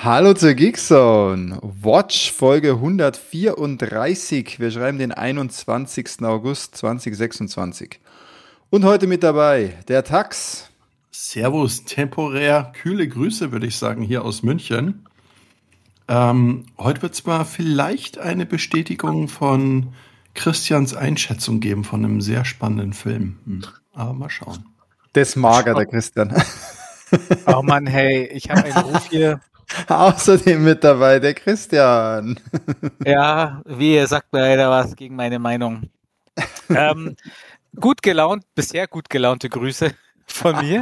Hallo zur Geekzone. Watch Folge 134. Wir schreiben den 21. August 2026. Und heute mit dabei der Tax. Servus, temporär kühle Grüße, würde ich sagen, hier aus München. Heute wird es mal vielleicht eine Bestätigung von Christians Einschätzung geben von einem sehr spannenden Film. Aber mal schauen. Das mager, der Christian. Oh Mann, hey, ich habe einen Ruf hier. Außerdem mit dabei der Christian. Ja, wie sagt mir leider was gegen meine Meinung. Bisher gut gelaunte Grüße von mir.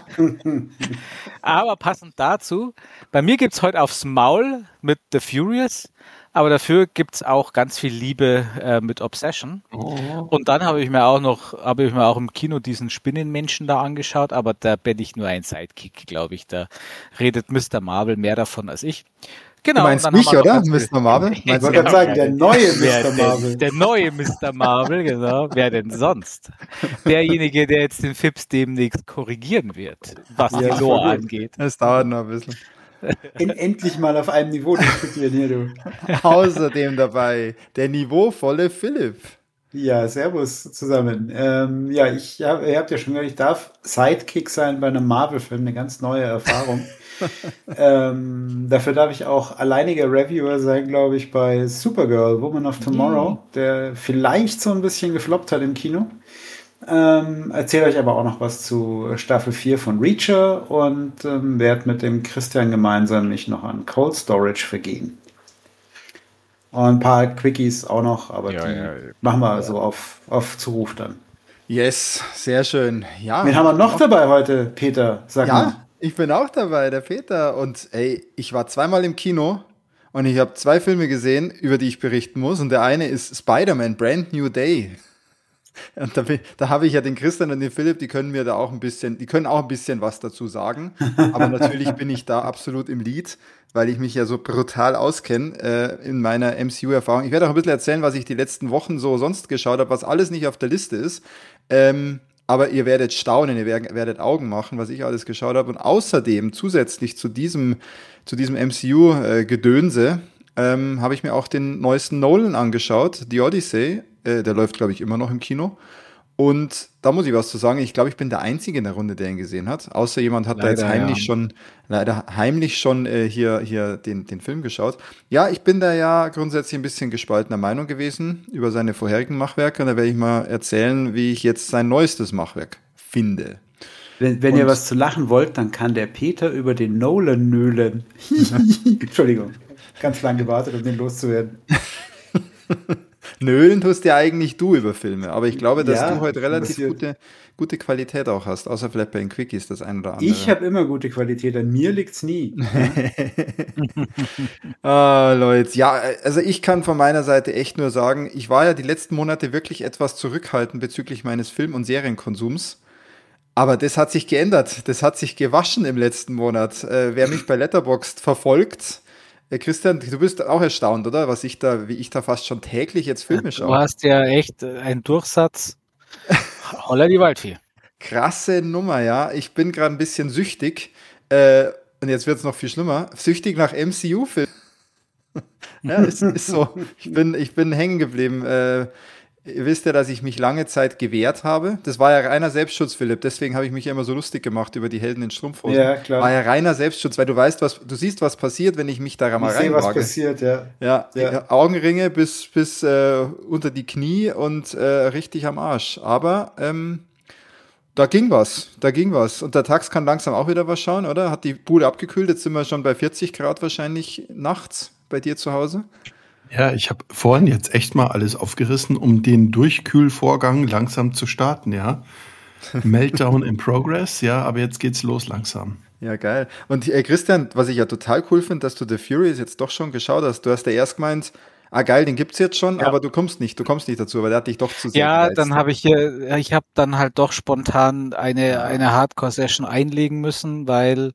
Aber passend dazu, bei mir gibt es heute aufs Maul mit The Furious, aber dafür gibt es auch ganz viel Liebe mit Obsession. Oh. Und dann habe ich mir auch im Kino diesen Spinnenmenschen da angeschaut, aber da bin ich nur ein Sidekick, glaube ich. Da redet Mr. Marvel mehr davon als ich. Genau, du meinst mich, oder? Mr. Marvel? Ich wollte gerade sagen, der neue Mr. Marvel. Der neue Mr. Marvel, genau. Wer denn sonst? Derjenige, der jetzt den Fips demnächst korrigieren wird, was die Lore angeht. Das dauert noch ein bisschen. Endlich mal auf einem Niveau diskutieren hier, du. Außerdem dabei der niveauvolle Philipp. Ja, servus zusammen. Ihr habt ja schon gehört, ich darf Sidekick sein bei einem Marvel-Film, eine ganz neue Erfahrung. Dafür darf ich auch alleiniger Reviewer sein, glaube ich, bei Supergirl, Woman of Tomorrow, der vielleicht so ein bisschen gefloppt hat im Kino. Erzähle euch aber auch noch was zu Staffel 4 von Reacher und werde mit dem Christian gemeinsam mich noch an Cold Storage vergehen. Und ein paar Quickies auch noch, aber machen wir so auf Zuruf dann. Yes, sehr schön. Ja. Wen haben wir noch dabei heute, Peter? Sag mal. Ich bin auch dabei, der Peter. Und ich war zweimal im Kino und ich habe 2 Filme gesehen, über die ich berichten muss. Und der eine ist Spider-Man, Brand New Day. Und da habe ich ja den Christian und den Philipp, die können auch ein bisschen was dazu sagen. Aber natürlich bin ich da absolut im Lead, weil ich mich ja so brutal auskenne in meiner MCU-Erfahrung. Ich werde auch ein bisschen erzählen, was ich die letzten Wochen so sonst geschaut habe, was alles nicht auf der Liste ist. Aber ihr werdet staunen, ihr werdet Augen machen, was ich alles geschaut habe. Und außerdem, zusätzlich zu diesem MCU-Gedönse, habe ich mir auch den neuesten Nolan angeschaut, The Odyssey. Der läuft, glaube ich, immer noch im Kino. Und da muss ich was zu sagen. Ich glaube, ich bin der Einzige in der Runde, der ihn gesehen hat. Außer jemand hat leider, da jetzt heimlich schon hier den Film geschaut. Ja, ich bin da ja grundsätzlich ein bisschen gespaltener Meinung gewesen über seine vorherigen Machwerke. Und da werde ich mal erzählen, wie ich jetzt sein neuestes Machwerk finde. Wenn ihr was zu lachen wollt, dann kann der Peter über den Nolan nölen. Entschuldigung, ganz lang gewartet, um den loszuwerden. Nölen tust ja eigentlich du über Filme, aber ich glaube, dass du heute relativ gute Qualität auch hast, außer vielleicht bei den Quickies das ein oder andere. Ich habe immer gute Qualität, an mir liegt's nie. Leute, ja, also ich kann von meiner Seite echt nur sagen, ich war ja die letzten Monate wirklich etwas zurückhaltend bezüglich meines Film- und Serienkonsums. Aber das hat sich geändert, das hat sich gewaschen im letzten Monat. Wer mich bei Letterboxd verfolgt, Christian, du bist auch erstaunt, oder? Wie ich da fast schon täglich jetzt Filme schaue. Du hast ja echt einen Durchsatz. Holla die Waldfee. Krasse Nummer, ja. Ich bin gerade ein bisschen süchtig. Und jetzt wird es noch viel schlimmer. Süchtig nach MCU-Filmen. Ja, ist so. Ich bin hängen geblieben. Ihr wisst ja, dass ich mich lange Zeit gewehrt habe. Das war ja reiner Selbstschutz, Philipp. Deswegen habe ich mich ja immer so lustig gemacht über die Helden in Strumpfhosen. Ja, klar. War ja reiner Selbstschutz, weil du siehst, was passiert, wenn ich mich da mal reinwage. Was passiert, ja. Ja. Augenringe bis unter die Knie und richtig am Arsch. Aber da ging was. Und der Tax kann langsam auch wieder was schauen, oder? Hat die Bude abgekühlt. Jetzt sind wir schon bei 40 Grad wahrscheinlich nachts bei dir zu Hause. Ja, ich habe vorhin jetzt echt mal alles aufgerissen, um den Durchkühlvorgang langsam zu starten, ja. Meltdown in progress, ja, aber jetzt geht's los langsam. Ja, geil. Und Christian, was ich ja total cool finde, dass du The Furious jetzt doch schon geschaut hast. Du hast ja erst gemeint, geil, den gibt's jetzt schon, aber du kommst nicht dazu, weil der hat dich doch zu sehr gereizt. Dann habe ich habe dann halt doch spontan eine Hardcore-Session einlegen müssen, weil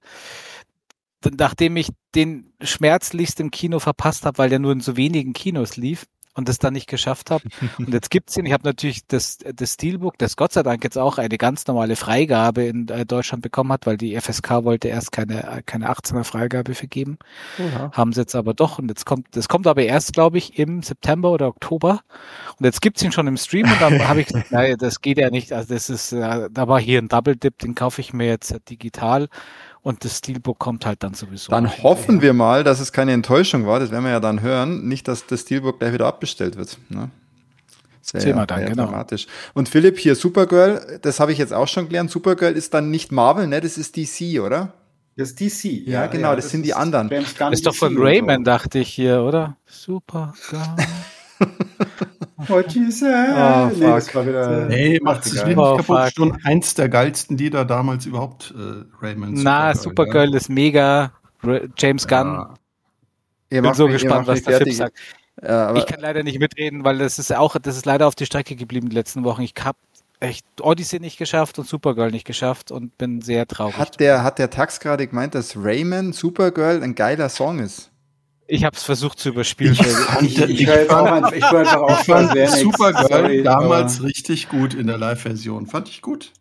nachdem ich den schmerzlichst im Kino verpasst habe, weil der nur in so wenigen Kinos lief, und das dann nicht geschafft habe. Und jetzt gibt's ihn. Ich habe natürlich das Steelbook, das Gott sei Dank jetzt auch eine ganz normale Freigabe in Deutschland bekommen hat, weil die FSK wollte erst keine 18er Freigabe vergeben. Ja. Haben sie jetzt aber doch. Und das kommt aber erst, glaube ich, im September oder Oktober. Und jetzt gibt's ihn schon im Stream und dann habe ich gesagt, nein, das geht ja nicht. Also das ist, da war hier ein Double Dip, den kaufe ich mir jetzt digital. Und das Steelbook kommt halt dann sowieso. Dann hoffen wir mal, dass es keine Enttäuschung war. Das werden wir ja dann hören. Nicht, dass das Steelbook gleich wieder abbestellt wird. Ne? Das wäre ja genau. dramatisch. Und Philipp, hier Supergirl, das habe ich jetzt auch schon gelernt. Supergirl ist dann nicht Marvel, ne? Das ist DC, oder? Das ist DC. Ja, genau, das sind die anderen. Das ist doch von Rayman, dachte ich hier, oder? Supergirl. What you say? Oh, Nee, das war wieder. Nee, macht es geil. nicht kaputt. Schon eins der geilsten Lieder damals überhaupt, Rayman. Supergirl ist mega. James Gunn. Ihr Bin macht so mich- ihr gespannt, macht was mich der Fipp fertig. sagt. Ja, aber Ich kann leider nicht mitreden, weil das ist leider auf die Strecke geblieben die letzten Wochen. Ich habe echt Odyssey nicht geschafft und Supergirl nicht geschafft und bin sehr traurig. hat der Tax gerade gemeint, dass Rayman Supergirl ein geiler Song ist? Ich habe es versucht zu überspielen. Ich höre jetzt auch einfach, ich höre einfach auf, Ich fand wäre nichts. Supergirl Sorry, damals aber- richtig gut in der Live-Version. Fand ich gut.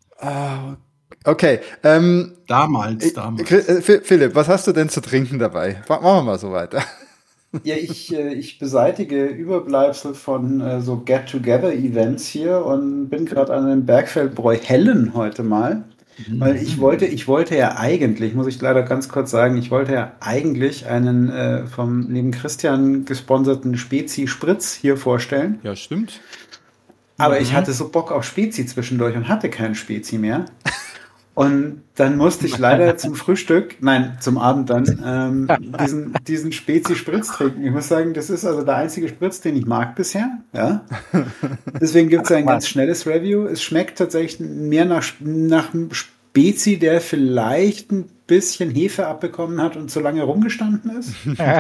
Okay, Damals. Philipp, was hast du denn zu trinken dabei? Machen wir mal so weiter. Ja, ich beseitige Überbleibsel von so Get-Together-Events hier und bin gerade an einem Bergfeldbräu Hellen heute mal. Weil ich wollte ja eigentlich, muss ich leider ganz kurz sagen, ich wollte ja eigentlich einen vom neben Christian gesponserten Spezi Spritz hier vorstellen. Ja, stimmt. Aber ich hatte so Bock auf Spezi zwischendurch und hatte keinen Spezi mehr. Und dann musste ich leider zum Abend dann, diesen Spezi-Spritz trinken. Ich muss sagen, das ist also der einzige Spritz, den ich mag bisher. Ja. Deswegen gibt es ein ganz schnelles Review. Es schmeckt tatsächlich mehr nach einem Spezi, der vielleicht ein bisschen Hefe abbekommen hat und zu lange rumgestanden ist.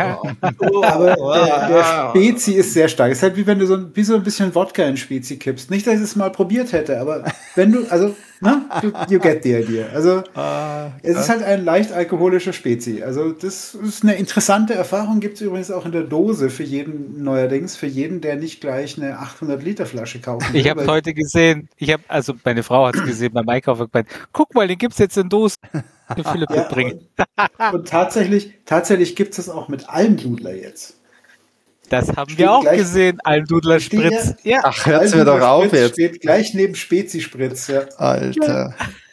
Aber der Spezi ist sehr stark. Es ist halt wie wenn du wie so ein bisschen Wodka in Spezi kippst. Nicht, dass ich es mal probiert hätte, aber wenn du, also, you get the idea. Also, es ist halt ein leicht alkoholischer Spezi. Also, das ist eine interessante Erfahrung. Gibt es übrigens auch in der Dose für jeden neuerdings, für jeden, der nicht gleich eine 800-Liter-Flasche kaufen will. Ich habe es heute gesehen. Also meine Frau hat es gesehen beim Einkauf. Guck mal, den gibt's jetzt in Dosen. Den Philipp mitbringen. Und tatsächlich gibt es das auch mit Almdudler jetzt. Das haben Steht wir auch gleich- gesehen, Almdudler Steht Spritz. Ja. Ach, hört's mir doch auf Spritz jetzt. Steht gleich neben Spezi-Spritz, ja. Alter.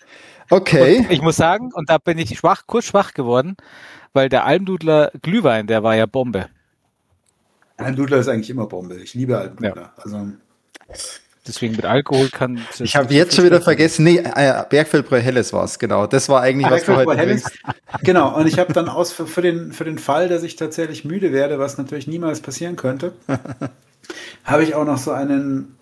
Okay. Ich muss sagen, und da bin ich kurz schwach geworden, weil der Almdudler Glühwein, der war ja Bombe. Almdudler ist eigentlich immer Bombe. Ich liebe Almdudler. Also, Deswegen mit Alkohol kann... Ich habe jetzt schon wieder vergessen. Nee, Bergfeldbräu Helles war's, genau. Das war eigentlich, was du heute trinkst. Genau, und ich habe dann für den Fall, dass ich tatsächlich müde werde, was natürlich niemals passieren könnte, habe ich auch noch so einen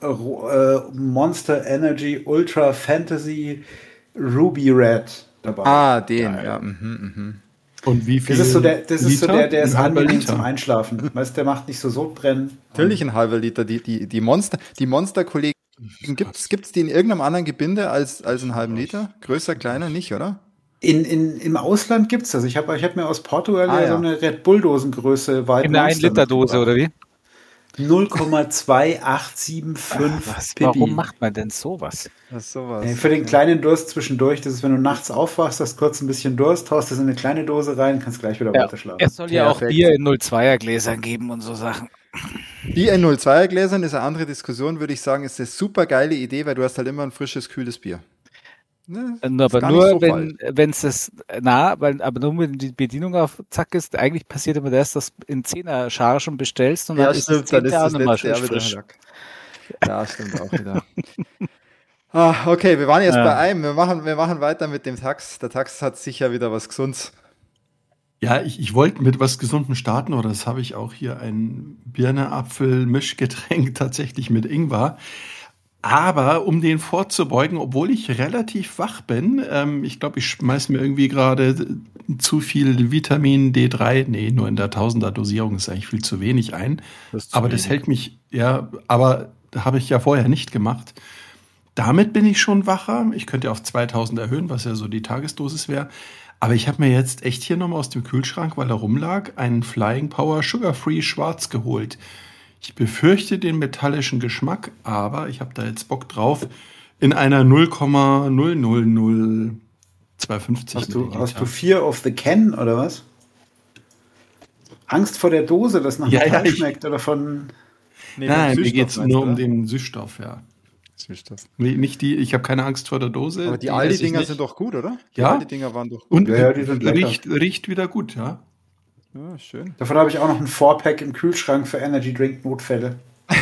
Monster Energy Ultra Fantasy Ruby Red dabei. Ah, den, Geil. ja. Und wie viel? Das ist so der ist Ein halber angenehm Liter. zum Einschlafen. Weißt du, der macht nicht so Sodbrennen. Natürlich ein halber Liter. Die Monster-Kollegen, gibt's die in irgendeinem anderen Gebinde als einen halben Liter? Größer, kleiner, nicht, oder? Im Ausland gibt's das. Ich hab mir aus Portugal Ah, ja ja. so eine Red Bull-Dosengröße White In einer Monster 1-Liter-Dose, oder wie? 0,2875 Pipi. Warum macht man denn sowas? Das ist sowas. Für den kleinen Durst zwischendurch, das ist, wenn du nachts aufwachst, hast kurz ein bisschen Durst, haust das in eine kleine Dose rein, kannst gleich wieder weiter schlafen. Es soll ja auch Perfekt. Bier in 0,2er Gläsern geben und so Sachen. Bier in 0,2er Gläsern ist eine andere Diskussion, würde ich sagen, ist eine super geile Idee, weil du hast halt immer ein frisches, kühles Bier. Ne? Aber Ist gar nur, nicht so falsch. wenn es aber nur wenn die Bedienung auf Zack ist, eigentlich passiert immer das, dass in 10er Chargen bestellst und Ja, dann ist stimmt, das dann ist 10. auch das nochmal letzte Jahr wieder frisch. Lack. Ja, stimmt auch wieder. Okay, wir waren jetzt bei einem. Wir machen weiter mit dem Tax. Der Tax hat sicher wieder was Gesundes. Ja, ich wollte mit was Gesundem starten, oder das habe ich auch hier, ein Birne-Apfel-Mischgetränk tatsächlich mit Ingwer. Aber um den vorzubeugen, obwohl ich relativ wach bin, ich glaube, ich schmeiß mir irgendwie gerade zu viel Vitamin D3, nee, nur in der 1000er-Dosierung ist eigentlich viel zu wenig ein. Aber das hält mich, ja, aber habe ich ja vorher nicht gemacht. Damit bin ich schon wacher. Ich könnte auf 2000 erhöhen, was ja so die Tagesdosis wäre. Aber ich habe mir jetzt echt hier nochmal aus dem Kühlschrank, weil er rumlag, einen Flying Power Sugar Free Schwarz geholt. Ich befürchte den metallischen Geschmack, aber ich habe da jetzt Bock drauf. In einer 0,000250 Hast du Fear of the Can oder was? Angst vor der Dose, das nach Metall schmeckt oder von... Nein, mir geht es nur um den Süßstoff, ja. Süßstoff. Nee, nicht die, ich habe keine Angst vor der Dose. Aber die Aldi-Dinger sind doch gut, oder? Ja. Die Aldi-Dinger waren doch gut. Und ja, die sind riecht wieder gut, ja. Ja, schön. Davon habe ich auch noch ein 4-Pack im Kühlschrank für Energy Drink Notfälle.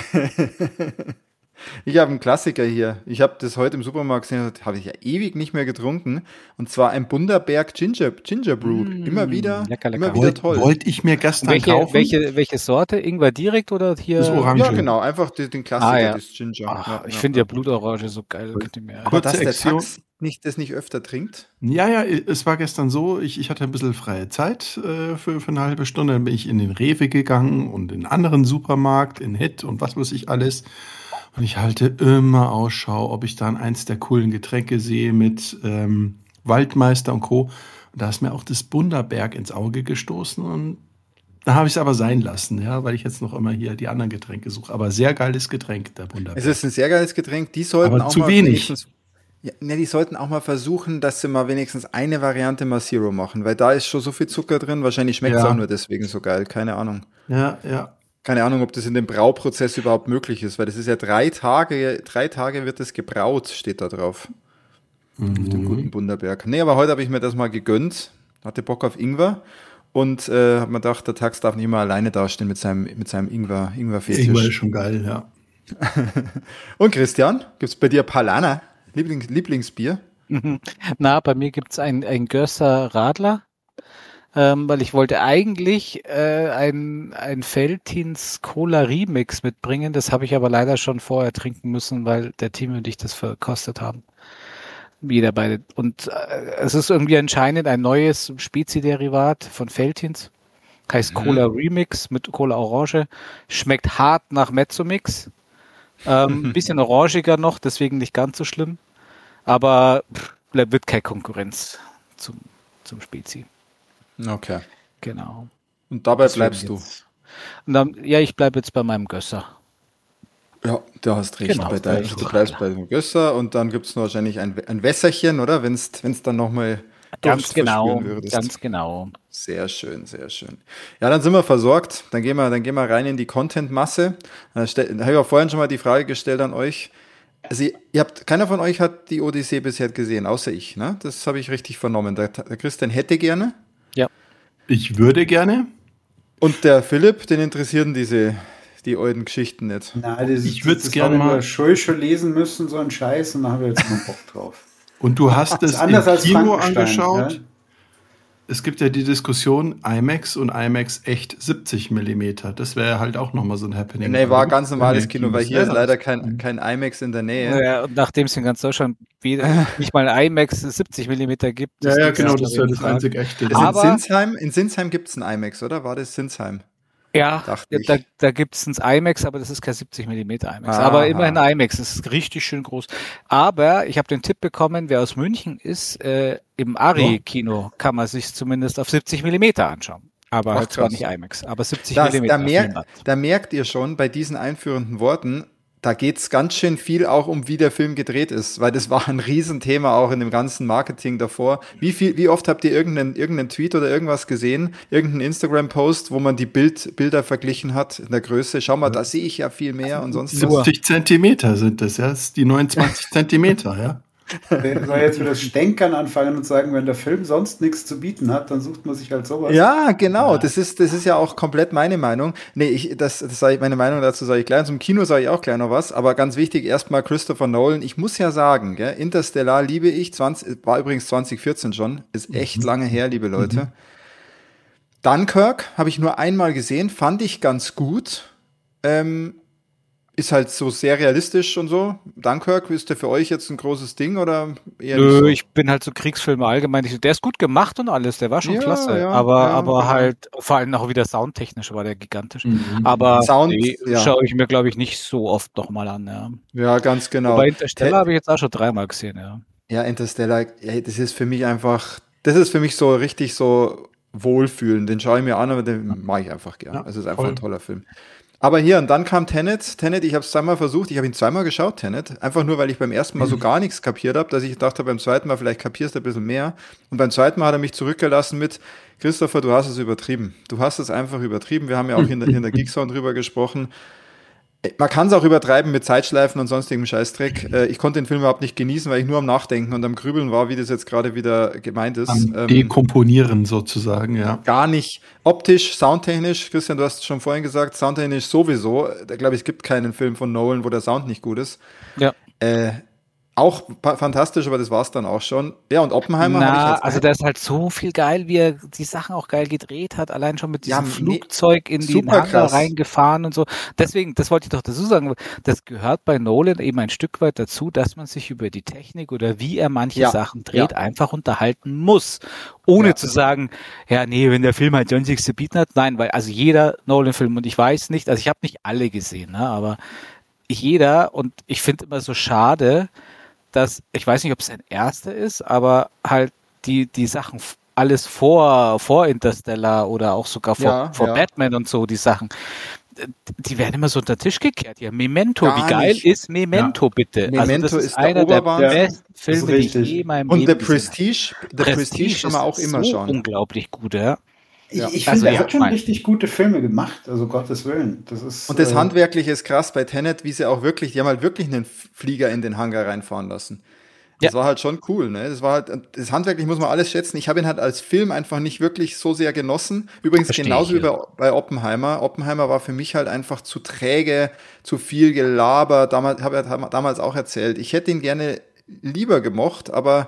Ich habe einen Klassiker hier. Ich habe das heute im Supermarkt gesehen, habe ich ja ewig nicht mehr getrunken. Und zwar ein Bundaberg Ginger Brew. Immer wieder toll. Wollte ich mir gestern kaufen. Welche Sorte? Ingwer direkt oder hier? Das Orange. Ja, genau. Einfach den Klassiker, das Ginger. Ich finde ja Blutorange so geil. Aber dass der Tax das nicht öfter trinkt? Ja, es war gestern so, ich hatte ein bisschen freie Zeit für eine halbe Stunde. Dann bin ich in den Rewe gegangen und in einen anderen Supermarkt, in Hit und was weiß ich alles. Und ich halte immer Ausschau, ob ich dann eins der coolen Getränke sehe mit Waldmeister und Co. Und da ist mir auch das Bundaberg ins Auge gestoßen und da habe ich es aber sein lassen, ja, weil ich jetzt noch immer hier die anderen Getränke suche. Aber sehr geiles Getränk, der Bundaberg. Es ist ein sehr geiles Getränk. Die sollten aber auch zu mal wenig. Die sollten auch mal versuchen, dass sie mal wenigstens eine Variante mal Zero machen, weil da ist schon so viel Zucker drin. Wahrscheinlich schmeckt es auch nur deswegen so geil. Keine Ahnung. Ja. Keine Ahnung, ob das in dem Brauprozess überhaupt möglich ist, weil das ist ja 3 Tage wird es gebraut, steht da drauf. Auf dem guten Bundaberg. Nee, aber heute habe ich mir das mal gegönnt, hatte Bock auf Ingwer und habe mir gedacht, der Tax darf nicht immer alleine dastehen mit seinem Ingwer-Fetisch. Ingwer ist schon geil, ja. Und Christian, gibt's bei dir Palana, Lieblingsbier? Na, bei mir gibt's ein Görser Radler. Weil ich wollte eigentlich ein Veltins Cola Remix mitbringen. Das habe ich aber leider schon vorher trinken müssen, weil der Team und ich das verkostet haben. Jeder beide. Und es ist irgendwie anscheinend ein neues Spezi-Derivat von Veltins. Heißt Cola Remix mit Cola Orange. Schmeckt hart nach Mezzomix. Ein bisschen orangiger noch, deswegen nicht ganz so schlimm. Aber wird keine Konkurrenz zum Spezi. Okay. Genau. Und dabei bleibst du? Und dann, ja, ich bleibe jetzt bei meinem Gösser. Ja, du hast recht. Genau, Du bleibst bei dem Gösser und dann gibt es wahrscheinlich ein Wässerchen, oder? Wenn es dann nochmal ganz genau. Sehr schön, sehr schön. Ja, dann sind wir versorgt. Dann gehen wir rein in die Content-Masse. Da habe ich ja vorhin schon mal die Frage gestellt an euch. Also keiner von euch hat die Odyssee bisher gesehen, außer ich, ne? Das habe ich richtig vernommen. Der Christian hätte gerne. Ja. Ich würde gerne. Und der Philipp, den interessieren die alten Geschichten nicht. Na, ich würde es gerne mal schon lesen müssen, so ein Scheiß, und da haben wir jetzt noch Bock drauf. Und du hast es im Kino angeschaut. Ja? Es gibt ja die Diskussion IMAX und IMAX echt 70 mm. Das wäre halt auch nochmal so ein Happening. Nee, war ganz normales Kino, weil hier ist leider kein IMAX in der Nähe. Ja, und nachdem es in ganz Deutschland nicht mal ein IMAX 70 mm gibt. Ja, genau, das wäre das einzig echte. In Sinsheim gibt es ein IMAX, oder? War das Sinsheim? Ja, da gibt es ein IMAX, aber das ist kein 70 mm IMAX. Aber immerhin IMAX, das ist richtig schön groß. Aber ich habe den Tipp bekommen, wer aus München ist, im Ari-Kino kann man sich zumindest auf 70 mm anschauen. Aber halt zwar nicht IMAX, aber 70 mm. Da merkt ihr schon bei diesen einführenden Worten, da geht's ganz schön viel auch um, wie der Film gedreht ist, weil das war ein Riesenthema auch in dem ganzen Marketing davor. Wie oft habt ihr irgendeinen Tweet oder irgendwas gesehen, irgendeinen Instagram-Post, wo man die Bilder verglichen hat in der Größe? Schau mal, da sehe ich ja viel mehr und sonst 70 Zentimeter sind das, ja, das ist die 29 Zentimeter, ja. Der soll jetzt wieder das Stänkern anfangen und sagen, wenn der Film sonst nichts zu bieten hat, dann sucht man sich halt sowas. Ja, genau. Ja. Das ist ja auch komplett meine Meinung. Nee, meine Meinung dazu sage ich gleich. Zum Kino sage ich auch gleich noch was. Aber ganz wichtig, erstmal Christopher Nolan. Ich muss ja sagen, gell, Interstellar liebe ich. War übrigens 2014 schon. Ist echt lange her, liebe Leute. Dunkirk habe ich nur einmal gesehen. Fand ich ganz gut. Ist halt so sehr realistisch und so. Dunkirk, ist der für euch jetzt ein großes Ding oder eher nicht so? Ich bin halt so Kriegsfilme allgemein. Der ist gut gemacht und alles, der war schon klasse. Ja, aber halt, vor allem auch wieder soundtechnisch war der gigantisch. Aber schaue ich mir, glaube ich, nicht so oft nochmal an. Ja. Ja, ganz genau. Bei Interstellar habe ich jetzt auch schon 3-mal gesehen, ja. Ja, Interstellar, das ist für mich so richtig so Wohlfühlen. Den schaue ich mir an, aber den mache ich einfach gern. Es ist einfach ein toller Film. Aber hier, und dann kam Tenet. Tenet, ich habe es zweimal versucht. Ich habe ihn zweimal geschaut, Tenet. Einfach nur, weil ich beim ersten Mal so gar nichts kapiert habe, dass ich dachte, beim zweiten Mal vielleicht kapierst du ein bisschen mehr. Und beim zweiten Mal hat er mich zurückgelassen mit, Christopher, du hast es übertrieben. Du hast es einfach übertrieben. Wir haben ja auch in der Geekzone drüber gesprochen. Man kann es auch übertreiben mit Zeitschleifen und sonstigem Scheißdreck. Ich konnte den Film überhaupt nicht genießen, weil ich nur am Nachdenken und am Grübeln war, wie das jetzt gerade wieder gemeint ist. Am Dekomponieren sozusagen, ja. Gar nicht. Optisch, soundtechnisch, Christian, du hast schon vorhin gesagt, soundtechnisch sowieso. Da glaube ich, es gibt keinen Film von Nolan, wo der Sound nicht gut ist. Ja. Auch fantastisch, aber das war's dann auch schon. Ja, und Oppenheimer also der ist halt so viel geil, wie er die Sachen auch geil gedreht hat, allein schon mit diesem Flugzeug in den Hangar reingefahren und so. Deswegen, das wollte ich doch dazu sagen, das gehört bei Nolan eben ein Stück weit dazu, dass man sich über die Technik oder wie er manche Sachen dreht, einfach unterhalten muss. Ohne zu sagen, ja, nee, wenn der Film halt sonst nichts zu bieten hat. Nein, weil also jeder Nolan-Film, und ich weiß nicht, also ich habe nicht alle gesehen, ne, aber jeder, und ich finde immer so schade, dass, ich weiß nicht, ob es sein erster ist, aber halt die Sachen alles vor Interstellar oder auch sogar vor Batman und so, die Sachen, die werden immer so unter den Tisch gekehrt. Ja, Memento, wie geil ist Memento bitte? Memento also das ist einer der besten Filme, die ich je in meinem Leben gesehen habe. Und The Prestige kann man auch immer schauen. Unglaublich gut, ja. Ich finde, er hat schon richtig gute Filme gemacht, also Gottes Willen. Das ist, und das Handwerkliche ist krass bei Tenet, wie sie auch wirklich, die haben halt wirklich einen Flieger in den Hangar reinfahren lassen. Das war halt schon cool, ne? Das war halt, das handwerklich muss man alles schätzen. Ich habe ihn halt als Film einfach nicht wirklich so sehr genossen. Übrigens genauso wie bei Oppenheimer. Oppenheimer war für mich halt einfach zu träge, zu viel Gelaber. Damals habe ich damals auch erzählt. Ich hätte ihn gerne lieber gemocht, aber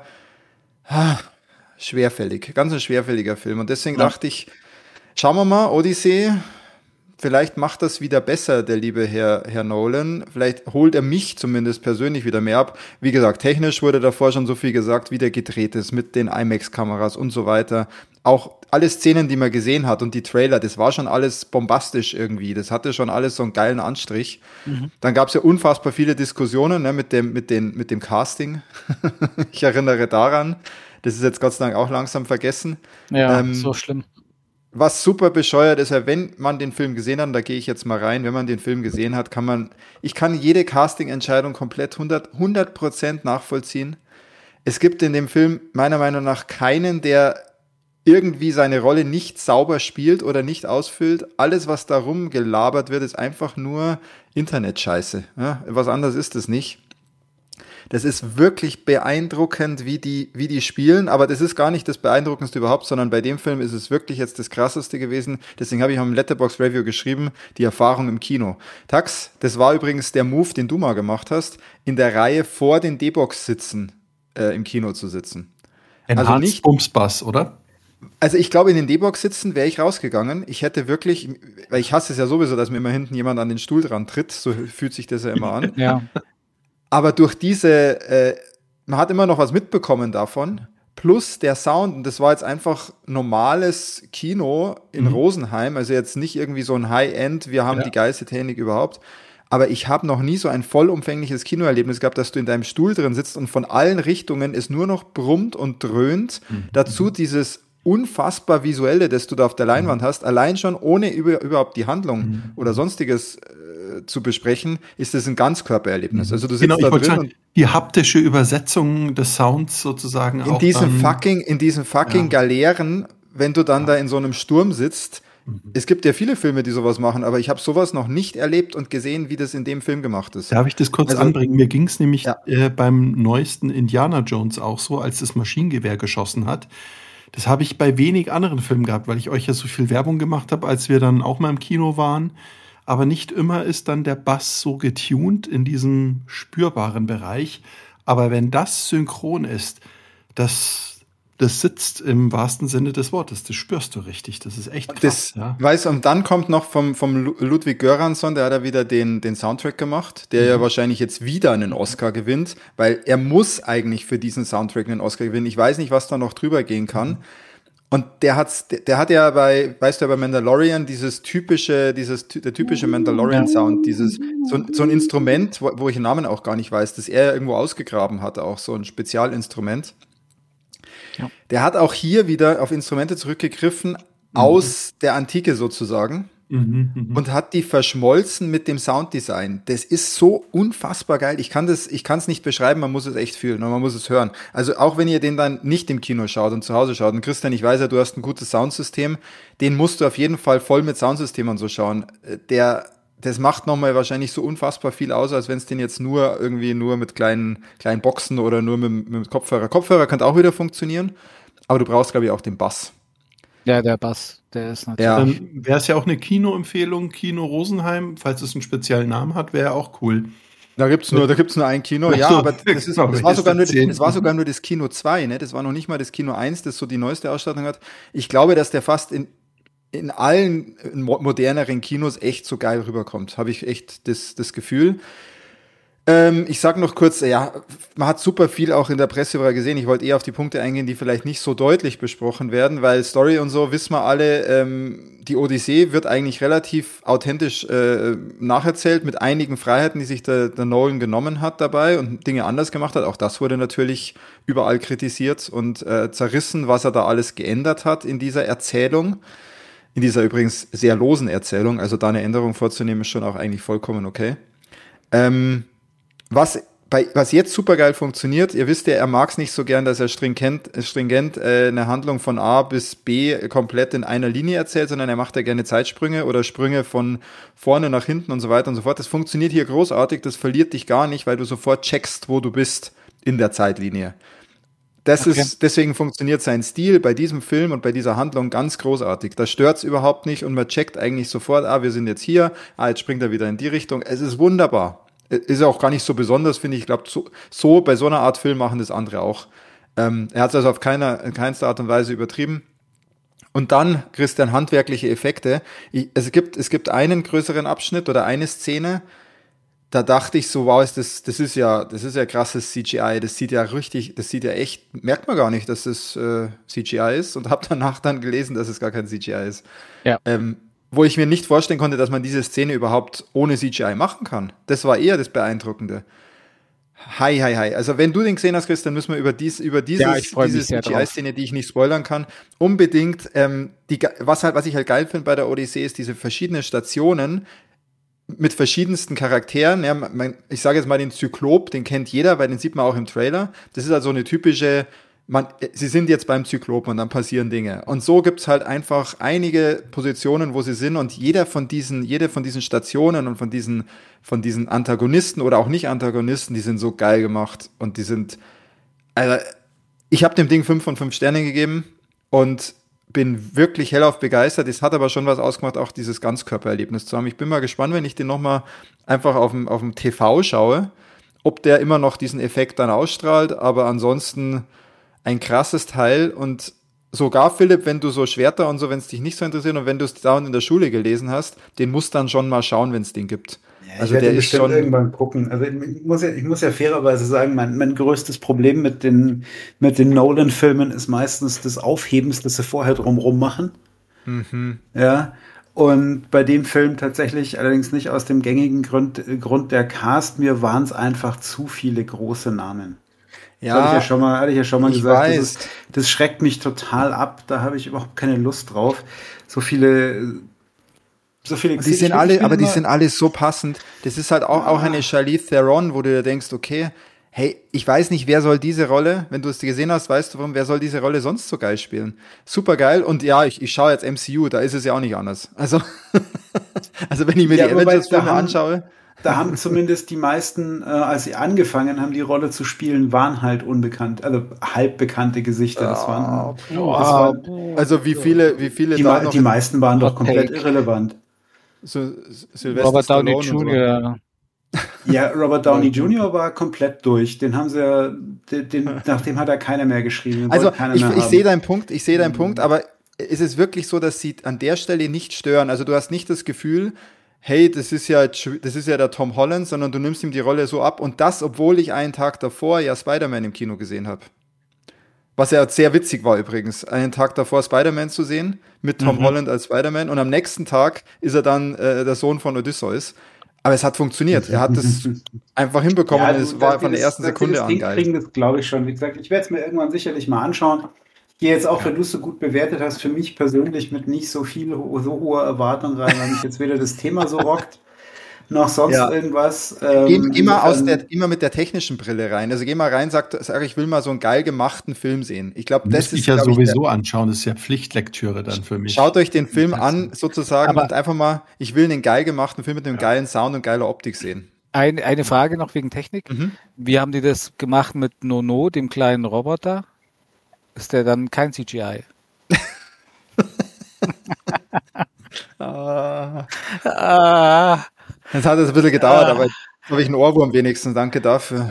schwerfällig, ganz ein schwerfälliger Film. Und deswegen dachte ich, schauen wir mal, Odyssey, vielleicht macht das wieder besser, der liebe Herr Nolan. Vielleicht holt er mich zumindest persönlich wieder mehr ab. Wie gesagt, technisch wurde davor schon so viel gesagt, wie der gedreht ist mit den IMAX-Kameras und so weiter. Auch alle Szenen, die man gesehen hat und die Trailer, das war schon alles bombastisch irgendwie. Das hatte schon alles so einen geilen Anstrich. Dann gab es ja unfassbar viele Diskussionen, ne, mit dem Casting. Ich erinnere daran. Das ist jetzt Gott sei Dank auch langsam vergessen. Ja, so schlimm. Was super bescheuert ist, wenn man den Film gesehen hat, und da gehe ich jetzt mal rein, wenn man den Film gesehen hat, ich kann jede Casting-Entscheidung komplett 100% nachvollziehen. Es gibt in dem Film meiner Meinung nach keinen, der irgendwie seine Rolle nicht sauber spielt oder nicht ausfüllt. Alles, was darum gelabert wird, ist einfach nur Internetscheiße. Ja, was anderes ist es nicht. Das ist wirklich beeindruckend, wie die spielen, aber das ist gar nicht das Beeindruckendste überhaupt, sondern bei dem Film ist es wirklich jetzt das Krasseste gewesen. Deswegen habe ich auch im Letterboxd Review geschrieben, die Erfahrung im Kino. Tax, das war übrigens der Move, den du mal gemacht hast, in der Reihe vor den D-Box-Sitzen im Kino zu sitzen. Also nicht Bumsbass, oder? Also ich glaube, in den D-Box-Sitzen wäre ich rausgegangen. Ich hätte wirklich, weil ich hasse es ja sowieso, dass mir immer hinten jemand an den Stuhl dran tritt, so fühlt sich das ja immer an. Ja. Aber durch man hat immer noch was mitbekommen davon, plus der Sound, und das war jetzt einfach normales Kino in Rosenheim, also jetzt nicht irgendwie so ein High-End, wir haben die geilste Technik überhaupt, aber ich habe noch nie so ein vollumfängliches Kinoerlebnis gehabt, dass du in deinem Stuhl drin sitzt und von allen Richtungen es nur noch brummt und dröhnt, dazu dieses unfassbar Visuelle, das du da auf der Leinwand hast, allein schon ohne überhaupt die Handlung oder sonstiges zu besprechen, ist es ein Ganzkörpererlebnis. Also du sitzt da drin und die haptische Übersetzung des Sounds sozusagen in diesen fucking Galeeren, wenn du dann da in so einem Sturm sitzt. Es gibt ja viele Filme, die sowas machen, aber ich habe sowas noch nicht erlebt und gesehen, wie das in dem Film gemacht ist. Darf ich das kurz anbringen? Mir ging es nämlich beim neuesten Indiana Jones auch so, als das Maschinengewehr geschossen hat. Das habe ich bei wenig anderen Filmen gehabt, weil ich euch ja so viel Werbung gemacht habe, als wir dann auch mal im Kino waren. Aber nicht immer ist dann der Bass so getuned in diesem spürbaren Bereich. Aber wenn das synchron ist, das sitzt im wahrsten Sinne des Wortes. Das spürst du richtig. Das ist echt krass. Und dann kommt noch vom Ludwig Göransson, der hat ja wieder den Soundtrack gemacht, der ja wahrscheinlich jetzt wieder einen Oscar gewinnt, weil er muss eigentlich für diesen Soundtrack einen Oscar gewinnen. Ich weiß nicht, was da noch drüber gehen kann. Und der hat ja bei Mandalorian der typische Mandalorian-Sound, so ein Instrument, wo ich den Namen auch gar nicht weiß, das er irgendwo ausgegraben hat, auch so ein Spezialinstrument. Der hat auch hier wieder auf Instrumente zurückgegriffen, aus der Antike sozusagen. und hat die verschmolzen mit dem Sounddesign. Das ist so unfassbar geil. Ich kann es nicht beschreiben, man muss es echt fühlen und man muss es hören. Also auch wenn ihr den dann nicht im Kino schaut und zu Hause schaut, und Christian, ich weiß ja, du hast ein gutes Soundsystem, den musst du auf jeden Fall voll mit Soundsystem und so schauen. Das macht nochmal wahrscheinlich so unfassbar viel aus, als wenn es den jetzt nur mit kleinen Boxen oder nur mit Kopfhörer. Kopfhörer kann auch wieder funktionieren, aber du brauchst, glaube ich, auch den Bass. Ja, der Bass, der ist natürlich. Ja. Dann wäre es ja auch eine Kinoempfehlung, Kino Rosenheim, falls es einen speziellen Namen hat, wäre auch cool. Da gibt's nur ein Kino, ja, So, aber das genau, war sogar das nur das Kino 2, ne? Das war noch nicht mal das Kino 1, das so die neueste Ausstattung hat. Ich glaube, dass der fast in allen moderneren Kinos echt so geil rüberkommt. Habe ich echt das Gefühl. Ich sag noch kurz, ja, man hat super viel auch in der Presse gesehen. Ich wollte eher auf die Punkte eingehen, die vielleicht nicht so deutlich besprochen werden, weil Story und so wissen wir alle, die Odyssee wird eigentlich relativ authentisch nacherzählt, mit einigen Freiheiten, die sich der Nolan genommen hat dabei und Dinge anders gemacht hat. Auch das wurde natürlich überall kritisiert und zerrissen, was er da alles geändert hat in dieser Erzählung. In dieser übrigens sehr losen Erzählung. Also da eine Änderung vorzunehmen, ist schon auch eigentlich vollkommen okay. Was jetzt super geil funktioniert, ihr wisst ja, er mag es nicht so gern, dass er stringent eine Handlung von A bis B komplett in einer Linie erzählt, sondern er macht ja gerne Zeitsprünge oder Sprünge von vorne nach hinten und so weiter und so fort. Das funktioniert hier großartig, das verliert dich gar nicht, weil du sofort checkst, wo du bist in der Zeitlinie. Deswegen funktioniert sein Stil bei diesem Film und bei dieser Handlung ganz großartig. Da stört's überhaupt nicht und man checkt eigentlich sofort, wir sind jetzt hier, jetzt springt er wieder in die Richtung. Es ist wunderbar. Ist auch gar nicht so besonders, finde ich. Ich glaube, so bei so einer Art Film machen das andere auch. Er hat es also auf keinster Art und Weise übertrieben. Und dann, Christian, handwerkliche Effekte. Es gibt einen größeren Abschnitt oder eine Szene, da dachte ich so, wow, das ist ja krasses CGI. Das sieht ja echt, merkt man gar nicht, dass das CGI ist, und habe danach dann gelesen, dass es gar kein CGI ist. Ja. Wo ich mir nicht vorstellen konnte, dass man diese Szene überhaupt ohne CGI machen kann. Das war eher das Beeindruckende. Hi. Also wenn du den gesehen hast, Chris, dann müssen wir über diese CGI-Szene, die ich nicht spoilern kann, unbedingt, was ich halt geil finde bei der Odyssee, ist diese verschiedenen Stationen mit verschiedensten Charakteren. Ja, ich sage jetzt mal den Zyklop, den kennt jeder, weil den sieht man auch im Trailer. Das ist also eine typische, sie sind jetzt beim Zyklopen und dann passieren Dinge. Und so gibt's halt einfach einige Positionen, wo sie sind, und jede von diesen Stationen und von diesen Antagonisten oder auch nicht Antagonisten, die sind so geil gemacht, und also ich habe dem Ding 5 von 5 Sternen gegeben und bin wirklich hellauf begeistert. Es hat aber schon was ausgemacht, auch dieses Ganzkörpererlebnis zu haben. Ich bin mal gespannt, wenn ich den nochmal einfach auf dem TV schaue, ob der immer noch diesen Effekt dann ausstrahlt, aber ansonsten ein krasses Teil. Und sogar, Philipp, wenn du so Schwerter und so, wenn es dich nicht so interessiert und wenn du es dauernd in der Schule gelesen hast, den musst dann schon mal schauen, wenn es den gibt. Ja, also der ist schon irgendwann gucken. Also ich muss ja fairerweise sagen, mein größtes Problem mit den Nolan-Filmen ist meistens das Aufhebens, das sie vorher drumrum machen. Mhm. Ja. Und bei dem Film tatsächlich allerdings nicht aus dem gängigen Grund der Cast. Mir waren es einfach zu viele große Namen. Ja, hatte ich ja schon mal gesagt. Das schreckt mich total ab. Da habe ich überhaupt keine Lust drauf. So viele. Die sind alle so passend. Das ist halt auch eine Charlize Theron, wo du dir denkst, okay, hey, ich weiß nicht, wer soll diese Rolle, wenn du es gesehen hast, weißt du warum, wer soll diese Rolle sonst so geil spielen? Super geil. Und ja, ich schaue jetzt MCU, da ist es ja auch nicht anders. Also wenn ich mir die Avengers-Filme anschaue. Da haben zumindest die meisten, als sie angefangen haben, die Rolle zu spielen, waren halt unbekannt, also halbbekannte Gesichter. Also wie viele die meisten waren doch komplett irrelevant. So Robert Downey Jr. Ja, Robert Downey Jr. war komplett durch. Den haben sie nach dem hat er keiner mehr geschrieben. Also ich sehe deinen Punkt, aber ist es wirklich so, dass sie an der Stelle nicht stören? Also du hast nicht das Gefühl, hey, das ist ja der Tom Holland, sondern du nimmst ihm die Rolle so ab, und das, obwohl ich einen Tag davor ja Spider-Man im Kino gesehen habe. Was ja sehr witzig war übrigens, einen Tag davor Spider-Man zu sehen, mit Tom Holland als Spider-Man, und am nächsten Tag ist er dann der Sohn von Odysseus. Aber es hat funktioniert. Er hat es einfach hinbekommen. Es war von der ersten Sekunde an geil. Kriegen das, glaube ich, schon. Wie gesagt, ich werde es mir irgendwann sicherlich mal anschauen. Hier jetzt auch, wenn du es so gut bewertet hast, für mich persönlich mit nicht so viel, so hoher Erwartung rein, weil mich jetzt weder das Thema so rockt, noch sonst Ja. irgendwas. Geh mal Insofern, geh mal mit der technischen Brille rein. Also geh mal rein, sag, ich will mal so einen geil gemachten Film sehen. Ich glaube, das Müsste ich ist, ja glaube ich, sowieso anschauen. Das ist ja Pflichtlektüre dann für mich. schaut euch den Film an, sozusagen, Aber und einfach mal, ich will einen geil gemachten Film mit einem geilen Sound und geiler Optik sehen. eine Frage noch wegen Technik. Mhm. Wie haben die das gemacht mit Nono, dem kleinen Roboter? Ist der dann kein CGI? Ah, Ah, jetzt hat es ein bisschen gedauert, aber jetzt habe ich einen Ohrwurm wenigstens. Danke dafür.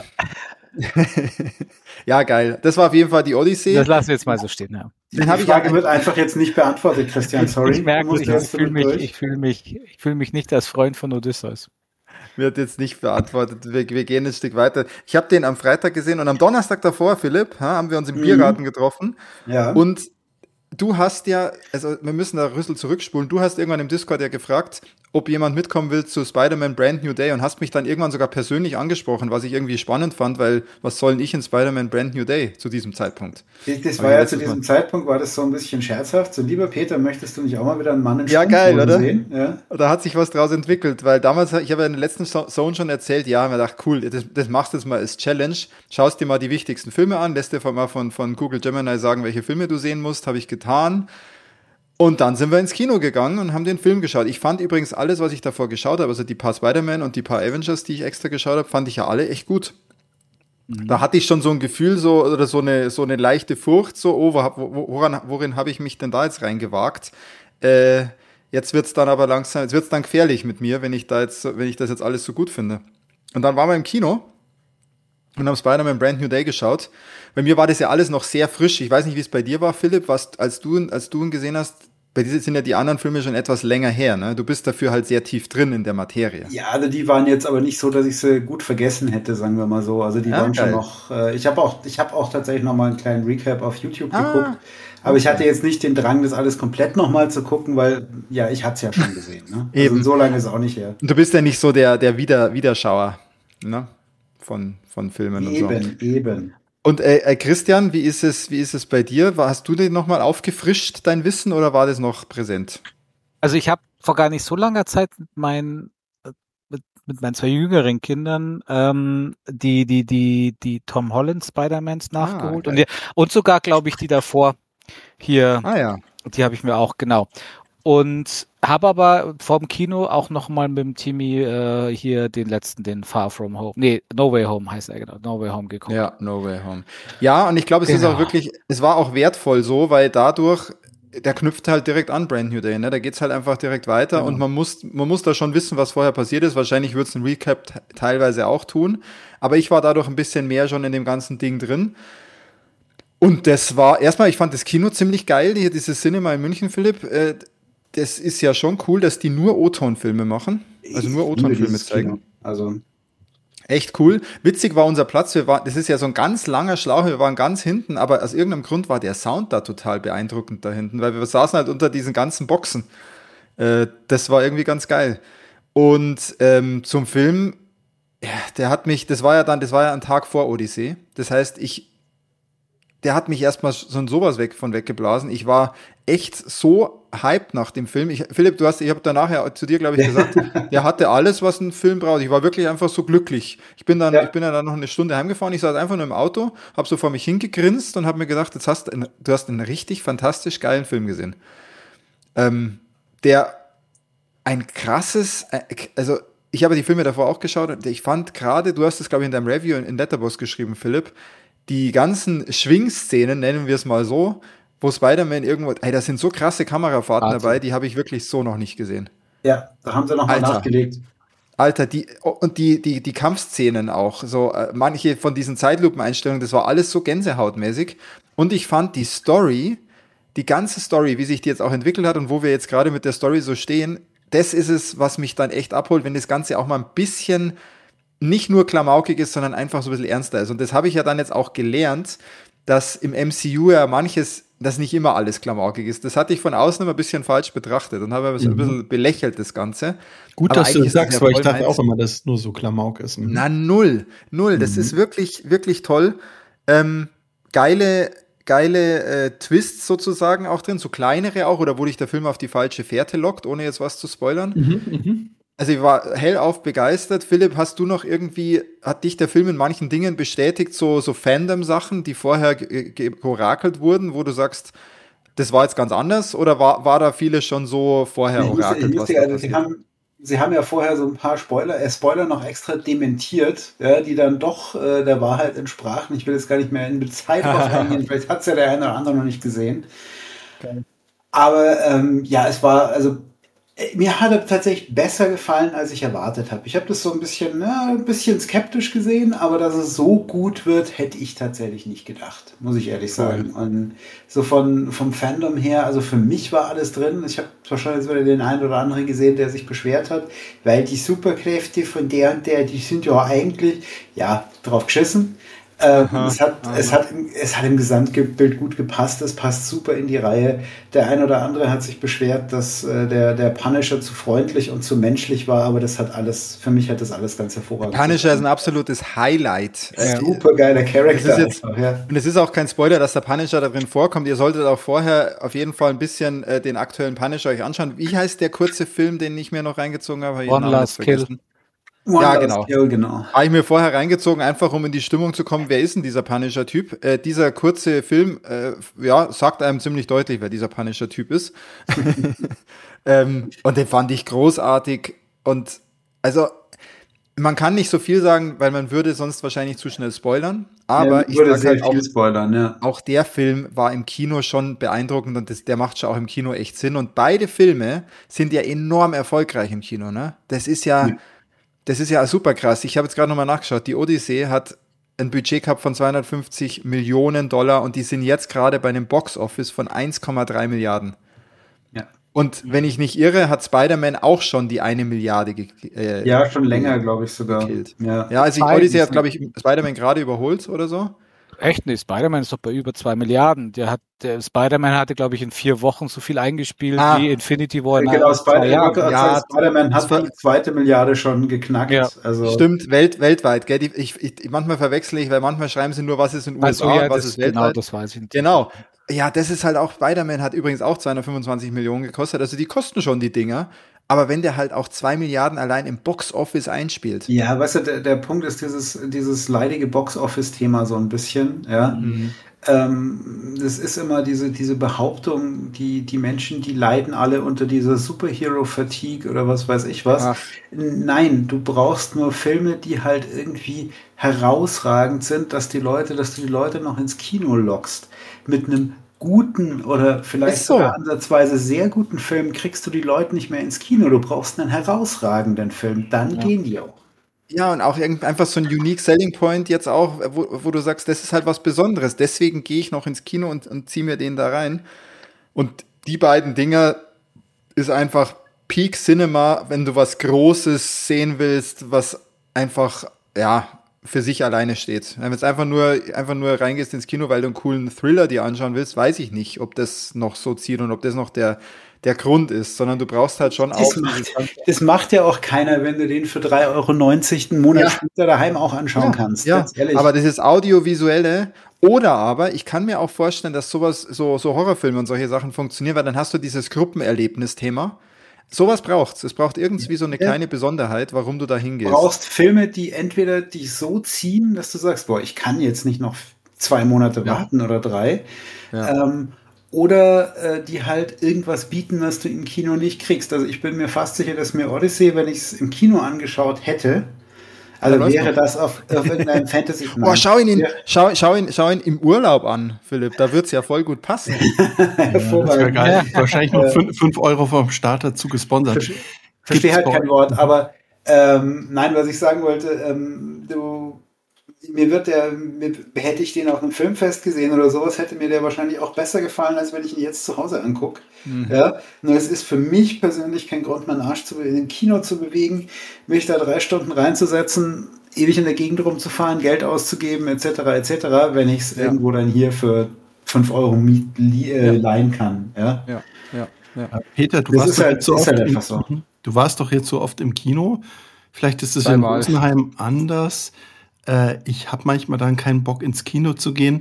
Ja, geil. Das war auf jeden Fall die Odyssee. das lassen wir jetzt mal so stehen. Ja. Den die habe ich Frage wird einfach jetzt nicht beantwortet, Christian, sorry. Ich merke, Du musst jetzt damit durch. ich fühle mich nicht als Freund von Odysseus. wird jetzt nicht beantwortet. Wir gehen ein Stück weiter. Ich habe den am Freitag gesehen und am Donnerstag davor, Philipp, haben wir uns im Biergarten getroffen. Ja. Und du hast ja, also wir müssen da Rüssel zurückspulen, du hast irgendwann im Discord ja gefragt, ob jemand mitkommen will zu Spider-Man Brand New Day und hast mich dann irgendwann sogar persönlich angesprochen, was ich irgendwie spannend fand, weil was soll denn ich in Spider-Man Brand New Day zu diesem Zeitpunkt? Das war ja zu diesem Zeitpunkt, war das so ein bisschen scherzhaft. So, lieber Peter, möchtest du nicht auch mal wieder einen Mann in Ja, geil, oder? sehen? Ja. Da hat sich was draus entwickelt, weil damals, ich habe ja in der letzten Zone schon erzählt, ja, mir gedacht, cool, das machst du jetzt mal als Challenge, schaust dir mal die wichtigsten Filme an, lässt dir mal von Google Gemini sagen, welche Filme du sehen musst, habe ich getan. Und dann sind wir ins Kino gegangen und haben den Film geschaut. Ich fand übrigens alles, was ich davor geschaut habe, also die paar Spider-Man und die paar Avengers, die ich extra geschaut habe, fand ich ja alle echt gut. Da hatte ich schon so ein Gefühl, so, oder so eine leichte Furcht, so, oh, worin habe ich mich denn da jetzt reingewagt? Jetzt wird's dann aber langsam, jetzt wird's dann gefährlich mit mir, wenn ich das jetzt alles so gut finde. Und dann waren wir im Kino und haben Spider-Man Brand New Day geschaut. Bei mir war das ja alles noch sehr frisch. Ich weiß nicht, wie es bei dir war, Philipp, als du ihn gesehen hast. Bei dir sind ja die anderen Filme schon etwas länger her, ne? Du bist dafür halt sehr tief drin in der Materie. Ja, also die waren jetzt aber nicht so, dass ich sie gut vergessen hätte, sagen wir mal so. Also die Ja, waren schon geil. noch. Ich habe auch tatsächlich noch mal einen kleinen Recap auf YouTube geguckt. Aber ich hatte jetzt nicht den Drang, das alles komplett noch mal zu gucken, weil ja, ich hatte es ja schon gesehen. Ne? Also Eben. so lange ist es auch nicht her. Und du bist ja nicht so der Wiederschauer, ne? Von Filmen und so. Eben. Und Christian, wie ist es bei dir? Hast du den nochmal aufgefrischt, dein Wissen, oder war das noch präsent? Also ich habe vor gar nicht so langer Zeit mit meinen zwei jüngeren Kindern die Tom Holland Spider-Mans nachgeholt geil. und sogar, glaube ich, die davor hier, Ja. die habe ich mir auch, genau. Und habe aber vorm Kino auch nochmal mit dem Timmy hier den Far From Home, No Way Home heißt er, genau, No Way Home geguckt. Ja, No Way Home. Ja, und ich glaube, es ist Genau. auch wirklich, es war auch wertvoll so, weil dadurch, der knüpft halt direkt an Brand New Day, ne? Da geht's halt einfach direkt weiter und man muss da schon wissen, was vorher passiert ist. Wahrscheinlich wird's ein Recap teilweise auch tun, aber ich war dadurch ein bisschen mehr schon in dem ganzen Ding drin. Und das war, erstmal, ich fand das Kino ziemlich geil, hier dieses Cinema in München, Philipp. Das ist ja schon cool, dass die nur O-Ton-Filme machen. Also nur O-Ton-Filme zeigen. Also Echt cool. Witzig war unser Platz. Das ist ja so ein ganz langer Schlauch. Wir waren ganz hinten, aber aus irgendeinem Grund war der Sound da total beeindruckend da hinten, weil wir saßen halt unter diesen ganzen Boxen. Das war irgendwie ganz geil. Und zum Film, ja, das war ja ein Tag vor Odyssee. Das heißt, der hat mich erstmal so sowas weggeblasen. Ich war echt so hyped nach dem Film. Philipp, ich habe danach ja zu dir, glaube ich, gesagt, der hatte alles, was ein Film braucht. Ich war wirklich einfach so glücklich. Ich bin dann noch eine Stunde heimgefahren. Ich saß einfach nur im Auto, habe so vor mich hingegrinst und habe mir gedacht, du hast einen richtig fantastisch geilen Film gesehen. Der ein krasses, also ich habe die Filme davor auch geschaut und ich fand gerade, du hast es, glaube ich, in deinem Review in Letterboxd geschrieben, Philipp, die ganzen Schwingszenen, nennen wir es mal so, wo Spider-Man irgendwo, da sind so krasse Kamerafahrten dabei, die habe ich wirklich so noch nicht gesehen. Ja, da haben sie noch mal Alter. nachgelegt. Alter, die Kampfszenen auch, so manche von diesen Zeitlupeneinstellungen, das war alles so gänsehautmäßig. Und ich fand die ganze Story, wie sich die jetzt auch entwickelt hat und wo wir jetzt gerade mit der Story so stehen, das ist es, was mich dann echt abholt, wenn das Ganze auch mal ein bisschen nicht nur klamaukig ist, sondern einfach so ein bisschen ernster ist. Und das habe ich ja dann jetzt auch gelernt, dass im MCU ja dass nicht immer alles klamaukig ist. Das hatte ich von außen immer ein bisschen falsch betrachtet und habe ein bisschen belächelt, das Ganze. Gut, aber dass du das sagst, ja weil ich dachte auch immer, dass nur so Klamauk ist. Na, null. Das ist wirklich, wirklich toll. Geile geile Twists sozusagen auch drin, so kleinere auch, oder wo dich der Film auf die falsche Fährte lockt, ohne jetzt was zu spoilern. Also ich war hellauf begeistert. Philipp, hast du noch irgendwie, hat dich der Film in manchen Dingen bestätigt, so Fandom-Sachen, die vorher georakelt wurden, wo du sagst, das war jetzt ganz anders, oder war da vieles schon so vorher orakelt? Sie haben ja vorher so ein paar Spoiler noch extra dementiert, ja, die dann doch der Wahrheit entsprachen. Ich will jetzt gar nicht mehr in Detail drauf eingehen, vielleicht hat es ja der eine oder andere noch nicht gesehen. Okay. Aber es war, also mir hat er tatsächlich besser gefallen, als ich erwartet habe. Ich habe das so ein bisschen skeptisch gesehen, aber dass es so gut wird, hätte ich tatsächlich nicht gedacht, muss ich ehrlich sagen. Und so vom Fandom her, also für mich war alles drin. Ich habe wahrscheinlich wieder den einen oder anderen gesehen, der sich beschwert hat, weil die Superkräfte von der und der, die sind ja eigentlich, drauf geschissen. Es hat im Gesamtbild gut gepasst, es passt super in die Reihe. Der ein oder andere hat sich beschwert, dass der Punisher zu freundlich und zu menschlich war, aber für mich hat das alles ganz hervorragend. Punisher ist ein absolutes Highlight. Super geiler Charakter. Und es ist auch kein Spoiler, dass der Punisher da drin vorkommt. Ihr solltet auch vorher auf jeden Fall ein bisschen den aktuellen Punisher euch anschauen. Wie heißt der kurze Film, den ich mir noch reingezogen habe? One Last Kill. Ja, genau. Habe ich mir vorher reingezogen, einfach um in die Stimmung zu kommen. Wer ist denn dieser Punisher-Typ? Dieser kurze Film, sagt einem ziemlich deutlich, wer dieser Punisher-Typ ist. Und den fand ich großartig. Und also, man kann nicht so viel sagen, weil man würde sonst wahrscheinlich zu schnell spoilern. Aber ich würde sehr viel spoilern, ja. Auch der Film war im Kino schon beeindruckend und der macht schon auch im Kino echt Sinn. Und beide Filme sind ja enorm erfolgreich im Kino, ne? Das ist ja super krass. Ich habe jetzt gerade nochmal nachgeschaut. Die Odyssee hat ein Budget gehabt von 250 Millionen $, und die sind jetzt gerade bei einem Box-Office von 1,3 Milliarden. Ja. Und wenn ich nicht irre, hat Spider-Man auch schon die 1 Milliarde schon länger, glaube ich sogar. Gekillt. Ja, also die Odyssee hat, glaube ich, Spider-Man gerade überholt oder so. Echt nicht? Spider-Man ist doch bei über 2 Milliarden. Der Spider-Man hatte, glaube ich, in 4 Wochen so viel eingespielt wie Infinity War. Genau, Spider-Man hat die 2. Milliarde schon geknackt. Ja. Also stimmt, weltweit. Gell? Manchmal verwechsel ich, weil manchmal schreiben sie nur, was ist in den USA und was ist weltweit. Genau, das weiß ich nicht. Genau. Ja, das ist halt auch, Spider-Man hat übrigens auch 225 Millionen gekostet. Also die kosten schon die Dinger. Aber wenn der halt auch 2 Milliarden allein im Box-Office einspielt. Ja, weißt du, der Punkt ist dieses leidige Box-Office-Thema so ein bisschen, ja. Das ist immer diese Behauptung, die Menschen, die leiden alle unter dieser Superhero-Fatigue oder was weiß ich was. Ach. Nein, du brauchst nur Filme, die halt irgendwie herausragend sind, dass du die Leute noch ins Kino lockst. Mit einem guten oder vielleicht sogar ansatzweise sehr guten Film kriegst du die Leute nicht mehr ins Kino. Du brauchst einen herausragenden Film, dann gehen die auch. Ja, und auch einfach so ein Unique Selling Point jetzt auch, wo du sagst, das ist halt was Besonderes. Deswegen gehe ich noch ins Kino und ziehe mir den da rein. Und die beiden Dinger ist einfach Peak Cinema, wenn du was Großes sehen willst, was einfach, für sich alleine steht. Wenn du jetzt einfach nur reingehst ins Kino, weil du einen coolen Thriller dir anschauen willst, weiß ich nicht, ob das noch so zieht und ob das noch der Grund ist, sondern du brauchst halt schon auch... Das macht ja auch keiner, wenn du den für 3,90 € einen Monat später daheim auch anschauen kannst. Ja, aber das ist Audiovisuelle. Oder aber, ich kann mir auch vorstellen, dass sowas, so Horrorfilme und solche Sachen funktionieren, weil dann hast du dieses Gruppenerlebnis-Thema. Sowas braucht's. Es braucht irgendwie so eine kleine Besonderheit, warum du da hingehst. Du brauchst Filme, die entweder dich so ziehen, dass du sagst, ich kann jetzt nicht noch 2 Monate warten oder 3. Ja. Oder die halt irgendwas bieten, was du im Kino nicht kriegst. Also ich bin mir fast sicher, dass mir Odyssey, wenn ich es im Kino angeschaut hätte, wäre das auf irgendeinem Fantasy... schau ihn im Urlaub an, Philipp. Da wird's ja voll gut passen. Hervorragend. Ja, wahrscheinlich nur 5 € vom Start dazu gesponsert. Verstehe halt kein Wort, aber nein, was ich sagen wollte, hätte ich den auf einem Filmfest gesehen oder sowas, hätte mir der wahrscheinlich auch besser gefallen, als wenn ich ihn jetzt zu Hause angucke. Ja? Nur es ist für mich persönlich kein Grund, meinen Arsch in den Kino zu bewegen, mich da 3 Stunden reinzusetzen, ewig in der Gegend rumzufahren, Geld auszugeben, etc., wenn ich es irgendwo dann hier für 5 € leihen kann. Ja? Ja. Peter, du warst doch jetzt so oft im Kino. Vielleicht ist es in Rosenheim anders. Ich habe manchmal dann keinen Bock, ins Kino zu gehen,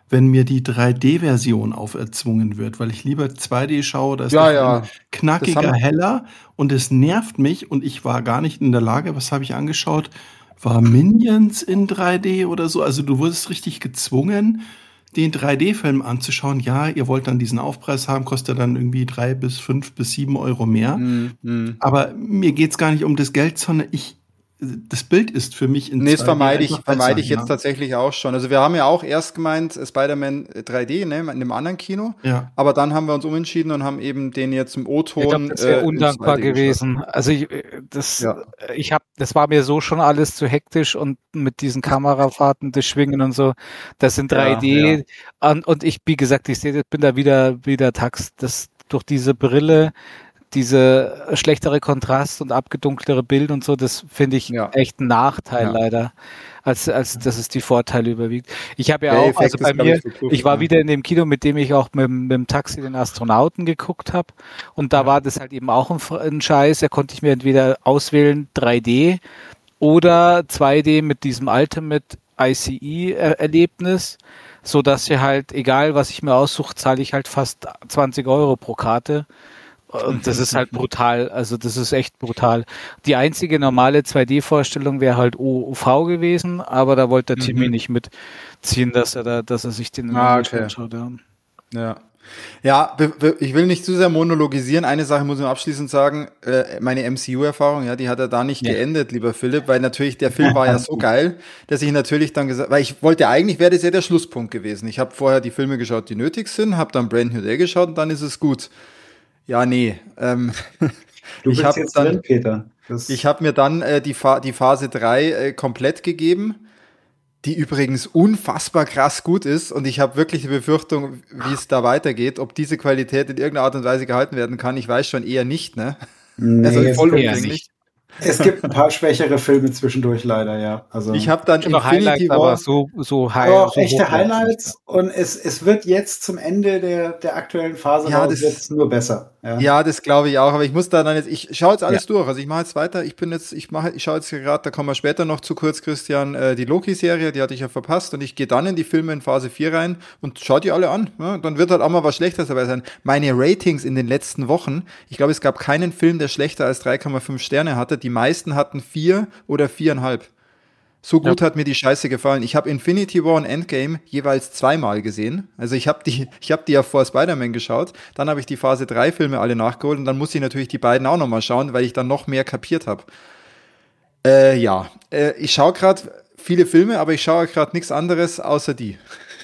wenn mir die 3D-Version auferzwungen wird, weil ich lieber 2D schaue, da ist Ja, der ja. Film knackiger, heller und es nervt mich und ich war gar nicht in der Lage, was habe ich angeschaut? War Minions in 3D oder so? Also du wurdest richtig gezwungen, den 3D-Film anzuschauen. Ja, ihr wollt dann diesen Aufpreis haben, kostet dann irgendwie 3 bis 5 bis 7 Euro mehr. Aber mir geht's gar nicht um das Geld, sondern das Bild ist für mich in 2D Das vermeide ich besser, jetzt tatsächlich auch schon. Also wir haben ja auch erst gemeint, Spider-Man 3D, ne, in einem anderen Kino. Ja. Aber dann haben wir uns umentschieden und haben eben den jetzt im O-Ton. Ich glaube, das wäre undankbar gewesen. Also das war mir so schon alles zu hektisch und mit diesen Kamerafahrten, das Schwingen und so, das sind 3D. Und ich, wie gesagt, bin da wieder Tax, das durch diese Brille, diese schlechtere Kontrast und abgedunkeltere Bild und so, das finde ich echt ein Nachteil leider, als dass es die Vorteile überwiegt. Ich habe ja auch, also bei mir, ich war wieder in dem Kino, mit dem ich auch mit dem Taxi den Astronauten geguckt habe und da war das halt eben auch ein Scheiß, da konnte ich mir entweder auswählen 3D oder 2D mit diesem Ultimate ICE-Erlebnis, so dass ich halt, egal was ich mir aussuche, zahle ich halt fast 20 Euro pro Karte. Und das ist halt brutal, also das ist echt brutal. Die einzige normale 2D-Vorstellung wäre halt OV gewesen, aber da wollte der Timmy nicht mitziehen, dass er sich den anschaut. Ja. Ja, ich will nicht zu sehr monologisieren. Eine Sache muss ich abschließend sagen, meine MCU-Erfahrung, ja, die hat er da nicht geendet, lieber Philipp, weil natürlich der Film war ja so geil, dass ich natürlich dann gesagt, weil ich wollte eigentlich, wäre das ja der Schlusspunkt gewesen. Ich habe vorher die Filme geschaut, die nötig sind, habe dann Brand New Day geschaut und dann ist es gut. Ja, nee. Du bist jetzt drin, Peter. Ich habe mir dann die Phase 3 komplett gegeben, die übrigens unfassbar krass gut ist. Und ich habe wirklich die Befürchtung, wie es da weitergeht. Ob diese Qualität in irgendeiner Art und Weise gehalten werden kann, ich weiß schon eher nicht. Ne? Nee, also vollumfänglich. Es gibt ein paar schwächere Filme zwischendurch leider, ja. Also ich habe dann Infinity War, aber so echte Highlights und es wird jetzt zum Ende der aktuellen Phase wird's nur besser. Ja, das glaube ich auch, aber ich muss da dann jetzt, ich schaue jetzt alles durch, also ich mache jetzt weiter, ich schaue jetzt gerade, da kommen wir später noch zu kurz, Christian, die Loki-Serie, die hatte ich ja verpasst und ich gehe dann in die Filme in Phase 4 rein und schaue die alle an, ja, dann wird halt auch mal was Schlechtes dabei sein. Meine Ratings in den letzten Wochen, ich glaube, es gab keinen Film, der schlechter als 3,5 Sterne hatte, die meisten hatten 4 oder 4,5. So gut hat mir die Scheiße gefallen. Ich habe Infinity War und Endgame jeweils zweimal gesehen. Also ich habe die ja vor Spider-Man geschaut. Dann habe ich die Phase 3 Filme alle nachgeholt und dann muss ich natürlich die beiden auch nochmal schauen, weil ich dann noch mehr kapiert habe. Ich schaue gerade viele Filme, aber ich schaue gerade nichts anderes außer die.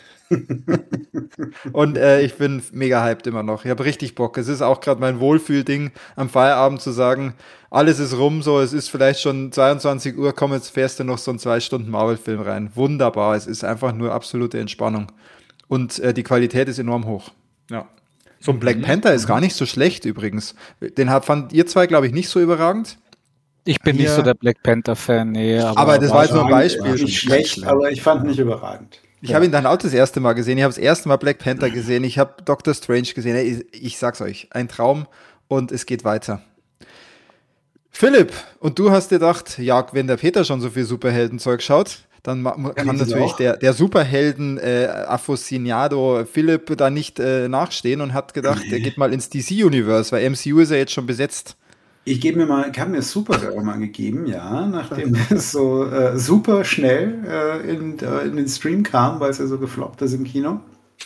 Und ich bin mega hyped immer noch. Ich habe richtig Bock. Es ist auch gerade mein Wohlfühlding, am Feierabend zu sagen, alles ist rum, so, es ist vielleicht schon 22 Uhr, komm, jetzt fährst du noch so einen 2 Stunden Marvel-Film rein. Wunderbar, es ist einfach nur absolute Entspannung. Und die Qualität ist enorm hoch. Ja. So ein Black Panther ist gar nicht so schlecht übrigens. Den fand ihr zwei, glaube ich, nicht so überragend. Ich bin nicht so der Black Panther-Fan, nee. Aber das war jetzt nur ein Beispiel. Nicht schlecht, aber ich fand nicht überragend. Ich habe ihn dann auch das erste Mal gesehen. Ich habe das erste Mal Black Panther gesehen. Ich habe Doctor Strange gesehen. Hey, ich sag's euch, ein Traum und es geht weiter. Philipp, und du hast dir gedacht, ja, wenn der Peter schon so viel Superheldenzeug schaut, dann kann natürlich der Superhelden-Affocinado Philipp da nicht nachstehen und hat gedacht, er geht mal ins DC-Universe, weil MCU ist ja jetzt schon besetzt. Ich habe mir Supergirl mal gegeben, ja, nachdem es so super schnell in den Stream kam, weil es ja so gefloppt ist im Kino.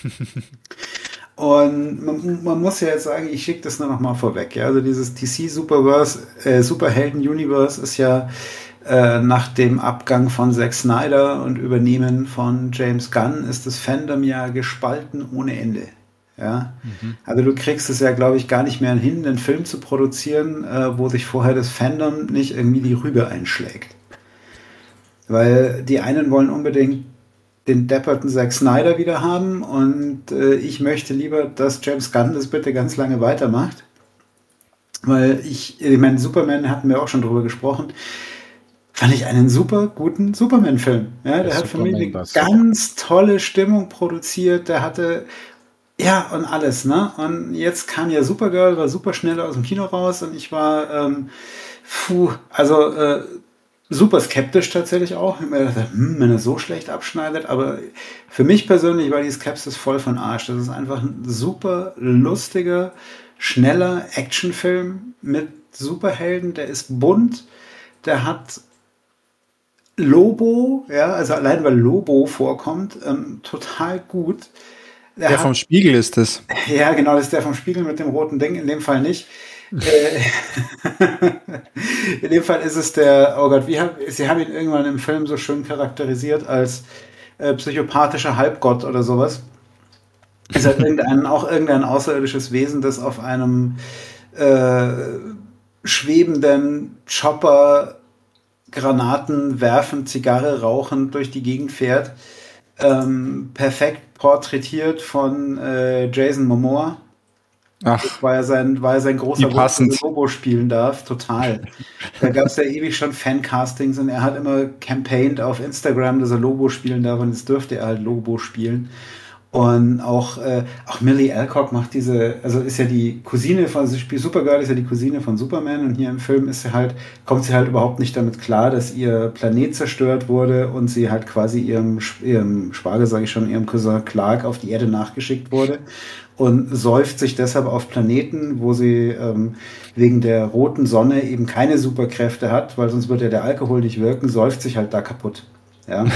Und man muss ja jetzt sagen, ich schicke das nur noch mal vorweg. Ja? Also dieses DC Superhelden-Universe ist ja nach dem Abgang von Zack Snyder und Übernehmen von James Gunn ist das Fandom ja gespalten ohne Ende. Ja? Also du kriegst es ja, glaube ich, gar nicht mehr hin, einen Film zu produzieren, wo sich vorher das Fandom nicht irgendwie die Rübe einschlägt. Weil die einen wollen unbedingt den depperten Zack Snyder wieder haben und ich möchte lieber, dass James Gunn das bitte ganz lange weitermacht. Weil ich meine, Superman hatten wir auch schon drüber gesprochen, fand ich einen super guten Superman-Film. Ja, der hat für mich eine ganz tolle Stimmung produziert, der hatte ja und alles, ne? Und jetzt kam ja Supergirl, war super schnell aus dem Kino raus und ich war super skeptisch tatsächlich auch. Ich habe mir gedacht, wenn er so schlecht abschneidet, aber für mich persönlich war die Skepsis voll von Arsch. Das ist einfach ein super lustiger, schneller Actionfilm mit Superhelden, der ist bunt, der hat Lobo, ja, also allein weil Lobo vorkommt, total gut. Der vom Spiegel ist es. Ja, genau, das ist der vom Spiegel mit dem roten Ding, in dem Fall nicht. In dem Fall ist es der, oh Gott, sie haben ihn irgendwann im Film so schön charakterisiert als psychopathischer Halbgott oder sowas. Ist halt irgendein außerirdisches Wesen, das auf einem schwebenden Chopper Granaten werfen, Zigarre rauchen durch die Gegend fährt. Perfekt porträtiert von Jason Momoa. Ach, Das war ja sein großer Wunsch, dass er Lobo spielen darf. Total. Da gab es ja ewig schon Fancastings und er hat immer campaigned auf Instagram, dass er Lobo spielen darf und jetzt dürfte er halt Lobo spielen. Und auch Millie Alcock macht also ist ja die Cousine von, sie spielt Supergirl, ist ja die Cousine von Superman und hier im Film kommt sie halt überhaupt nicht damit klar, dass ihr Planet zerstört wurde und sie halt quasi ihrem Schwager, sage ich schon, ihrem Cousin Clark auf die Erde nachgeschickt wurde und säuft sich deshalb auf Planeten, wo sie wegen der roten Sonne eben keine Superkräfte hat, weil sonst würde ja der Alkohol nicht wirken, säuft sich halt da kaputt. Ja.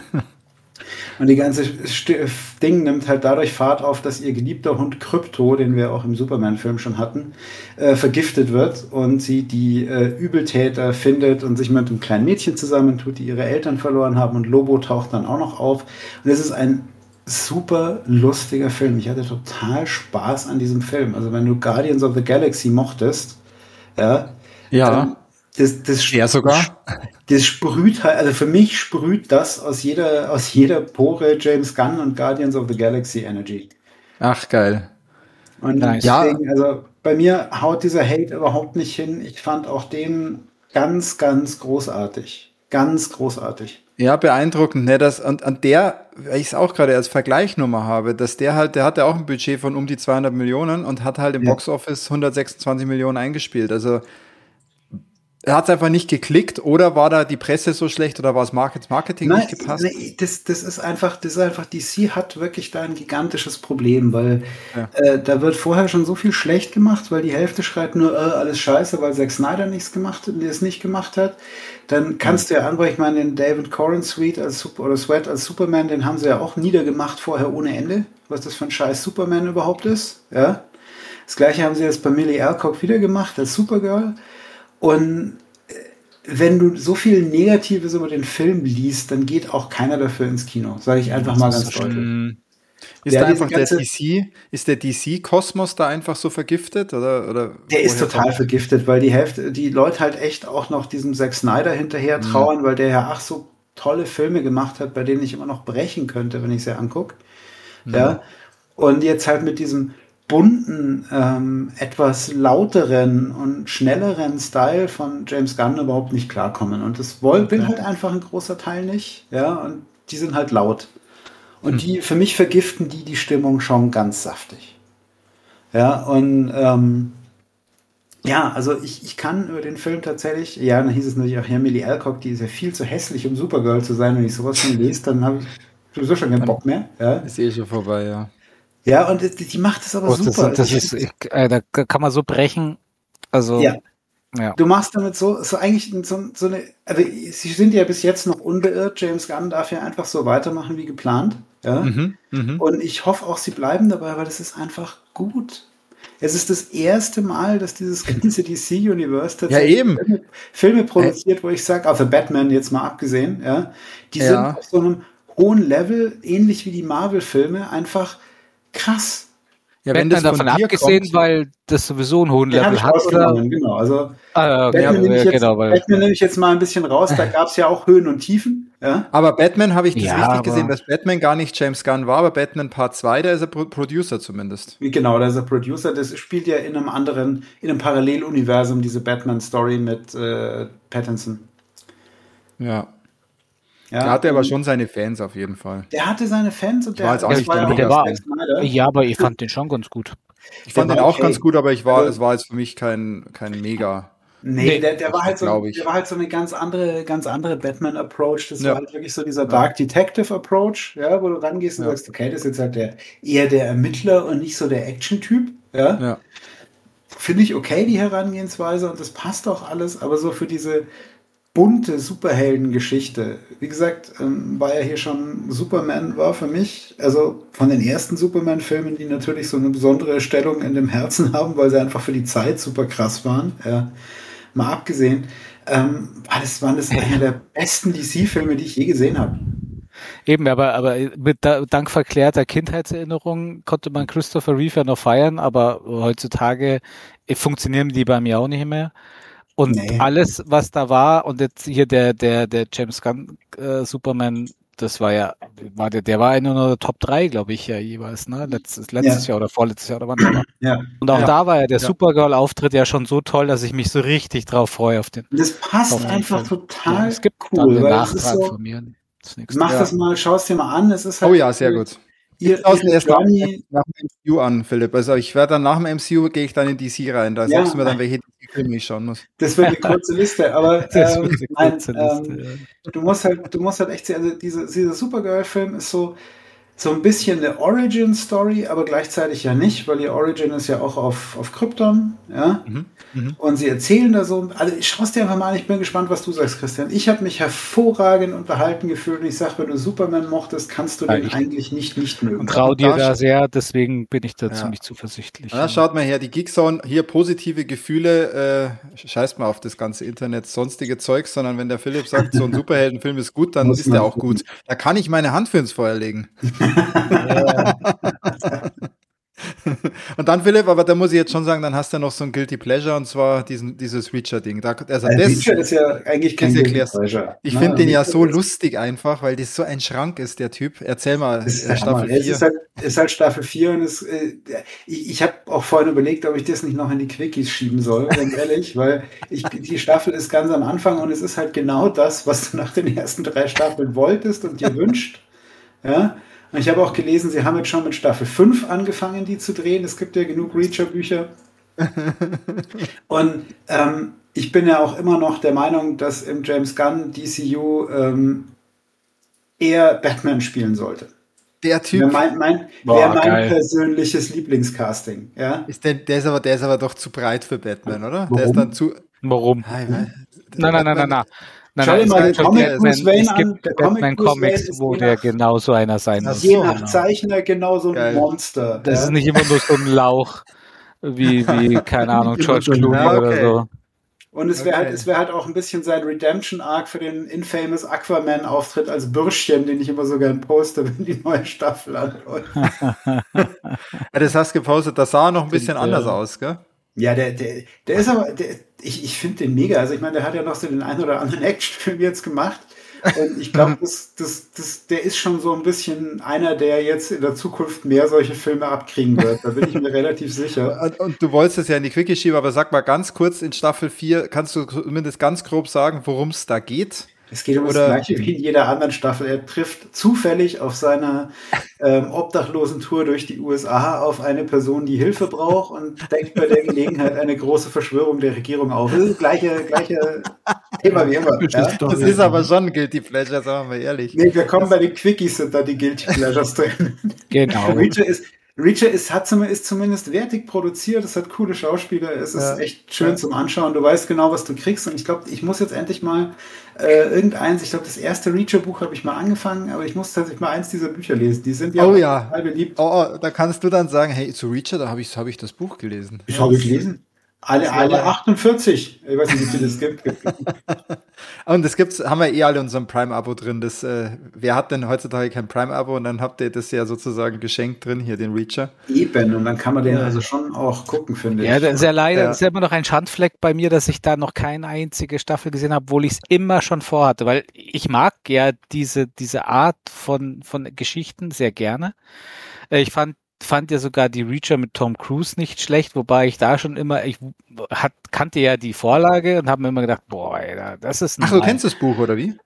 Und die ganze Ding nimmt halt dadurch Fahrt auf, dass ihr geliebter Hund Krypto, den wir auch im Superman-Film schon hatten, vergiftet wird und sie die Übeltäter findet und sich mit einem kleinen Mädchen zusammentut, die ihre Eltern verloren haben und Lobo taucht dann auch noch auf. Und es ist ein super lustiger Film. Ich hatte total Spaß an diesem Film. Also wenn du Guardians of the Galaxy mochtest, ja. Das sogar. Das sprüht halt, also für mich sprüht das aus jeder Pore James Gunn und Guardians of the Galaxy Energy. Ach, geil. Und deswegen, also bei mir haut dieser Hate überhaupt nicht hin. Ich fand auch den ganz, ganz großartig. Ganz großartig. Ja, beeindruckend, ne, weil ich es auch gerade als Vergleichnummer habe, dass der hat ja auch ein Budget von um die 200 Millionen und hat halt im Boxoffice 126 Millionen eingespielt. Also hat es einfach nicht geklickt oder war da die Presse so schlecht oder war das Marketing nicht gepasst? Nein, das ist einfach, DC hat wirklich da ein gigantisches Problem, weil da wird vorher schon so viel schlecht gemacht, weil die Hälfte schreit nur alles scheiße, weil Zack Snyder es nicht gemacht hat. Dann kannst du ja anbrechen, ich meine, den David Corran Sweat als Superman, den haben sie ja auch niedergemacht vorher ohne Ende, was das für ein scheiß Superman überhaupt ist. Ja? Das gleiche haben sie jetzt bei Millie Alcock wieder gemacht als Supergirl. Und wenn du so viel Negatives über den Film liest, dann geht auch keiner dafür ins Kino. Sage ich einfach mal ganz deutlich. Ist da einfach der DC-Kosmos da einfach so vergiftet? Oder der ist total vergiftet, weil die Leute halt echt auch noch diesem Zack Snyder hinterher trauern, weil der ja so tolle Filme gemacht hat, bei denen ich immer noch brechen könnte, wenn ich sie angucke. Ja. Und jetzt halt mit diesem bunten, etwas lauteren und schnelleren Style von James Gunn überhaupt nicht klarkommen. Und das will halt einfach ein großer Teil nicht. Ja, und die sind halt laut. Und für mich vergiften die Stimmung schon ganz saftig. Ja, und also ich kann über den Film tatsächlich, dann hieß es natürlich auch, Millie Alcock, die ist ja viel zu hässlich, um Supergirl zu sein. Wenn ich sowas schon lese, dann habe ich sowieso schon keinen Bock mehr. Ja. Ist schon vorbei, ja. Ja, und die macht es aber super. Da kann man so brechen. Also, ja. Du machst damit so eigentlich so eine, also sie sind ja bis jetzt noch unbeirrt. James Gunn darf ja einfach so weitermachen wie geplant. Ja. Und ich hoffe auch, sie bleiben dabei, weil das ist einfach gut. Es ist das erste Mal, dass dieses ganze DC-Universe tatsächlich Filme produziert, wo ich sage, außer Batman jetzt mal abgesehen, die sind auf so einem hohen Level, ähnlich wie die Marvel-Filme, einfach krass. Ja, wenn das davon abgesehen, weil das sowieso einen hohen Level hat. Genau, also Batman nehme ich jetzt mal ein bisschen raus, da gab es ja auch Höhen und Tiefen. Ja? Aber Batman habe ich das richtig gesehen, dass Batman gar nicht James Gunn war, aber Batman Part 2, da ist er Producer zumindest. Genau, da ist er Producer, das spielt ja in einem Paralleluniversum, diese Batman-Story mit Pattinson. Ja. Der hatte aber schon seine Fans auf jeden Fall. Der hatte seine Fans und aber ich fand den schon ganz gut. Ich fand den auch ganz gut, aber es war jetzt für mich kein mega Nee, der war halt so, glaube ich. der war halt so eine ganz andere Batman-Approach. Das Ja. war halt wirklich so dieser Dark Detective-Approach, ja, wo du rangehst und sagst, okay, das ist jetzt halt eher der Ermittler und nicht so der Action-Typ, ja. Ja. Finde ich okay, die Herangehensweise, und das passt auch alles, aber so für diese bunte Superheldengeschichte. Wie gesagt, war ja hier schon Superman, war für mich, also von den ersten Superman-Filmen, die natürlich so eine besondere Stellung in dem Herzen haben, weil sie einfach für die Zeit super krass waren, ja, mal abgesehen, waren das einer der besten DC-Filme, die ich je gesehen habe. Eben, aber dank verklärter Kindheitserinnerungen konnte man Christopher Reeve ja noch feiern, aber heutzutage funktionieren die bei mir auch nicht mehr. Und alles, was da war, und jetzt hier der James Gunn Superman, das war ja, der war in einer Top 3, glaube ich, ja jeweils, ne? Letztes Jahr oder vorletztes Jahr oder wann der war. Ja. Und auch da war ja der Supergirl-Auftritt ja schon so toll, dass ich mich so richtig drauf freue auf den. Das passt einfach total es gibt cool, dann den weil Nachtrag es ist so, von mir. Mach das mal, schau es dir mal an. Es ist halt Oh ja, sehr gut. Ihr Aus erst nach Journey, dem MCU an, Philipp. Also ich werde dann nach dem MCU, gehe ich dann in DC rein. Da sagst du mir dann, welche Filme ich schauen muss. das wird eine kurze Liste, aber Das wird eine kurze Liste, ja. du musst halt echt sehen, also dieser Supergirl-Film ist so ein bisschen eine Origin-Story, aber gleichzeitig ja nicht, weil die Origin ist ja auch auf Krypton, ja. Und sie erzählen da so, also schau es dir einfach mal an, ich bin gespannt, was du sagst, Christian. Ich habe mich hervorragend unterhalten gefühlt und ich sag, wenn du Superman mochtest, kannst du den eigentlich nicht mögen. Und trau dir da sehr, deswegen bin ich da ziemlich zuversichtlich. Ja, schaut mal her, die Geekzone, hier positive Gefühle, scheißt mal auf das ganze Internet, sonstige Zeugs, sondern wenn der Philipp sagt, so ein Superheldenfilm ist gut, dann ist der auch gut. Da kann ich meine Hand für ins Feuer legen. Und dann, Philipp, aber da muss ich jetzt schon sagen, dann hast du noch so ein Guilty Pleasure, und zwar dieses Reacher-Ding. Reacher ist ja eigentlich kein Guilty Pleasure. Ich finde den ja so lustig einfach, weil das so ein Schrank ist, der Typ. Erzähl mal, Staffel 4. Es ist halt Staffel 4 und ich habe auch vorhin überlegt, ob ich das nicht noch in die Quickies schieben soll, ganz ehrlich, weil die Staffel ist ganz am Anfang und es ist halt genau das, was du nach den ersten 3 Staffeln wolltest und dir wünscht. Ja. Und ich habe auch gelesen, sie haben jetzt schon mit Staffel 5 angefangen, die zu drehen. Es gibt ja genug Reacher-Bücher. Und ich bin ja auch immer noch der Meinung, dass im James Gunn DCU eher Batman spielen sollte. Der Typ. Wäre mein persönliches Lieblingscasting. Ja? Der ist aber doch zu breit für Batman, oder? Warum? Der ist dann zu. Warum? Nein. Schau dir mal den Comic Bruce Wayne an. Der Batman Comics, wo der genau so einer sein muss. Je nach Zeichner genau so ein Monster. Das ist nicht immer nur so ein Lauch wie keine Ahnung, George Clooney oder so. Und es wäre halt auch ein bisschen sein Redemption-Arc für den infamous Aquaman-Auftritt als Bürschchen, den ich immer so gern poste, wenn die neue Staffel anläuft. Das hast du gepostet, das sah noch ein bisschen anders aus, gell? Ja, der ist aber, ich finde den mega. Also ich meine, der hat ja noch so den einen oder anderen Actionfilm jetzt gemacht. Und ich glaube, der ist schon so ein bisschen einer, der jetzt in der Zukunft mehr solche Filme abkriegen wird. Da bin ich mir relativ sicher. Und du wolltest es ja in die Quickie schieben, aber sag mal ganz kurz, in Staffel 4, kannst du zumindest ganz grob sagen, worum es da geht? Es geht um das Gleiche wie in jeder anderen Staffel. Er trifft zufällig auf seiner Obdachlosen-Tour durch die USA auf eine Person, die Hilfe braucht, und deckt bei der Gelegenheit eine große Verschwörung der Regierung auf. Das ist das gleiche Thema wie immer. Ja? Das ist aber schon ein Guilty Pleasure, sagen wir mal ehrlich. Nee, wir kommen bei den Quickies, sind da die Guilty Pleasures drin. Genau. Reacher ist zumindest wertig produziert, es hat coole Schauspieler, es ist echt schön zum Anschauen, du weißt genau, was du kriegst, und ich glaube, ich muss jetzt endlich mal ich glaube, das erste Reacher-Buch habe ich mal angefangen, aber ich muss tatsächlich mal eins dieser Bücher lesen, die sind total beliebt. Da kannst du dann sagen, hey, zu Reacher, da habe ich das Buch gelesen. Das habe ich gelesen. Alle 48. Ich weiß nicht, wie viel es gibt. Und haben wir alle in unserem Prime-Abo drin. Wer hat denn heutzutage kein Prime-Abo? Und dann habt ihr das ja sozusagen geschenkt drin, hier den Reacher. Eben, und dann kann man den also schon auch gucken, finde ich. Ja, das ist ja leider, das ist ja immer noch ein Schandfleck bei mir, dass ich da noch keine einzige Staffel gesehen habe, obwohl ich es immer schon vorhatte, weil ich mag ja diese Art von Geschichten sehr gerne. Ich fand ja sogar die Reacher mit Tom Cruise nicht schlecht, wobei ich da schon immer, kannte ja die Vorlage und habe mir immer gedacht, boah, Alter, das ist du kennst das Buch, oder wie?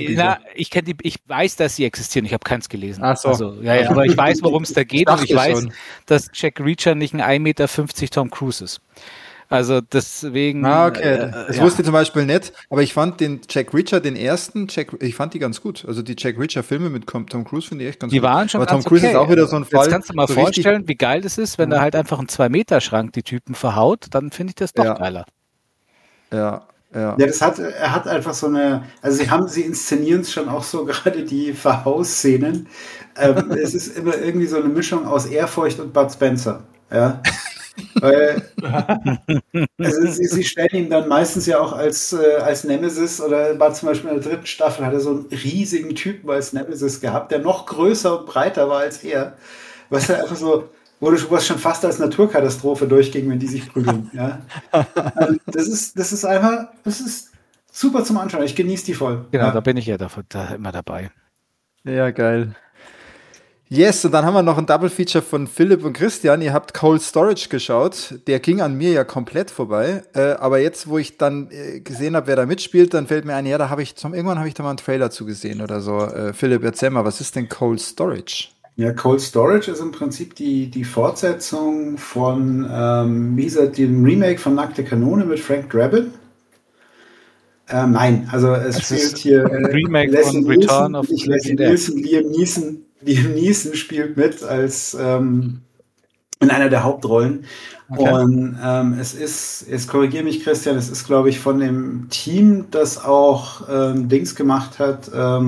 Ich weiß, dass sie existieren, ich habe keins gelesen. Ach so. Also, aber ich weiß, worum es da geht, und ich weiß, dass Jack Reacher nicht ein 1,50 Meter Tom Cruise ist. Also deswegen. Okay. Das wusste ich zum Beispiel nicht, aber ich fand den Jack Reacher, ich fand die ganz gut. Also die Jack Reacher-Filme mit Tom Cruise finde ich echt ganz gut. Die waren schon aber ganz Tom Cruise okay. ist auch wieder so ein Fall. Jetzt kannst du mal vorstellen, wie geil das ist, wenn er halt einfach einen 2-Meter-Schrank die Typen verhaut, dann finde ich das doch geiler. Ja. Ja, er hat einfach so eine, also sie inszenieren es schon auch so, gerade die Verhausszenen. Es ist immer irgendwie so eine Mischung aus Ehrfurcht und Bud Spencer. Ja. Weil, also sie stellen ihn dann meistens ja auch als Nemesis, oder war zum Beispiel in der 3. Staffel, hat er so einen riesigen Typen als Nemesis gehabt, der noch größer und breiter war als er. Was er einfach so, wo es schon fast als Naturkatastrophe durchging, wenn die sich prügeln. Ja? Also das ist super zum Anschauen. Ich genieße die voll. Genau, da bin ich ja da immer dabei. Ja, geil. Yes, und dann haben wir noch ein Double Feature von Philipp und Christian. Ihr habt Cold Storage geschaut. Der ging an mir ja komplett vorbei. Aber jetzt, wo ich dann gesehen habe, wer da mitspielt, dann fällt mir ein, ja, irgendwann habe ich da mal einen Trailer zugesehen oder so. Philipp, erzähl mal, was ist denn Cold Storage? Ja, Cold Storage ist im Prinzip die Fortsetzung von dem Remake von Nackte Kanone mit Frank Drabin. Nein, also es spielt hier Remake von Return of the Living Dead. Liam Neeson spielt mit als in einer der Hauptrollen. Okay. Und jetzt korrigiere mich Christian, es ist glaube ich von dem Team, das auch Dings gemacht hat.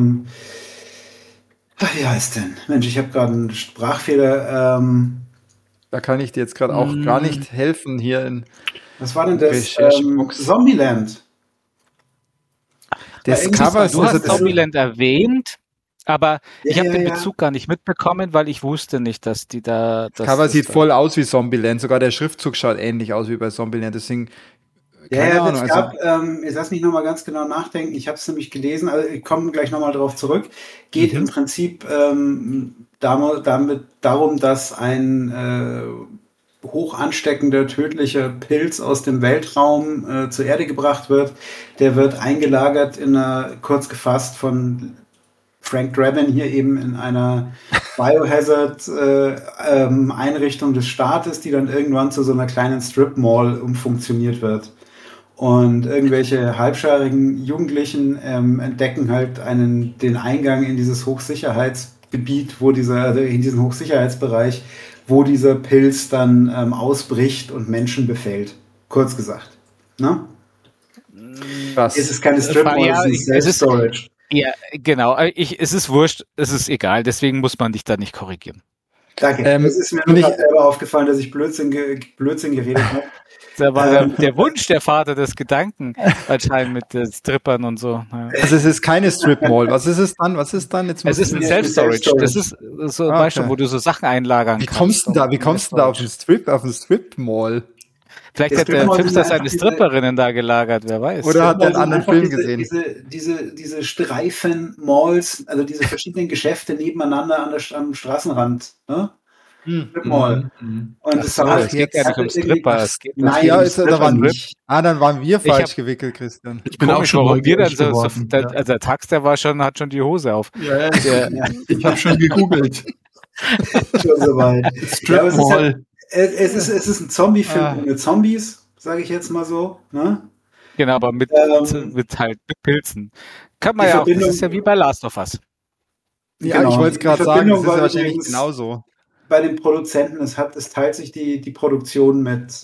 Wie heißt denn? Mensch, ich habe gerade einen Sprachfehler. Da kann ich dir jetzt gerade auch gar nicht helfen hier in. Was war denn das? Zombieland. Das Cover, du hast Zombieland erwähnt, aber ich habe den Bezug gar nicht mitbekommen, weil ich wusste nicht, dass die da. Das Cover sieht voll aus wie Zombieland. Sogar der Schriftzug schaut ähnlich aus wie bei Zombieland. Deswegen. Keine Ahnung, jetzt lass mich nochmal ganz genau nachdenken. Ich habe es nämlich gelesen, also ich komme gleich nochmal drauf zurück. Geht im Prinzip darum, dass ein hoch ansteckender, tödlicher Pilz aus dem Weltraum zur Erde gebracht wird. Der wird eingelagert kurz gefasst von Frank Drabin hier eben in einer Biohazard-Einrichtung des Staates, die dann irgendwann zu so einer kleinen Strip-Mall umfunktioniert wird. Und irgendwelche halbscharigen Jugendlichen entdecken halt den Eingang in dieses Hochsicherheitsgebiet, in diesen Hochsicherheitsbereich, wo dieser Pilz dann ausbricht und Menschen befällt. Kurz gesagt. Ne? Was? Es ist keine Strip-Mall, es ist Self-Storage. Ja, genau. Es ist wurscht, es ist egal, deswegen muss man dich da nicht korrigieren. Danke. Es ist mir nur selber aufgefallen, dass ich Blödsinn geredet habe. Da war der Wunsch der Vater des Gedanken anscheinend mit den Strippern und so. Ja. Also es ist keine Strip-Mall. Was ist es dann? Jetzt es ist ein Self-Storage. Das ist so ein Beispiel, wo du so Sachen einlagern kannst. Wie kommst du da auf einen Strip-Mall? Vielleicht hat der Filmstar seine Stripperinnen da gelagert, wer weiß. Oder hat er einen anderen Film gesehen? Diese Streifen-Malls, also diese verschiedenen Geschäfte nebeneinander am Straßenrand. Ne? Strip-Mall. Und es geht ja nicht um Stripper. Dann waren wir falsch gewickelt, Christian. Ich bin auch schon geworden. Also der Tax, hat schon die Hose auf. Ja. Ich habe schon gegoogelt. Schon soweit. Strip-Mall. Es ist ein Zombie-Film mit Zombies, sage ich jetzt mal so. Ne? Genau, aber mit Pilzen. Kann man ja auch, das ist ja wie bei Last of Us. Ja, genau. Ich wollte es gerade sagen, das ist ja wahrscheinlich genauso. Bei den Produzenten, es teilt sich die Produktion mit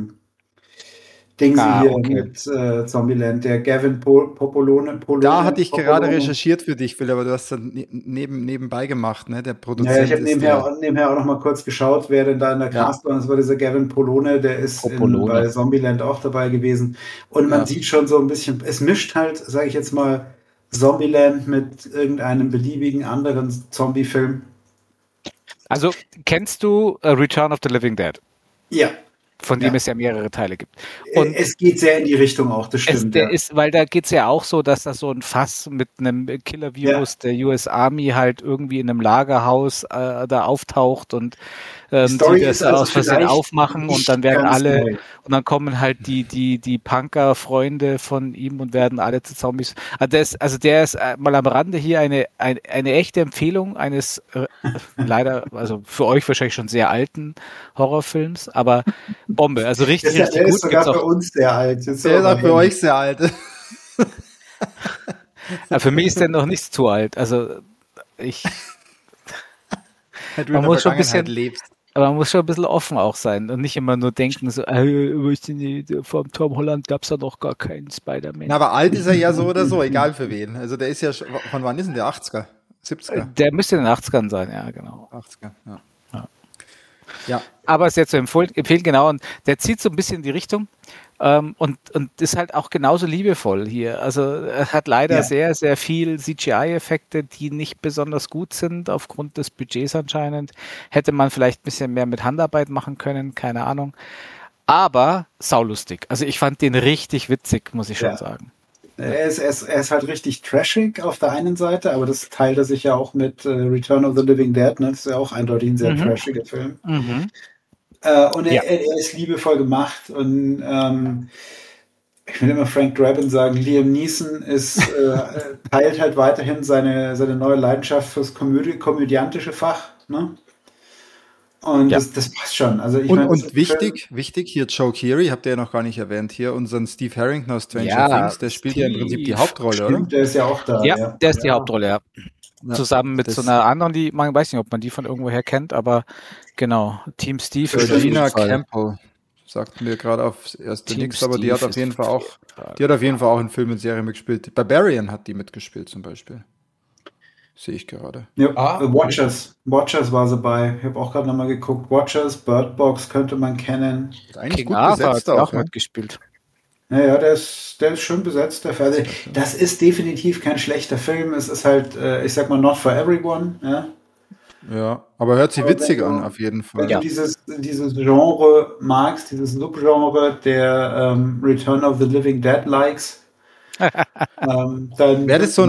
mit Zombieland, der Gavin Popolone. Da hatte ich gerade recherchiert für dich, Phil, aber du hast dann nebenbei gemacht, ne? Der Produzent. Ja, ich habe nebenher auch noch mal kurz geschaut, wer denn da in der Cast war. Das war dieser Gavin Polone, der ist bei Zombieland auch dabei gewesen. Und man sieht schon so ein bisschen, es mischt halt, sage ich jetzt mal, Zombieland mit irgendeinem beliebigen anderen Zombie-Film. Also, kennst du Return of the Living Dead? Ja. Von dem es ja mehrere Teile gibt. Und es geht sehr in die Richtung auch, das stimmt. Weil da geht es ja auch so, dass da so ein Fass mit einem Killer-Virus der US Army halt irgendwie in einem Lagerhaus da auftaucht und die das aus Versehen aufmachen und dann werden alle, und dann kommen halt die Punker-Freunde von ihm und werden alle zu Zombies. Also der ist mal am Rande hier eine echte Empfehlung eines leider, also für euch wahrscheinlich schon sehr alten Horrorfilms, aber Bombe. Also richtig, Der richtig ist gut. sogar Gibt's für auch, uns sehr alt. Der ist auch für euch sehr alt. für mich ist der noch nicht zu alt. Also ich, Wenn du man in der muss schon ein Vergangenheit bisschen, lebst. aber man muss schon ein bisschen offen auch sein und nicht immer nur denken, so, vom Tom Holland gab es ja noch gar keinen Spider-Man. Na, aber alt ist er ja so oder so, egal für wen. Also der ist ja, von wann ist denn der? 80er? 70er? Der müsste in den 80ern sein, ja, genau. 80er, ja. Ja. Ja, Aber es ist jetzt zu empfehlen, genau, und der zieht so ein bisschen in die Richtung und ist halt auch genauso liebevoll hier. Also er hat leider sehr, sehr viel CGI-Effekte, die nicht besonders gut sind, aufgrund des Budgets anscheinend. Hätte man vielleicht ein bisschen mehr mit Handarbeit machen können, keine Ahnung. Aber saulustig. Also ich fand den richtig witzig, muss ich schon sagen. Er ist halt richtig trashig auf der einen Seite, aber das teilt er sich ja auch mit Return of the Living Dead. Ne? Das ist ja auch eindeutig ein sehr trashiger Film. Mhm. Und er ist liebevoll gemacht. Und ich will immer Frank Drabin sagen, Liam Neeson teilt halt weiterhin seine neue Leidenschaft fürs komödiantische Fach. Ne? Und das passt schon. Also und wichtig, hier Joe Keery, habt ihr ja noch gar nicht erwähnt, hier unseren Steve Harrington aus Stranger Things, der spielt ja im Prinzip die Hauptrolle, oder? Der ist ja auch da. Ja, der ist die Hauptrolle, ja. Zusammen mit so einer anderen, man weiß nicht, ob man die von irgendwoher kennt, aber genau, Team Steve. Georgina Campbell sagt mir gerade aufs erste nichts, aber die hat auf jeden Fall auch in Filmen und Serien mitgespielt. Barbarian hat die mitgespielt zum Beispiel. Sehe ich gerade. Ja, Watchers war sie bei. Ich habe auch gerade nochmal geguckt. Watchers, Bird Box könnte man kennen. Eigentlich King gut Arthur besetzt auch mitgespielt. Naja, der ist schön besetzt. Also, das ist definitiv kein schlechter Film. Es ist halt, ich sag mal, not for everyone. Ja, aber hört sich witzig an, auf jeden Fall. Wenn du dieses Genre magst, dieses Subgenre der Return of the Living Dead likes, dann wäre das so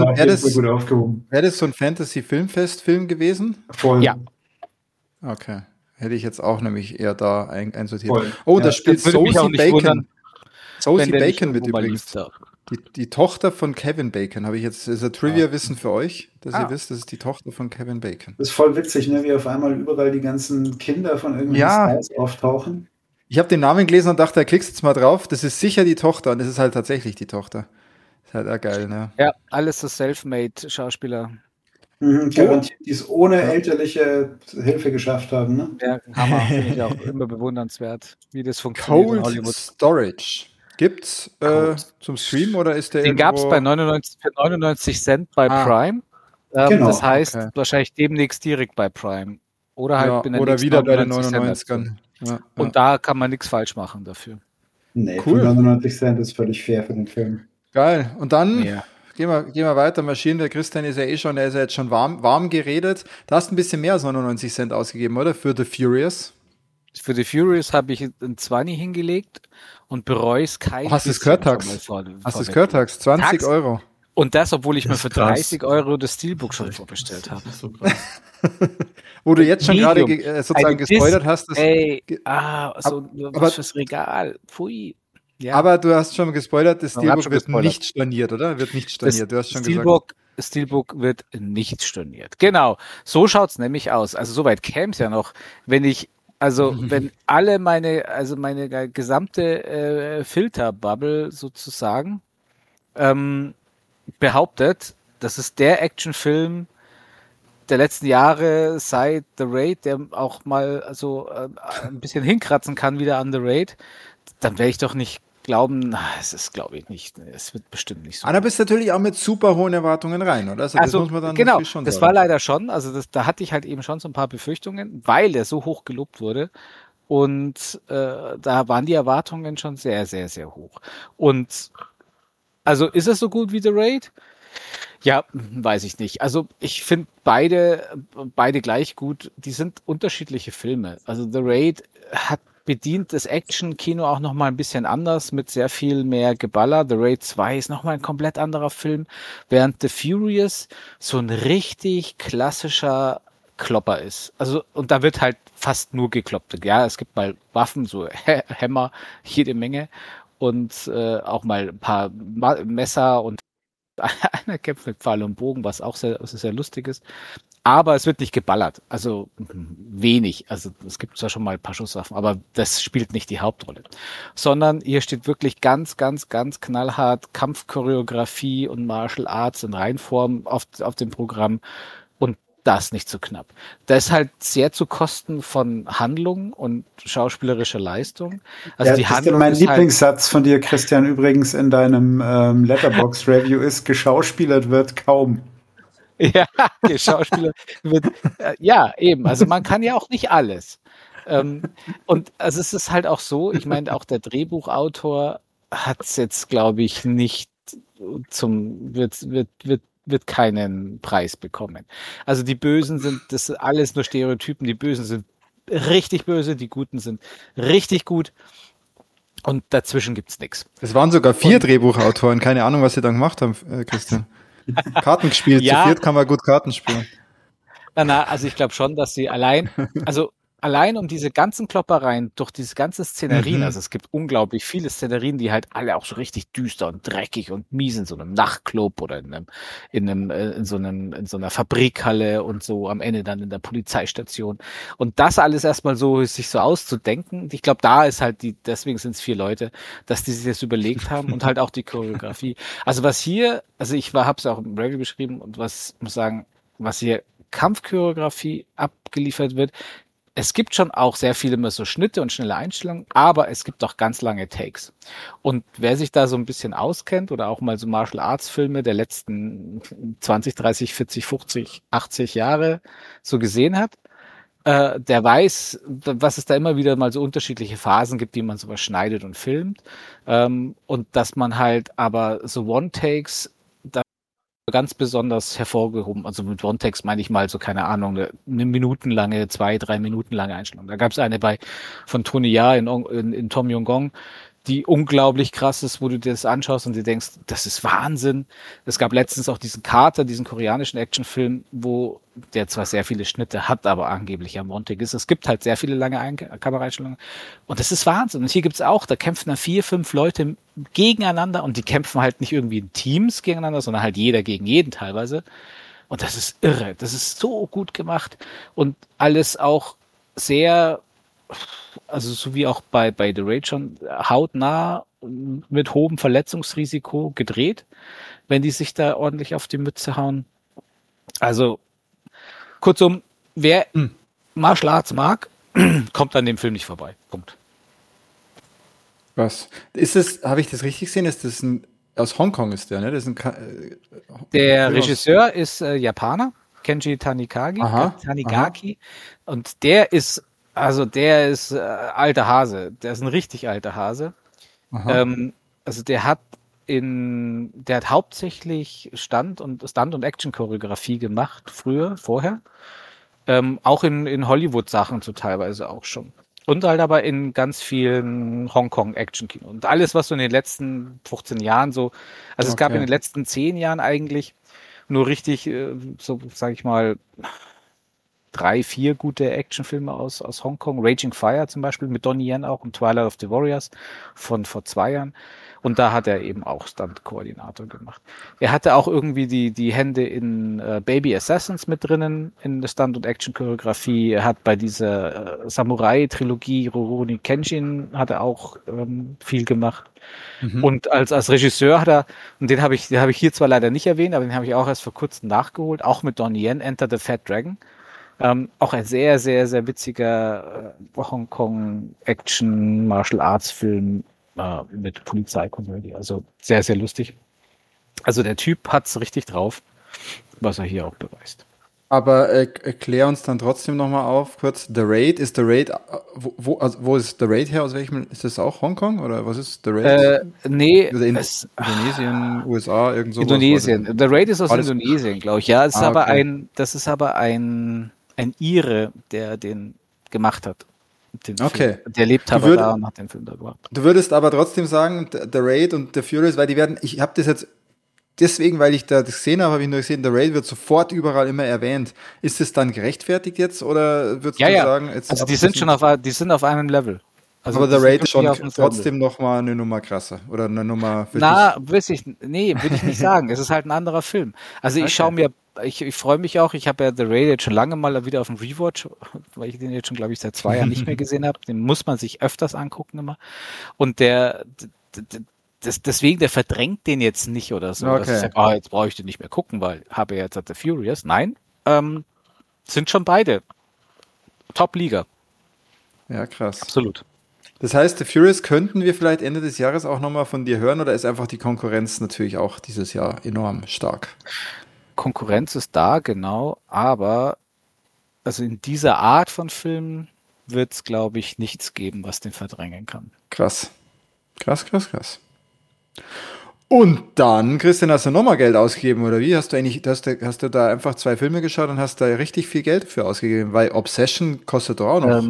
ein Fantasy-Filmfest-Film gewesen? Voll. Ja. Okay. Hätte ich jetzt auch nämlich eher da einsortiert. Voll. Oh, da spielt Sosie Bacon. Sosie Bacon mit übrigens. Die Tochter von Kevin Bacon. Habe ich jetzt, ist ein Trivia-Wissen für euch, dass ihr wisst, das ist die Tochter von Kevin Bacon. Das ist voll witzig, ne? Wie auf einmal überall die ganzen Kinder von irgendwelchen Stars auftauchen. Ich habe den Namen gelesen und dachte, klickst jetzt mal drauf. Das ist sicher die Tochter und das ist halt tatsächlich die Tochter. Ist halt auch geil, ne? Ja, alles so Selfmade-Schauspieler. Garantiert, die es ohne elterliche Hilfe geschafft haben, ne? Ja, Hammer, finde ich auch immer bewundernswert, wie das funktioniert Cold in Hollywood. Storage. Gibt's zum Stream oder ist der Den gab es bei 99 Cent bei Prime. Genau. Das heißt wahrscheinlich demnächst direkt bei Prime. Oder halt oder wieder bei den 99ern. Und da kann man nichts falsch machen dafür. Nee, cool. 99 Cent ist völlig fair für den Film. Geil. Und dann gehen wir weiter. Marschieren. Der Christian ist ja jetzt schon warm geredet. Da hast du ein bisschen mehr als 99 Cent ausgegeben, oder? Für The Furious. Für The Furious habe ich einen 20 hingelegt und bereue es kein Hast du es gehört, Tax? Hast du es gehört, Tax? 20 Euro. Und das, obwohl ich mir für 30 Euro das Steelbook schon vorbestellt habe. So krass. Wo du jetzt schon gerade sozusagen gespoilert hast. Was fürs Regal. Pfui. Ja. Aber du hast schon gespoilert, das Steelbook wird nicht storniert, oder? Wird nicht storniert, du hast schon gesagt. Steelbook wird nicht storniert. Genau, so schaut's nämlich aus. Also soweit käme es ja noch, wenn alle meine gesamte Filterbubble sozusagen behauptet, das ist der Actionfilm der letzten Jahre seit The Raid, der auch mal ein bisschen hinkratzen kann wieder an The Raid, dann werde ich doch nicht glauben, es ist, glaube ich, nicht. Es wird bestimmt nicht so. Aber da bist du natürlich auch mit super hohen Erwartungen rein, oder? Also das muss man dann genau, schon das sagen. war leider schon. Also da hatte ich halt eben schon so ein paar Befürchtungen, weil er so hoch gelobt wurde. Und da waren die Erwartungen schon sehr, sehr, sehr hoch. Und also ist es so gut wie The Raid? Ja, weiß ich nicht. Also ich finde beide gleich gut. Die sind unterschiedliche Filme. Also The Raid bedient das Action-Kino auch nochmal ein bisschen anders mit sehr viel mehr Geballer. The Raid 2 ist nochmal ein komplett anderer Film, während The Furious so ein richtig klassischer Klopper ist. Also, und da wird halt fast nur gekloppt. Ja, es gibt mal Waffen, so Hämmer, jede Menge und auch mal ein paar Messer und einer kämpft mit Pfeil und Bogen, was auch sehr, sehr lustig ist. Aber es wird nicht geballert, also wenig. Also es gibt zwar schon mal ein paar Schusswaffen, aber das spielt nicht die Hauptrolle. Sondern hier steht wirklich ganz, ganz, ganz knallhart Kampfchoreografie und Martial Arts in Reinform auf dem Programm und das nicht zu knapp. Das ist halt sehr zu Kosten von Handlung und schauspielerischer Leistung. Also ja, die Handlung mein ist Lieblingssatz von dir, Christian, übrigens in deinem Letterboxd-Review ist, geschauspielert wird kaum. Ja, der Schauspieler wird, ja, eben. Also man kann ja auch nicht alles. Und also es ist halt auch so, ich meine, auch der Drehbuchautor hat es jetzt, glaube ich, nicht wird keinen Preis bekommen. Also die Bösen sind, das sind alles nur Stereotypen, die Bösen sind richtig böse, die Guten sind richtig gut. Und dazwischen gibt's nichts. Es waren sogar 4 Drehbuchautoren, keine Ahnung, was sie dann gemacht haben, Christian. Karten gespielt, Ja. Zu 4 kann man gut Karten spielen. Also ich glaube schon, dass sie allein um diese ganzen Kloppereien, durch diese ganzen Szenerien, also es gibt unglaublich viele Szenerien, die halt alle auch so richtig düster und dreckig und mies in so einem Nachtclub oder in so einer Fabrikhalle und so am Ende dann in der Polizeistation. Und das alles erstmal so sich so auszudenken, ich glaube, da ist halt deswegen sind es 4 Leute, dass die sich das überlegt haben und halt auch die Choreografie. Also ich habe es auch im Review beschrieben und muss sagen, was hier Kampfchoreografie abgeliefert wird. Es gibt schon auch sehr viele immer so Schnitte und schnelle Einstellungen, aber es gibt auch ganz lange Takes. Und wer sich da so ein bisschen auskennt oder auch mal so Martial Arts Filme der letzten 20, 30, 40, 50, 80 Jahre so gesehen hat, der weiß, was es da immer wieder mal so unterschiedliche Phasen gibt, wie man sowas schneidet und filmt. Und dass man halt aber so One-Takes ganz besonders hervorgehoben. Also mit One-Takes meine ich mal so, keine Ahnung, eine minutenlange, 2, 3 Minuten lange Einstellung. Da gab es eine von Tony Jaa in Tom Yum-Goong, die unglaublich krass ist, wo du dir das anschaust und dir denkst, das ist Wahnsinn. Es gab letztens auch diesen Carter, diesen koreanischen Actionfilm, wo der zwar sehr viele Schnitte hat, aber angeblich am One-Take ist. Es gibt halt sehr viele lange Kameraeinstellungen und das ist Wahnsinn. Und hier gibt's auch, da kämpfen dann 4, 5 Leute gegeneinander und die kämpfen halt nicht irgendwie in Teams gegeneinander, sondern halt jeder gegen jeden teilweise. Und das ist irre. Das ist so gut gemacht und alles auch sehr, also so wie auch bei The Raid schon, hautnah mit hohem Verletzungsrisiko gedreht, wenn die sich da ordentlich auf die Mütze hauen. Also kurzum, wer Martial Arts mag, kommt an dem Film nicht vorbei. Punkt. Was? Habe ich das richtig gesehen? Ist das aus Hongkong ist der, ne? Das ist der Regisseur ist Japaner, Kenji Tanigaki. Und der ist alter Hase. Der ist ein richtig alter Hase. Also der hat hauptsächlich Stunt- und Action-Choreografie gemacht, vorher. Auch in Hollywood-Sachen so teilweise auch schon. Und halt aber in ganz vielen Hongkong-Action-Kino. Und alles, was so in den letzten 15 Jahren so, also es gab in den letzten 10 Jahren eigentlich nur richtig, so sag ich mal, 3, 4 gute Actionfilme aus Hongkong. Raging Fire zum Beispiel mit Donnie Yen auch und Twilight of the Warriors von vor 2 Jahren. Und da hat er eben auch Stunt-Koordinator gemacht. Er hatte auch irgendwie die Hände in Baby Assassins mit drinnen in der Stunt- und Action-Choreografie. Er hat bei dieser Samurai-Trilogie Rurouni Kenshin hat er auch viel gemacht. Und als Regisseur hat er, und den habe ich hier zwar leider nicht erwähnt, aber den habe ich auch erst vor kurzem nachgeholt, auch mit Donnie Yen, Enter the Fat Dragon. Auch ein sehr, sehr, sehr witziger Hongkong-Action-Martial-Arts-Film mit Polizeikomödie. Also sehr, sehr lustig. Also der Typ hat's richtig drauf, was er hier auch beweist. Aber erklär uns dann trotzdem nochmal auf, kurz, The Raid, wo ist The Raid her? Aus welchem, ist das auch Hongkong oder was ist The Raid? Nee. Oder Indonesien, USA, irgend sowas? Indonesien. The Raid ist aus Indonesien, glaube ich. Ja, das ist aber ein Ire, der den gemacht hat. Okay. Film. Der lebt aber da und hat den Film da gemacht. Du würdest aber trotzdem sagen, The Raid und The Furious, weil ich habe das jetzt deswegen, weil ich das gesehen habe ich nur gesehen, The Raid wird sofort überall immer erwähnt. Ist es dann gerechtfertigt jetzt oder würdest du sagen, jetzt also die sind auf einem Level. Also aber The die sind Raid wirklich schon auf dem trotzdem nochmal eine Nummer krasser. Oder eine Nummer für würde ich nicht sagen. Es ist halt ein anderer Film. Also ich schaue mir, ich freue mich auch, ich habe ja The Raid jetzt schon lange mal wieder auf dem Rewatch, weil ich den jetzt schon, glaube ich, seit 2 Jahren nicht mehr gesehen habe. Den muss man sich öfters angucken immer. Und deswegen, der verdrängt den jetzt nicht oder so. Dass ich sage, jetzt brauche ich den nicht mehr gucken, weil habe jetzt The Furious. Nein, sind schon beide Top-Liga. Ja, krass. Absolut. Das heißt, The Furious könnten wir vielleicht Ende des Jahres auch nochmal von dir hören oder ist einfach die Konkurrenz natürlich auch dieses Jahr enorm stark? Konkurrenz ist da, genau, aber also in dieser Art von Filmen wird es, glaube ich, nichts geben, was den verdrängen kann. Krass. Und dann, Christian, hast du nochmal Geld ausgegeben, oder wie? Hast du da einfach 2 Filme geschaut und hast da richtig viel Geld für ausgegeben? Weil Obsession kostet doch auch noch.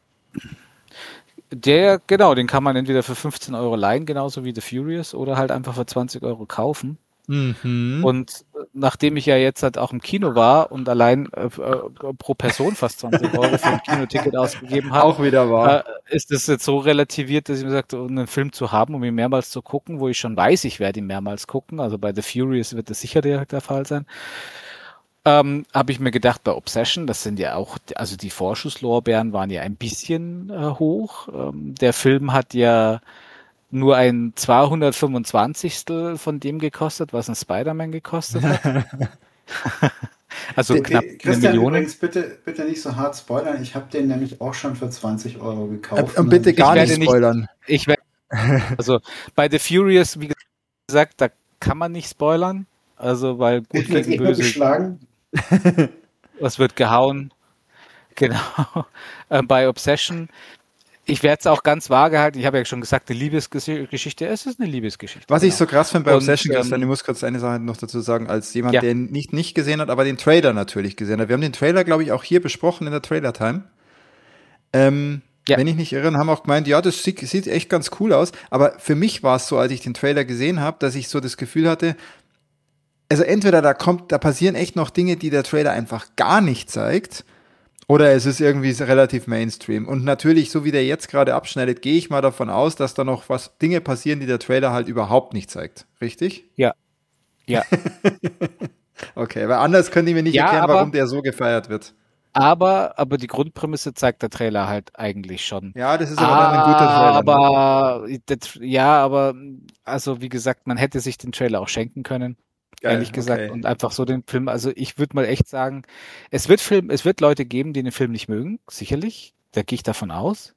Den kann man entweder für 15 Euro leihen, genauso wie The Furious, oder halt einfach für 20 Euro kaufen. Mhm. Und nachdem ich ja jetzt halt auch im Kino war und allein pro Person fast 20 Euro für ein Kinoticket ausgegeben habe, auch wieder wahr. ist es jetzt so relativiert, dass ich mir sagte, einen Film zu haben, um ihn mehrmals zu gucken, wo ich schon weiß, ich werde ihn mehrmals gucken. Also bei The Furious wird das sicher der Fall sein. Habe ich mir gedacht, bei Obsession, das sind ja auch, also die Vorschusslorbeeren waren ja ein bisschen hoch. Der Film hat ja nur ein 225. von dem gekostet, was ein Spider-Man gekostet hat. Also knapp Christian, 1 Million. Übrigens, bitte nicht so hart spoilern. Ich habe den nämlich auch schon für 20 Euro gekauft. Und bitte gar nicht spoilern. Also bei The Furious, wie gesagt, da kann man nicht spoilern. Also weil gut gegen böse. Geschlagen. Was wird gehauen? Genau. Bei Obsession. Ich werde es auch ganz vage halten. Ich habe ja schon gesagt, eine Liebesgeschichte. Es ist eine Liebesgeschichte. Was ich so krass finde bei Obsession, Christian, ich muss kurz eine Sache noch dazu sagen, als jemand, der ihn nicht gesehen hat, aber den Trailer natürlich gesehen hat. Wir haben den Trailer, glaube ich, auch hier besprochen in der Trailer-Time. Wenn ich nicht irre, haben auch gemeint, ja, das sieht echt ganz cool aus. Aber für mich war es so, als ich den Trailer gesehen habe, dass ich so das Gefühl hatte, also entweder da passieren echt noch Dinge, die der Trailer einfach gar nicht zeigt, oder es ist irgendwie relativ Mainstream. Und natürlich, so wie der jetzt gerade abschneidet, gehe ich mal davon aus, dass da noch Dinge passieren, die der Trailer halt überhaupt nicht zeigt. Richtig? Ja. Okay, weil anders können die mir nicht erklären, warum der so gefeiert wird. Aber die Grundprämisse zeigt der Trailer halt eigentlich schon. Ja, das ist aber dann ein guter Trailer. Aber also wie gesagt, man hätte sich den Trailer auch schenken können. Geil, ehrlich gesagt, okay. Und einfach so den Film, also ich würde mal echt sagen, es wird Leute geben, die den Film nicht mögen, sicherlich, da gehe ich davon aus.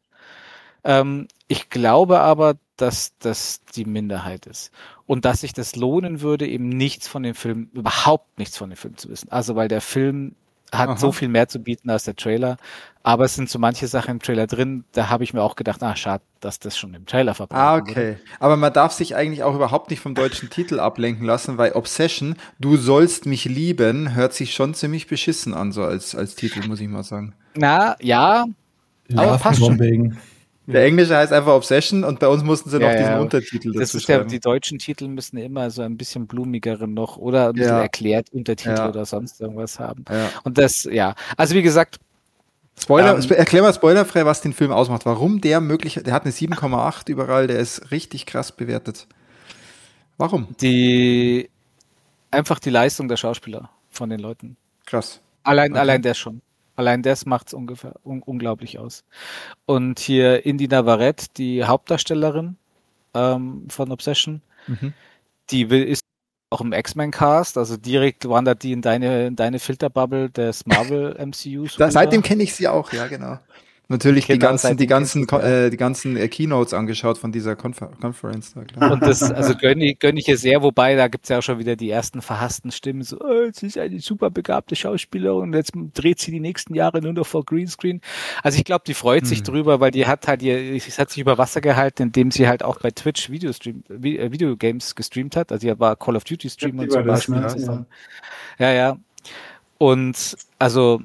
Ich glaube aber, dass das die Minderheit ist und dass sich das lohnen würde, eben überhaupt nichts von dem Film zu wissen. Also weil der Film hat so viel mehr zu bieten als der Trailer, aber es sind so manche Sachen im Trailer drin, da habe ich mir auch gedacht, schade, dass das schon im Trailer verbraten okay. Wurde. Aber man darf sich eigentlich auch überhaupt nicht vom deutschen Titel ablenken lassen, weil Obsession, du sollst mich lieben, hört sich schon ziemlich beschissen an, so als Titel, muss ich mal sagen. Na, ja, aber passt schon. Der englische heißt einfach Obsession und bei uns mussten sie noch diesen Untertitel dazu schreiben. Die deutschen Titel müssen immer so ein bisschen blumigeren noch oder ein bisschen erklärt Untertitel oder sonst irgendwas haben. Ja. Und das, also wie gesagt, erklär mal spoilerfrei, was den Film ausmacht. Warum der hat eine 7,8 überall, der ist richtig krass bewertet. Warum? Einfach die Leistung der Schauspieler von den Leuten. Krass. Allein das schon. Allein das macht's ungefähr unglaublich aus. Und hier Indy Navarrete, die Hauptdarstellerin von Obsession, die ist auch im X-Men-Cast, also direkt wandert die in deine Filterbubble des Marvel MCUs. Seitdem kenne ich sie auch, ja genau. Natürlich die ganzen Keynotes angeschaut von dieser Conference da, klar. Und das, also gönne ich ihr sehr, wobei da gibt's ja auch schon wieder die ersten verhassten Stimmen, so, sie ist eine super begabte Schauspielerin und jetzt dreht sie die nächsten Jahre nur noch vor Greenscreen. Also ich glaube, die freut sich drüber, weil die hat sich über Wasser gehalten, indem sie halt auch bei Twitch Videogames gestreamt hat. Also sie war Call of Duty Streamer und zum Beispiel. Ja. Und also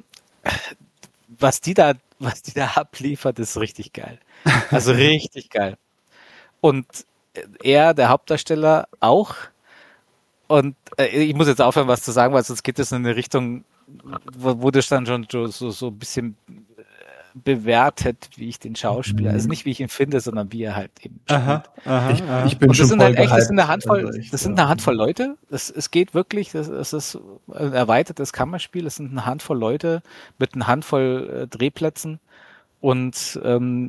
was die da abliefert, ist richtig geil. Also richtig geil. Und er, der Hauptdarsteller, auch. Und ich muss jetzt aufhören, was zu sagen, weil sonst geht es in eine Richtung, wo das dann schon so ein bisschen bewertet, wie ich den Schauspieler, also nicht wie ich ihn finde, sondern wie er halt eben spielt. Ich bin Und das schon sind halt echt, das gehypt. sind eine Handvoll Leute. Es geht wirklich, das ist ein erweitertes Kammerspiel. Es sind eine Handvoll Leute mit einer Handvoll Drehplätzen und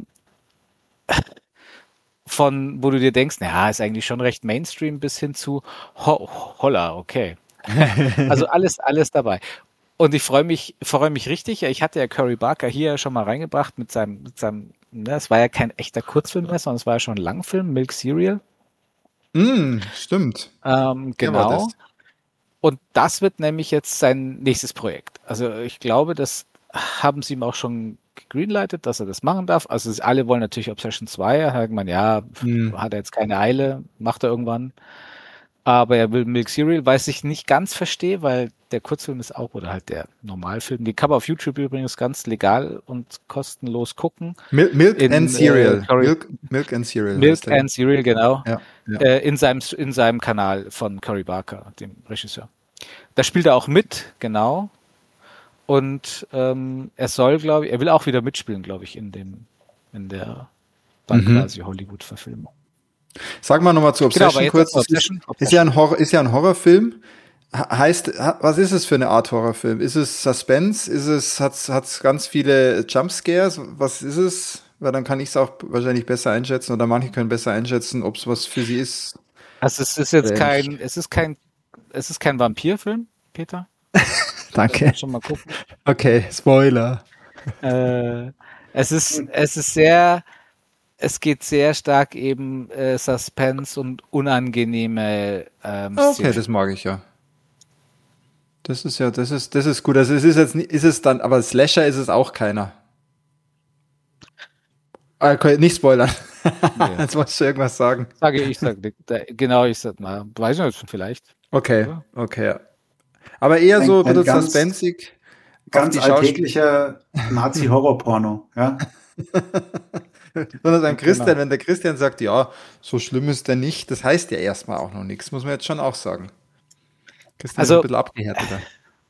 von, wo du dir denkst, naja, ist eigentlich schon recht Mainstream bis hin zu holla, okay. Also alles dabei. Und ich freue mich richtig. Ich hatte ja Cory Barker hier schon mal reingebracht mit seinem, ne, es war ja kein echter Kurzfilm mehr, sondern es war ja schon ein Langfilm, Milk Serial. Stimmt. Genau. Und das wird nämlich jetzt sein nächstes Projekt. Also ich glaube, das haben sie ihm auch schon gegreenlightet, dass er das machen darf. Also alle wollen natürlich Obsession 2. Da sagt man, ja, hat er jetzt keine Eile, macht er irgendwann. Aber er will Milk Serial, was ich nicht ganz verstehe, weil der Kurzfilm ist auch, oder halt der Normalfilm. Den kann man auf YouTube übrigens ganz legal und kostenlos gucken. Milk and Serial. Milk and Serial. Milk and Serial, genau. Ja. In seinem Kanal von Cory Barker, dem Regisseur. Da spielt er auch mit, genau. Und er will auch wieder mitspielen, glaube ich, in der dann quasi Hollywood-Verfilmung. Sag mal nochmal zu Obsession kurz. Obsession. Ist ja ein Horrorfilm. Was ist es für eine Art Horrorfilm? Ist es Suspense? Hat's ganz viele Jumpscares? Was ist es? Weil dann kann ich es auch wahrscheinlich besser einschätzen oder manche können besser einschätzen, ob es was für sie ist. Also es ist jetzt kein Vampirfilm, Peter. Danke. Schon mal gucken. Okay, Spoiler. Es geht sehr stark eben Suspense und unangenehme Okay, das mag ich ja. Das ist gut. Also aber Slasher ist es auch keiner. Okay, nicht spoilern. Ja. Jetzt wolltest du irgendwas sagen. Ich sag mal, weiß ich nicht, vielleicht. Okay. Aber eher so ein bisschen suspensig. Ganz alltäglicher Nazi-Horror-Porno, ja. Sondern beim Christian, wenn der Christian sagt, ja, so schlimm ist der nicht, das heißt ja erstmal auch noch nichts, muss man jetzt schon auch sagen. Christian ist ein bisschen abgehärteter.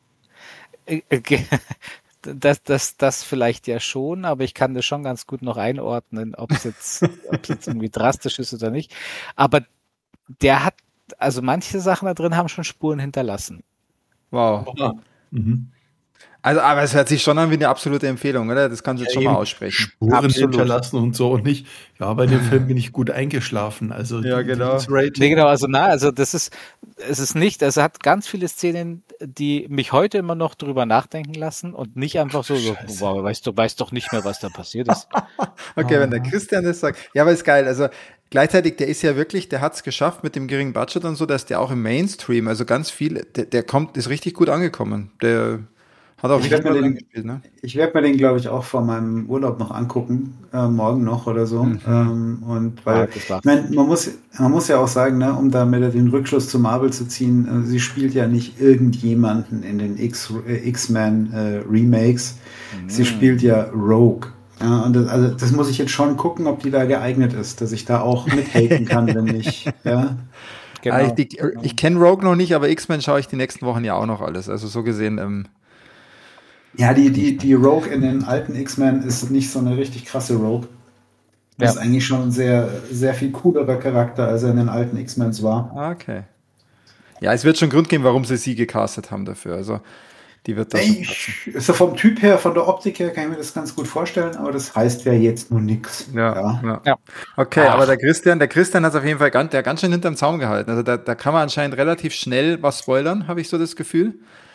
Das vielleicht ja schon, aber ich kann das schon ganz gut noch einordnen, ob es jetzt irgendwie drastisch ist oder nicht. Aber der hat, also manche Sachen da drin haben schon Spuren hinterlassen. Wow. Also, aber es hört sich schon an wie eine absolute Empfehlung, oder? Das kannst du jetzt schon mal aussprechen. Spuren hinterlassen und so und nicht, ja, bei dem Film bin ich gut eingeschlafen. Also ja, genau. Es ist nicht, also hat ganz viele Szenen, die mich heute immer noch drüber nachdenken lassen und nicht einfach so wow, weißt doch nicht mehr, was da passiert ist. Okay, wenn der Christian das sagt. Ja, aber ist geil. Also gleichzeitig, der hat es geschafft mit dem geringen Budget und so, dass der auch im Mainstream, also ganz viel, ist richtig gut angekommen. Der hat auch richtig gut gespielt, ne? Ich werde mir den, glaube ich, auch vor meinem Urlaub noch angucken, morgen noch oder so. Und weil, man muss ja auch sagen, ne, um da mit den Rückschluss zu Marvel zu ziehen, sie spielt ja nicht irgendjemanden in den X-Men Remakes. Sie spielt ja Rogue. Ja, und das muss ich jetzt schon gucken, ob die da geeignet ist, dass ich da auch mithaten kann, wenn nicht. Ja. Genau. Ich kenne Rogue noch nicht, aber X-Men schaue ich die nächsten Wochen ja auch noch alles. Also so gesehen. Ja, die Rogue in den alten X-Men ist nicht so eine richtig krasse Rogue. Das ist eigentlich schon ein sehr, sehr viel coolerer Charakter, als er in den alten X-Mens war. Okay. Ja, es wird schon Grund geben, warum sie gecastet haben dafür. Also die wird da ist vom Typ her, von der Optik her, kann ich mir das ganz gut vorstellen, aber das heißt ja jetzt nur nichts. Ja. Okay, aber der Christian hat es auf jeden Fall ganz schön hinterm Zaum gehalten. Also da kann man anscheinend relativ schnell was spoilern, habe ich so das Gefühl.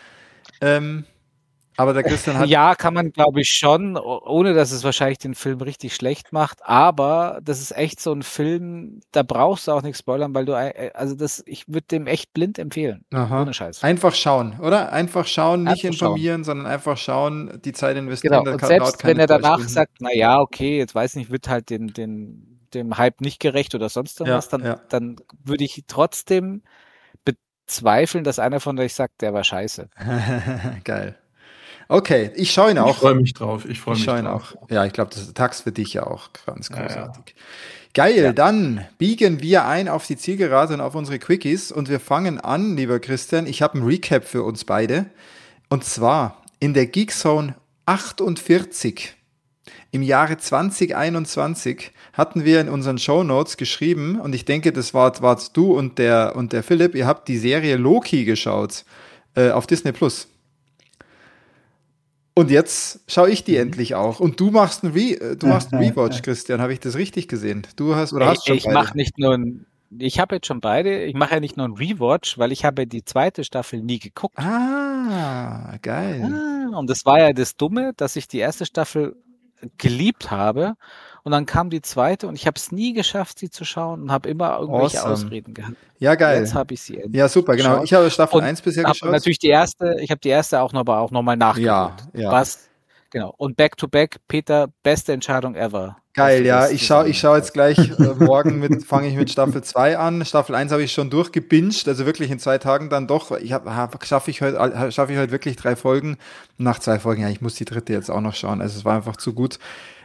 Aber der Christian hat... Ja, kann man, glaube ich, schon, ohne dass es wahrscheinlich den Film richtig schlecht macht. Aber das ist echt so ein Film, da brauchst du auch nichts spoilern, weil ich würde dem echt blind empfehlen. Aha. Ohne Scheiß. Einfach schauen, oder? Einfach schauen, nicht informieren, sondern einfach schauen, die Zeit investieren. Genau. Und selbst wenn er danach sagt, na ja, okay, jetzt weiß nicht, wird halt dem Hype nicht gerecht oder sonst irgendwas, dann würde ich trotzdem bezweifeln, dass einer von euch sagt, der war scheiße. Geil. Okay, ich schaue ihn auch. Ich freue mich drauf. Ich schaue ihn auch. Ja, ich glaube, das ist Tax für dich ja auch ganz großartig. Ja. Geil, dann biegen wir ein auf die Zielgerade und auf unsere Quickies und wir fangen an, lieber Christian. Ich habe einen Recap für uns beide. Und zwar in der Geekzone 48 Im Jahre 2021 hatten wir in unseren Shownotes geschrieben, und ich denke, das warst du und der Philipp, ihr habt die Serie Loki geschaut auf Disney Plus. Und jetzt schaue ich die endlich auch. Und du machst einen Rewatch, Christian. Habe ich das richtig gesehen? Du hast oder hast schon ich mache nicht nur ich habe jetzt schon beide. Ich mache ja nicht nur einen Rewatch, weil ich habe die zweite Staffel nie geguckt. Ah, geil. Und das war ja das Dumme, dass ich die erste Staffel geliebt habe und dann kam die zweite und ich habe es nie geschafft, sie zu schauen und habe immer irgendwelche Ausreden gehabt. Ja, geil. Jetzt habe ich sie endlich. Ja, super, genau. geschaut. Ich habe Staffel 1 bisher geschaut. Natürlich ich habe die erste auch noch mal nachgeholt. Ja. Genau. Und Back to Back, Peter, beste Entscheidung ever. Geil, ja. Ich schau jetzt gleich morgen fange ich mit Staffel 2 an. Staffel 1 habe ich schon durchgebinged, also wirklich in 2 Tagen dann doch. Schaffe ich heute wirklich 3 Folgen. Nach 2 Folgen, ja, ich muss die dritte jetzt auch noch schauen. Also es war einfach zu gut.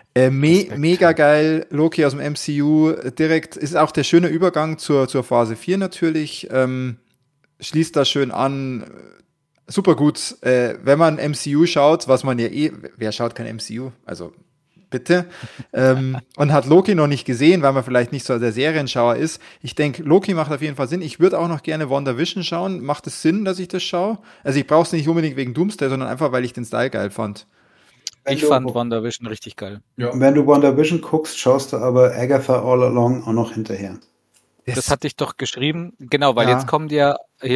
Mega geil, Loki aus dem MCU, direkt, ist auch der schöne Übergang zur Phase 4 natürlich, schließt da schön an, super gut, wenn man MCU schaut, was man ja wer schaut kein MCU, also bitte, und hat Loki noch nicht gesehen, weil man vielleicht nicht so der Serienschauer ist. Ich denke, Loki macht auf jeden Fall Sinn. Ich würde auch noch gerne WandaVision schauen. Macht es Sinn, dass ich das schaue? Also ich brauche es nicht unbedingt wegen Doomsday, sondern einfach, weil ich den Style geil fand. Ich fand WandaVision richtig geil. Ja. Wenn du WandaVision guckst, schaust du aber Agatha All Along auch noch hinterher. Das hatte ich doch geschrieben, genau, weil jetzt kommt ja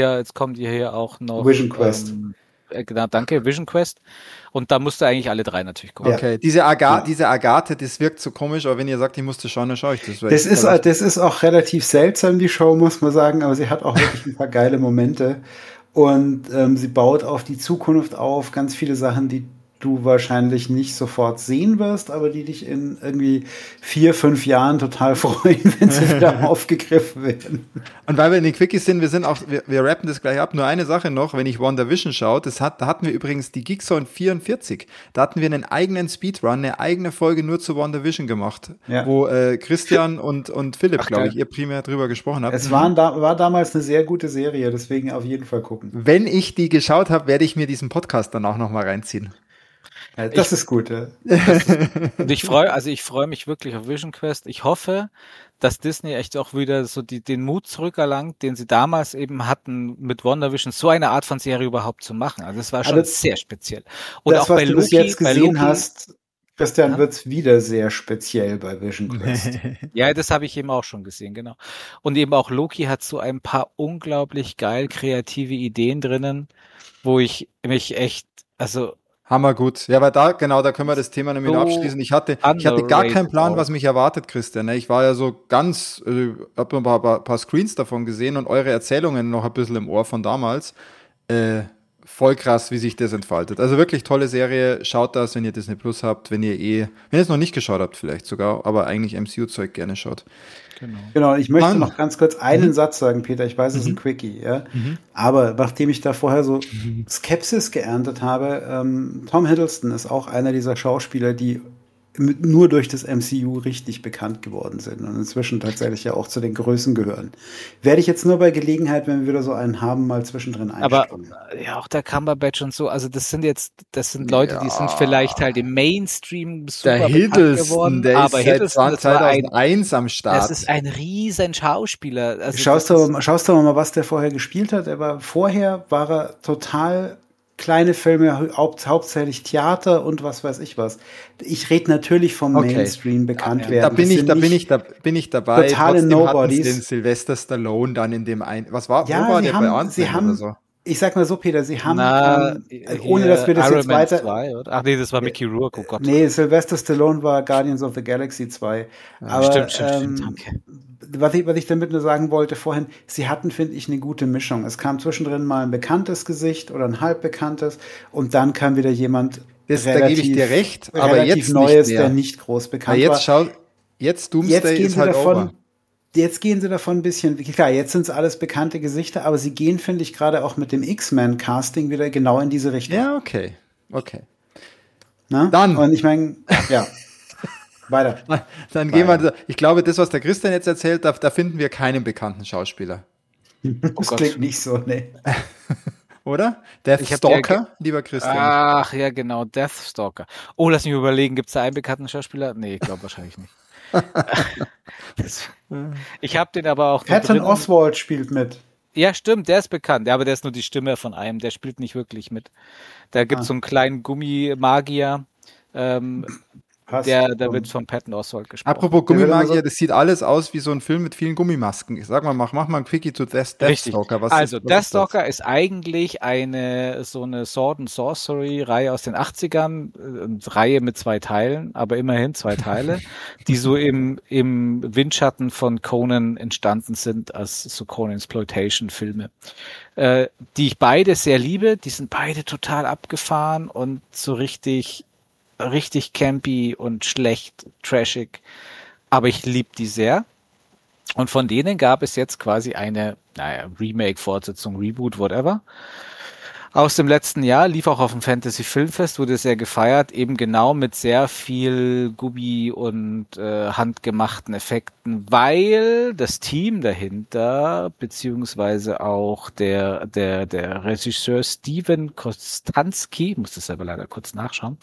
hier auch noch Vision Quest. Genau, danke, Vision Quest. Und da musst du eigentlich alle 3 natürlich gucken. Okay, diese Agathe, das wirkt so komisch, aber wenn ihr sagt, ich musste schauen, dann schaue ich das. Das ist auch relativ seltsam, die Show, muss man sagen, aber sie hat auch wirklich ein paar geile Momente. Und sie baut auf die Zukunft auf, ganz viele Sachen, die du wahrscheinlich nicht sofort sehen wirst, aber die dich in irgendwie 4-5 Jahren total freuen, wenn sie wieder aufgegriffen werden. Und weil wir in den Quickies sind, wir rappen das gleich ab. Nur eine Sache noch, wenn ich WandaVision schaue, da hatten wir übrigens die Geekzone 44. Da hatten wir einen eigenen Speedrun, eine eigene Folge nur zu WandaVision gemacht, wo Christian und Philipp, glaube ich, ihr primär drüber gesprochen habt. Es war damals eine sehr gute Serie, deswegen auf jeden Fall gucken. Wenn ich die geschaut habe, werde ich mir diesen Podcast dann auch nochmal reinziehen. Ja, das ist gut. Ja. Und ich freue mich wirklich auf Vision Quest. Ich hoffe, dass Disney echt auch wieder so den Mut zurückerlangt, den sie damals eben hatten, mit WandaVision so eine Art von Serie überhaupt zu machen. Also es war schon sehr speziell. Und das, auch was bei du Loki, bis jetzt gesehen Loki, hast, Christian, wird's wieder sehr speziell bei Vision Quest. Ja, das habe ich eben auch schon gesehen, genau. Und eben auch Loki hat so ein paar unglaublich geil kreative Ideen drinnen, wo ich mich echt, Hammergut. Ja, weil da können wir das Thema nämlich abschließen. Ich hatte gar keinen Plan, was mich erwartet, Christian. Ich war ja so ganz, hab ein paar Screens davon gesehen und eure Erzählungen noch ein bisschen im Ohr von damals. Voll krass, wie sich das entfaltet. Also wirklich tolle Serie. Schaut das, wenn ihr Disney Plus habt, wenn ihr es noch nicht geschaut habt vielleicht sogar, aber eigentlich MCU-Zeug gerne schaut. Genau, ich möchte noch ganz kurz einen Satz sagen, Peter. Ich weiß, es ist ein Quickie, ja. Aber nachdem ich da vorher so Skepsis geerntet habe, Tom Hiddleston ist auch einer dieser Schauspieler, die nur durch das MCU richtig bekannt geworden sind und inzwischen tatsächlich ja auch zu den Größen gehören. Werde ich jetzt nur bei Gelegenheit, wenn wir wieder so einen haben, mal zwischendrin einspringen. Aber ja, auch der Cumberbatch und so, also das sind Leute, die sind vielleicht halt im Mainstream super der bekannt geworden, der aber ist seit 2001 am Start. Das ist ein riesen Schauspieler. Also schaust du mal, was der vorher gespielt hat? Vorher war er total kleine Filme, hauptsächlich Theater und was weiß ich was. Ich rede natürlich vom Mainstream bekannt werden. Da bin ich dabei. Totale Nobodies. Den Sylvester Stallone dann in dem einen. Wo war der bei Ant-Man oder so? Ich sag mal so, Peter, sie haben, ohne dass wir das Iron jetzt Man weiter... 2, oder? Ach nee, das war Mickey Rourke, oh Gott. Nee, Sylvester Stallone war Guardians of the Galaxy 2. Aber, Stimmt, danke. Was ich damit nur sagen wollte vorhin, sie hatten, finde ich, eine gute Mischung. Es kam zwischendrin mal ein bekanntes Gesicht oder ein halbbekanntes und dann kam wieder jemand da gebe ich dir recht, aber jetzt Neues, nicht mehr. der nicht groß bekannt war. Jetzt Doomsday ist halt over. Jetzt gehen sie davon ein bisschen, klar, jetzt sind es alles bekannte Gesichter, aber sie gehen, finde ich, gerade auch mit dem X-Men-Casting wieder genau in diese Richtung. Ja, okay. Na? Dann. Und ich meine, ja. Weiter. Dann gehen wir, ich glaube, das, was der Christian jetzt erzählt, da finden wir keinen bekannten Schauspieler. Das klingt nicht so, ne. Oder? Ich hab die Deathstalker, lieber Christian. Ach ja, genau, Deathstalker. Oh, lass mich überlegen, gibt es da einen bekannten Schauspieler? Nee, ich glaube wahrscheinlich nicht. Ich habe den aber auch Patton Oswalt spielt mit. Ja, stimmt, der ist bekannt. Ja, aber der ist nur die Stimme von einem. Der spielt nicht wirklich mit. Da gibt es so einen kleinen Gummimagier. Der wird von Patton Oswalt gesprochen. Apropos Gummimagier, das sieht alles aus wie so ein Film mit vielen Gummimasken. Sag mal, mach mal ein Quickie zu Deathstalker. Deathstalker ist eigentlich so eine Sword and Sorcery Reihe aus den 80ern, eine Reihe mit 2 Teilen, aber immerhin 2 Teile, die so im Windschatten von Conan entstanden sind als so Conan-Exploitation Filme, die ich beide sehr liebe. Die sind beide total abgefahren und so richtig campy und schlecht, trashig, aber ich liebe die sehr. Und von denen gab es jetzt quasi eine, Remake, Fortsetzung, Reboot, whatever. Aus dem letzten Jahr, lief auch auf dem Fantasy Filmfest, wurde sehr gefeiert, eben genau mit sehr viel Gummi und handgemachten Effekten, weil das Team dahinter, beziehungsweise auch der Regisseur Steven Kostanski, muss das selber leider kurz nachschauen,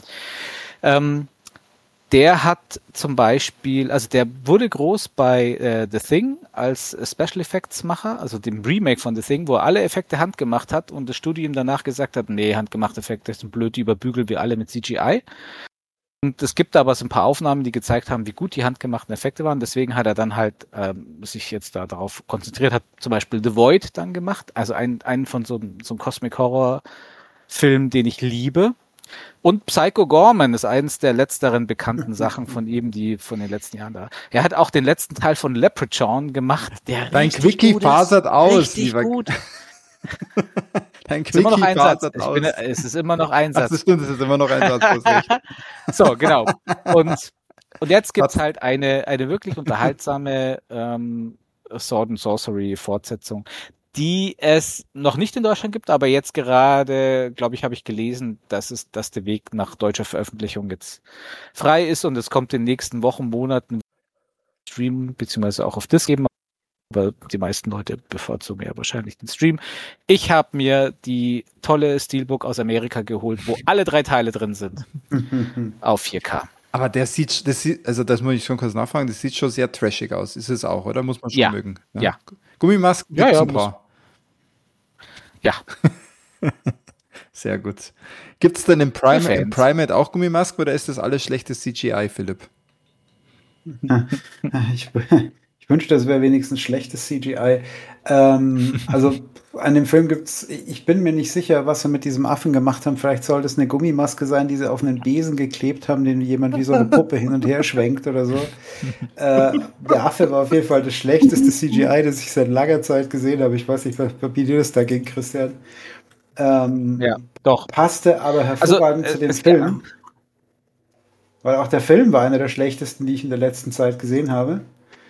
der hat zum Beispiel, also der wurde groß bei The Thing als Special Effects Macher, also dem Remake von The Thing, wo er alle Effekte handgemacht hat und das Studio ihm danach gesagt hat, nee, handgemachte Effekte sind blöd, die überbügeln wir alle mit CGI. Und es gibt aber so ein paar Aufnahmen, die gezeigt haben, wie gut die handgemachten Effekte waren. Deswegen hat er dann halt sich jetzt da darauf konzentriert, hat zum Beispiel The Void dann gemacht, also einen von so einem Cosmic Horror Film, den ich liebe. Und Psycho Gorman ist eines der letzteren bekannten Sachen von ihm, die von den letzten Jahren da. Er hat auch den letzten Teil von Leprechaun gemacht, der Dein Quickie fasert aus, lieber. Gut. Dein Quickie fasert aus. Es ist immer noch ein Satz. Das stimmt, es ist immer noch ein Satz. So, genau. Und jetzt gibt's halt eine wirklich unterhaltsame Sword and Sorcery Fortsetzung, die es noch nicht in Deutschland gibt, aber jetzt gerade, glaube ich, habe ich gelesen, dass der Weg nach deutscher Veröffentlichung jetzt frei ist und es kommt in den nächsten Wochen, Monaten Stream, beziehungsweise auch auf Disc geben, aber die meisten Leute bevorzugen ja wahrscheinlich den Stream. Ich habe mir die tolle Steelbook aus Amerika geholt, wo alle 3 Teile drin sind, auf 4K. Aber das muss ich schon kurz nachfragen, das sieht schon sehr trashig aus. Ist es auch, oder? Muss man schon mögen. Ja. Gummimasken gibt's ein paar. Ja. Sehr gut. Gibt es denn im Primate auch Gummimasken oder ist das alles schlechtes CGI, Philipp? Ich wünschte, das wäre wenigstens schlechtes CGI. Also an dem Film ich bin mir nicht sicher, was sie mit diesem Affen gemacht haben. Vielleicht sollte es eine Gummimaske sein, die sie auf einen Besen geklebt haben, den jemand wie so eine Puppe hin und her schwenkt oder so. Der Affe war auf jeden Fall das schlechteste CGI, das ich seit langer Zeit gesehen habe. Ich weiß nicht, wie dir das da ging, Christian. Ja, doch. Passte aber hervorragend zu dem Film. Weil auch der Film war einer der schlechtesten, die ich in der letzten Zeit gesehen habe.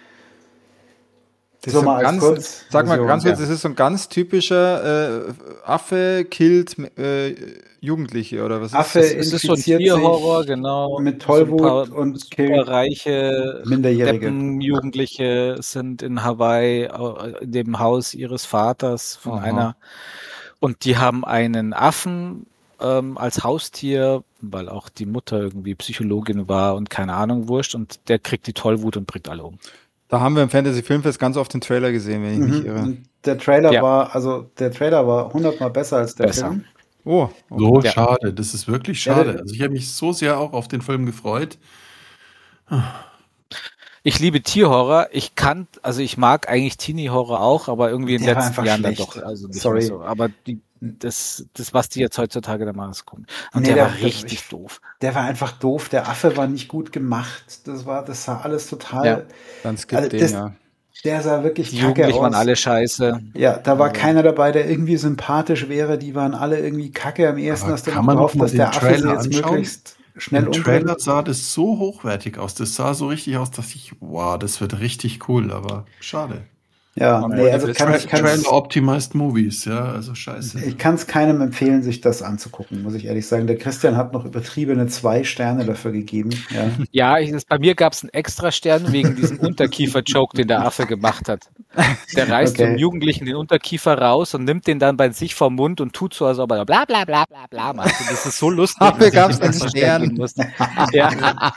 Das so mal ganz kurz. Sag mal ganz kurz, das ist so ein ganz typischer Affe killt Jugendliche oder was Affe ist das? Es ist so ein Tierhorror, genau. Mit Tollwut und superreiche Minderjährige Jugendliche sind in Hawaii in dem Haus ihres Vaters von einer und die haben einen Affen als Haustier, weil auch die Mutter irgendwie Psychologin war und keine Ahnung, wurscht und der kriegt die Tollwut und bringt alle um. Da haben wir im Fantasy Filmfest ganz oft den Trailer gesehen, wenn ich mich irre. Der Trailer war 100-mal besser als der Film. Oh, okay. So schade. Das ist wirklich schade. Also ich habe mich so sehr auch auf den Film gefreut. Ich liebe Tierhorror. Ich mag eigentlich Teenie-Horror auch, aber irgendwie in den letzten Jahren dann doch. Also nicht mehr so. Aber das, was die jetzt heutzutage da machen, ist komisch. Und der war richtig doof. Der war einfach doof. Der Affe war nicht gut gemacht. Das sah alles total. Ja, dann skippt den, ja. Der sah wirklich kacke aus. Die Jugendlichen waren alle scheiße. Ja, da war keiner dabei, der irgendwie sympathisch wäre. Die waren alle irgendwie kacke. Am ehesten hast du noch gehofft, dass der Affe sie jetzt möglichst schnell umbringt. Im Trailer sah das so hochwertig aus. Das sah so richtig aus, dass wow, das wird richtig cool, aber schade. Ja, nee, also Trailer Optimized Movies, ja, also scheiße. Ich kann es keinem empfehlen, sich das anzugucken, muss ich ehrlich sagen. Der Christian hat noch übertriebene 2 Sterne dafür gegeben. Ja, bei mir gab es einen extra Stern wegen diesem Unterkiefer-Joke, den der Affe gemacht hat. Der reißt dem Jugendlichen den Unterkiefer raus und nimmt den dann bei sich vom Mund und tut so, als ob er bla bla bla bla bla macht. Und das ist so lustig. Dafür gab es einen Stern. Ja.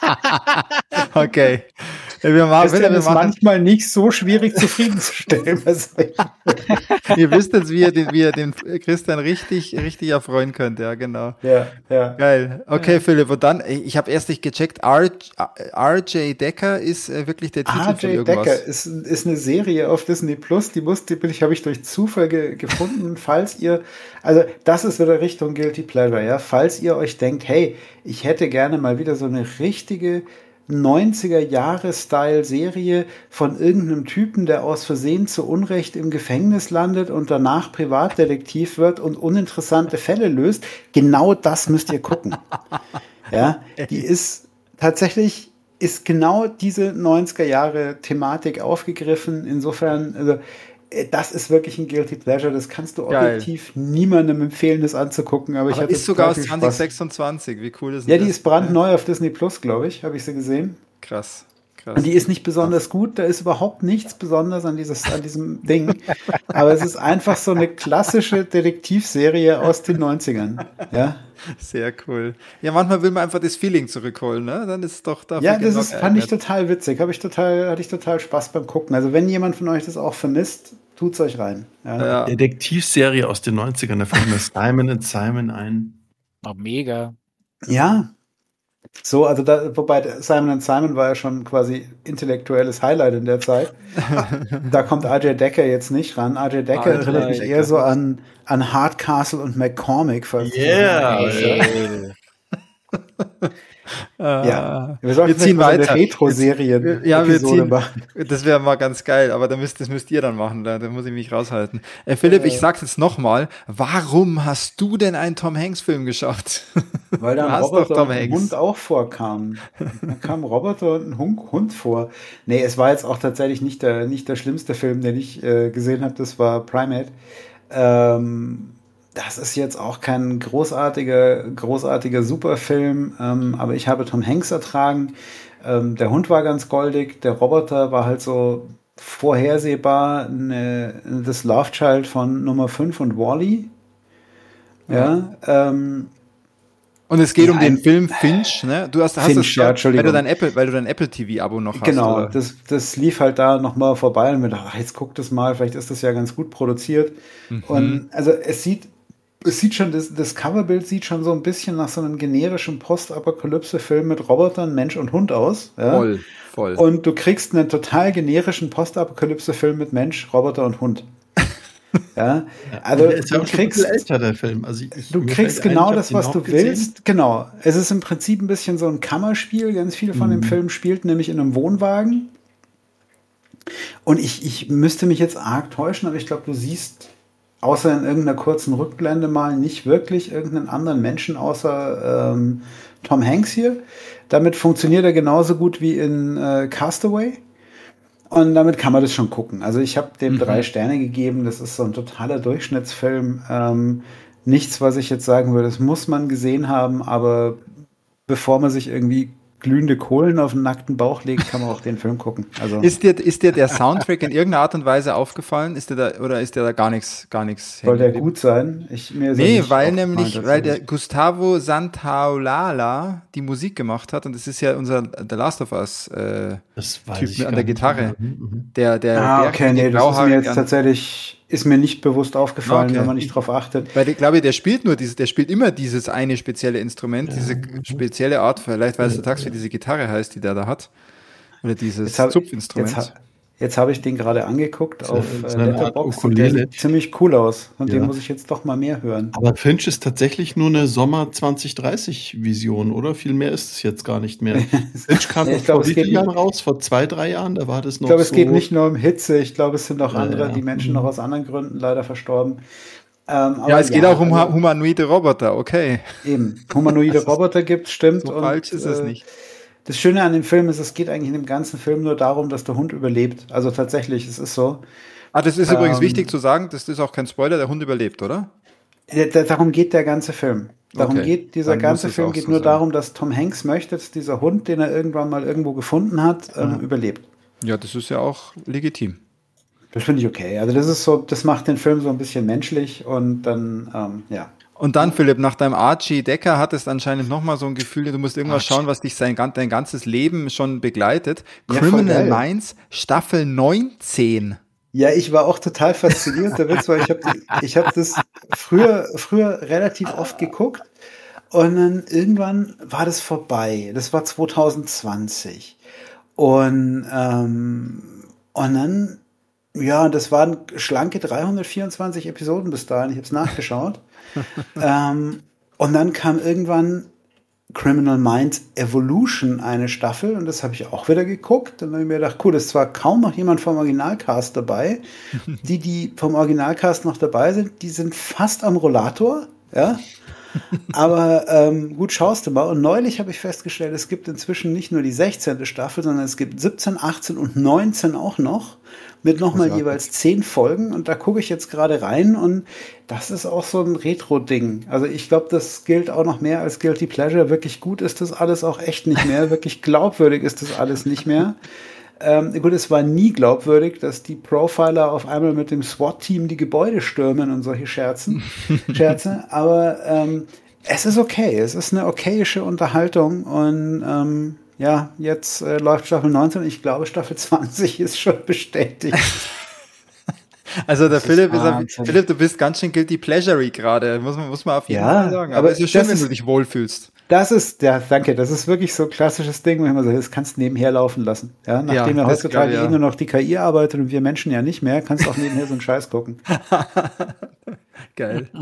Okay. Christian ist manchmal nicht so schwierig zufriedenzustellen. Ihr wisst jetzt, wie ihr den Christian richtig erfreuen könnt, ja, genau. Ja. Geil. Okay, Philipp, und dann, ich habe erst nicht gecheckt, R.J. Decker ist wirklich der Titel von irgendwas. R.J. Decker ist eine Serie auf Disney Plus, die habe ich durch Zufall gefunden, falls ihr, also das ist wieder Richtung Guilty Pleasure, ja, falls ihr euch denkt, hey, ich hätte gerne mal wieder so eine richtige 90er-Jahre-Style-Serie von irgendeinem Typen, der aus Versehen zu Unrecht im Gefängnis landet und danach Privatdetektiv wird und uninteressante Fälle löst. Genau das müsst ihr gucken. Ja, die ist genau diese 90er-Jahre-Thematik aufgegriffen. Insofern, also, das ist wirklich ein Guilty Pleasure. Das kannst du objektiv niemandem empfehlen, das anzugucken. Aber ich hatte ist sogar aus 2026. Wie cool ist das? Ja, die ist brandneu auf Disney Plus, glaube ich. Habe ich sie gesehen. Krass. Und die ist nicht besonders gut. Da ist überhaupt nichts Besonderes an diesem Ding. Aber es ist einfach so eine klassische Detektivserie aus den 90ern. Ja. Sehr cool. Ja, manchmal will man einfach das Feeling zurückholen, ne? Dann ist es doch dafür. Ja, fand ich total witzig. Hatte ich total Spaß beim Gucken. Also wenn jemand von euch das auch vermisst, tut's euch rein. Ja. Detektivserie aus den 90ern, da fällt mir Simon & Simon ein. Oh, mega. Ja. So, also wobei Simon & Simon war ja schon quasi intellektuelles Highlight in der Zeit. Da kommt R.J. Decker jetzt nicht ran. R.J. Decker erinnert mich eher so an Hardcastle und McCormick. Ja, wir ziehen weiter. Retro-Serien. Ja, das wäre mal ganz geil, aber das müsst ihr dann machen, da muss ich mich raushalten. Philipp, ich sag's jetzt nochmal, warum hast du denn einen Tom Hanks-Film geschaut? Weil da ein Roboter und ein Hund auch vorkam. Da kam ein Roboter und ein Hund vor. Nee, es war jetzt auch tatsächlich nicht der schlimmste Film, den ich gesehen habe, das war Primate. Das ist jetzt auch kein großartiger Superfilm, aber ich habe Tom Hanks ertragen. Der Hund war ganz goldig, der Roboter war halt so vorhersehbar das Love Child von Nummer 5 und Wall-E. Ja, und es geht um den Film Finch, ne? Du hast Finch, das schon, Entschuldigung. weil du dein Apple TV-Abo noch hast. Genau, das lief halt da nochmal vorbei und mir dachte, jetzt guck das mal, vielleicht ist das ja ganz gut produziert. Und also es sieht schon, das Coverbild sieht schon so ein bisschen nach so einem generischen Postapokalypse-Film mit Robotern, Mensch und Hund aus. Ja? Voll. Und du kriegst einen total generischen Postapokalypse-Film mit Mensch, Roboter und Hund. Ja, also ist ja auch schon älter, der Film. Also du kriegst genau das, was du willst. Genau. Es ist im Prinzip ein bisschen so ein Kammerspiel. Ganz viel von dem Film spielt nämlich in einem Wohnwagen. Und ich müsste mich jetzt arg täuschen, aber ich glaube, du siehst außer in irgendeiner kurzen Rückblende mal nicht wirklich irgendeinen anderen Menschen außer Tom Hanks hier. Damit funktioniert er genauso gut wie in Castaway. Und damit kann man das schon gucken. Also ich habe dem 3 Sterne gegeben. Das ist so ein totaler Durchschnittsfilm. Nichts, was ich jetzt sagen würde, das muss man gesehen haben. Aber bevor man sich irgendwie glühende Kohlen auf den nackten Bauch legt, kann man auch den Film gucken. Also ist dir der Soundtrack in irgendeiner Art und Weise aufgefallen? Ist dir da gar nichts? Soll der gut sein? Weil der Gustavo Santaolalla die Musik gemacht hat und das ist ja unser The Last of Us Typ an der Gitarre. Ist mir nicht bewusst aufgefallen, wenn man nicht drauf achtet. Weil ich glaube, der spielt immer dieses eine spezielle Instrument, diese spezielle Art, vielleicht weiß der Tax, wie diese Gitarre heißt, die der da hat. Oder dieses Zupfinstrument. Jetzt habe ich den gerade angeguckt auf Letterboxd und der sieht ziemlich cool aus. Und den muss ich jetzt doch mal mehr hören. Aber Finch ist tatsächlich nur eine Sommer 2030-Vision, oder? Viel mehr ist es jetzt gar nicht mehr. Finch kam vor wie vielen Jahren raus? Vor 2-3 Jahren? Da war das noch Ich glaube, es geht nicht nur um Hitze. Ich glaube, es sind auch die Menschen noch aus anderen Gründen leider verstorben. Aber es geht auch um humanoide Roboter, okay. Eben, humanoide Roboter gibt es, stimmt. So falsch ist es nicht. Das Schöne an dem Film ist, es geht eigentlich in dem ganzen Film nur darum, dass der Hund überlebt. Also tatsächlich, es ist so. Das ist übrigens wichtig zu sagen, das ist auch kein Spoiler, der Hund überlebt, oder? Darum geht der ganze Film. Dieser ganze Film geht nur darum, dass Tom Hanks möchte, dass dieser Hund, den er irgendwann mal irgendwo gefunden hat, überlebt. Ja, das ist ja auch legitim. Das finde ich okay. Also das ist so, das macht den Film so ein bisschen menschlich und dann, ja. Und dann, Philipp, nach deinem Archie Decker hattest anscheinend nochmal so ein Gefühl, du musst irgendwas schauen, was dich dein ganzes Leben schon begleitet. Ja, Criminal Minds, Staffel 19. Ja, ich war auch total fasziniert, der Witz, weil ich hab das früher relativ oft geguckt und dann irgendwann war das vorbei. Das war 2020. Und dann, ja, das waren schlanke 324 Episoden bis dahin. Ich habe es nachgeschaut. Und dann kam irgendwann Criminal Minds Evolution, eine Staffel, und das habe ich auch wieder geguckt. Und dann habe ich mir gedacht, cool, es ist zwar kaum noch jemand vom Originalcast dabei. Die vom Originalcast noch dabei sind, die sind fast am Rollator, ja. Aber gut, schaust du mal. Und neulich habe ich festgestellt, es gibt inzwischen nicht nur die 16. Staffel, sondern es gibt 17, 18 und 19 auch noch. Mit nochmal jeweils 10 Folgen. Und da gucke ich jetzt gerade rein. Und das ist auch so ein Retro-Ding. Also ich glaube, das gilt auch noch mehr als Guilty Pleasure. Wirklich gut ist das alles auch echt nicht mehr. Wirklich glaubwürdig ist das alles nicht mehr. Gut, es war nie glaubwürdig, dass die Profiler auf einmal mit dem SWAT-Team die Gebäude stürmen und solche Scherze. Aber es ist okay. Es ist eine okayische Unterhaltung. Und ja, jetzt läuft Staffel 19 und ich glaube, Staffel 20 ist schon bestätigt. Also der Philipp, Philipp, du bist ganz schön guilty pleasure gerade, muss man auf jeden Fall sagen. Aber es ist schön, wenn du dich wohlfühlst. Das ist, ja, danke, das ist wirklich so ein klassisches Ding, wo ich immer sage, das kannst du nebenher laufen lassen. Ja, nachdem ja heutzutage nur noch die KI arbeitet und wir Menschen ja nicht mehr, kannst du auch nebenher so einen Scheiß gucken. Geil.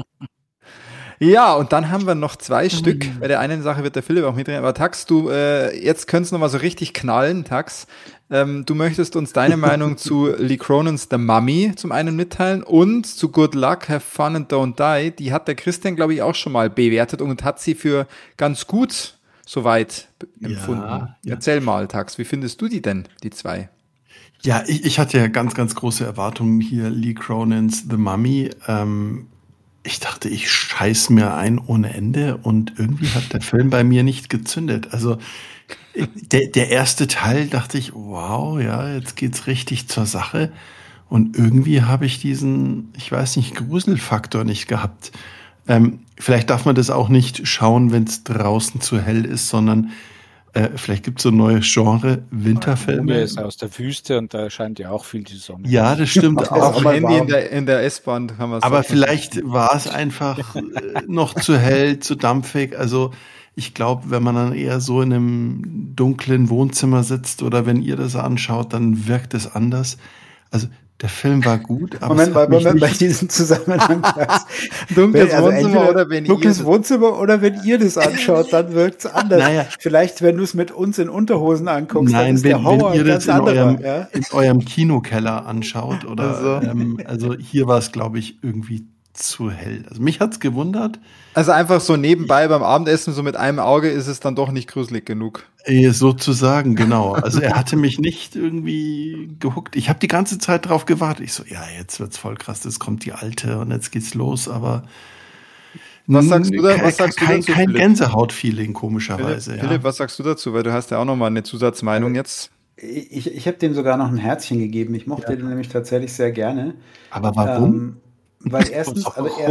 Ja, und dann haben wir noch 2 Stück. Bei der einen Sache wird der Philipp auch mitreden. Aber Tax, jetzt könntest du noch mal so richtig knallen, Tax. Du möchtest uns deine Meinung zu Lee Cronins The Mummy zum einen mitteilen und zu Good Luck, Have Fun and Don't Die. Die hat der Christian, glaube ich, auch schon mal bewertet und hat sie für ganz gut soweit empfunden. Ja. Erzähl mal, Tax, wie findest du die denn, die 2? Ja, ich hatte ja ganz, ganz große Erwartungen hier, Lee Cronins The Mummy. Ich dachte, ich scheiß mir ein ohne Ende und irgendwie hat der Film bei mir nicht gezündet. Also der erste Teil dachte ich, wow, ja, jetzt geht's richtig zur Sache. Und irgendwie habe ich diesen, ich weiß nicht, Gruselfaktor nicht gehabt. Vielleicht darf man das auch nicht schauen, wenn es draußen zu hell ist, sondern vielleicht gibt es so ein neues Genre, Winterfilme. Der ist aus der Wüste und da scheint ja auch viel die Sonne. Ja, das stimmt auch. Handy in der S-Bahn kann man. Aber vielleicht war es einfach noch zu hell, zu dampfig. Also ich glaube, wenn man dann eher so in einem dunklen Wohnzimmer sitzt oder wenn ihr das anschaut, dann wirkt es anders. Also der Film war gut, aber Moment, bei diesem Zusammenhang. Dunkles Wohnzimmer oder wenn ihr das anschaut, dann wirkt es anders. Naja. Vielleicht, wenn du es mit uns in Unterhosen anguckst, dann ist der Horror wenn ihr das in eurem Kinokeller anschaut oder also hier war es, glaube ich, irgendwie zu hell. Also mich hat's gewundert. Also einfach so nebenbei beim Abendessen, so mit einem Auge ist es dann doch nicht gruselig genug. Sozusagen, genau. Also er hatte mich nicht irgendwie gehuckt. Ich habe die ganze Zeit drauf gewartet. Ich so, ja, jetzt wird's voll krass, jetzt kommt die Alte und jetzt geht's los, aber was sagst du dazu? Kein Gänsehaut-Feeling, komischerweise. Philipp, was sagst du dazu? Weil du hast ja auch nochmal eine Zusatzmeinung jetzt. Ich habe dem sogar noch ein Herzchen gegeben. Ich mochte den nämlich tatsächlich sehr gerne. Aber warum? Weil erstens,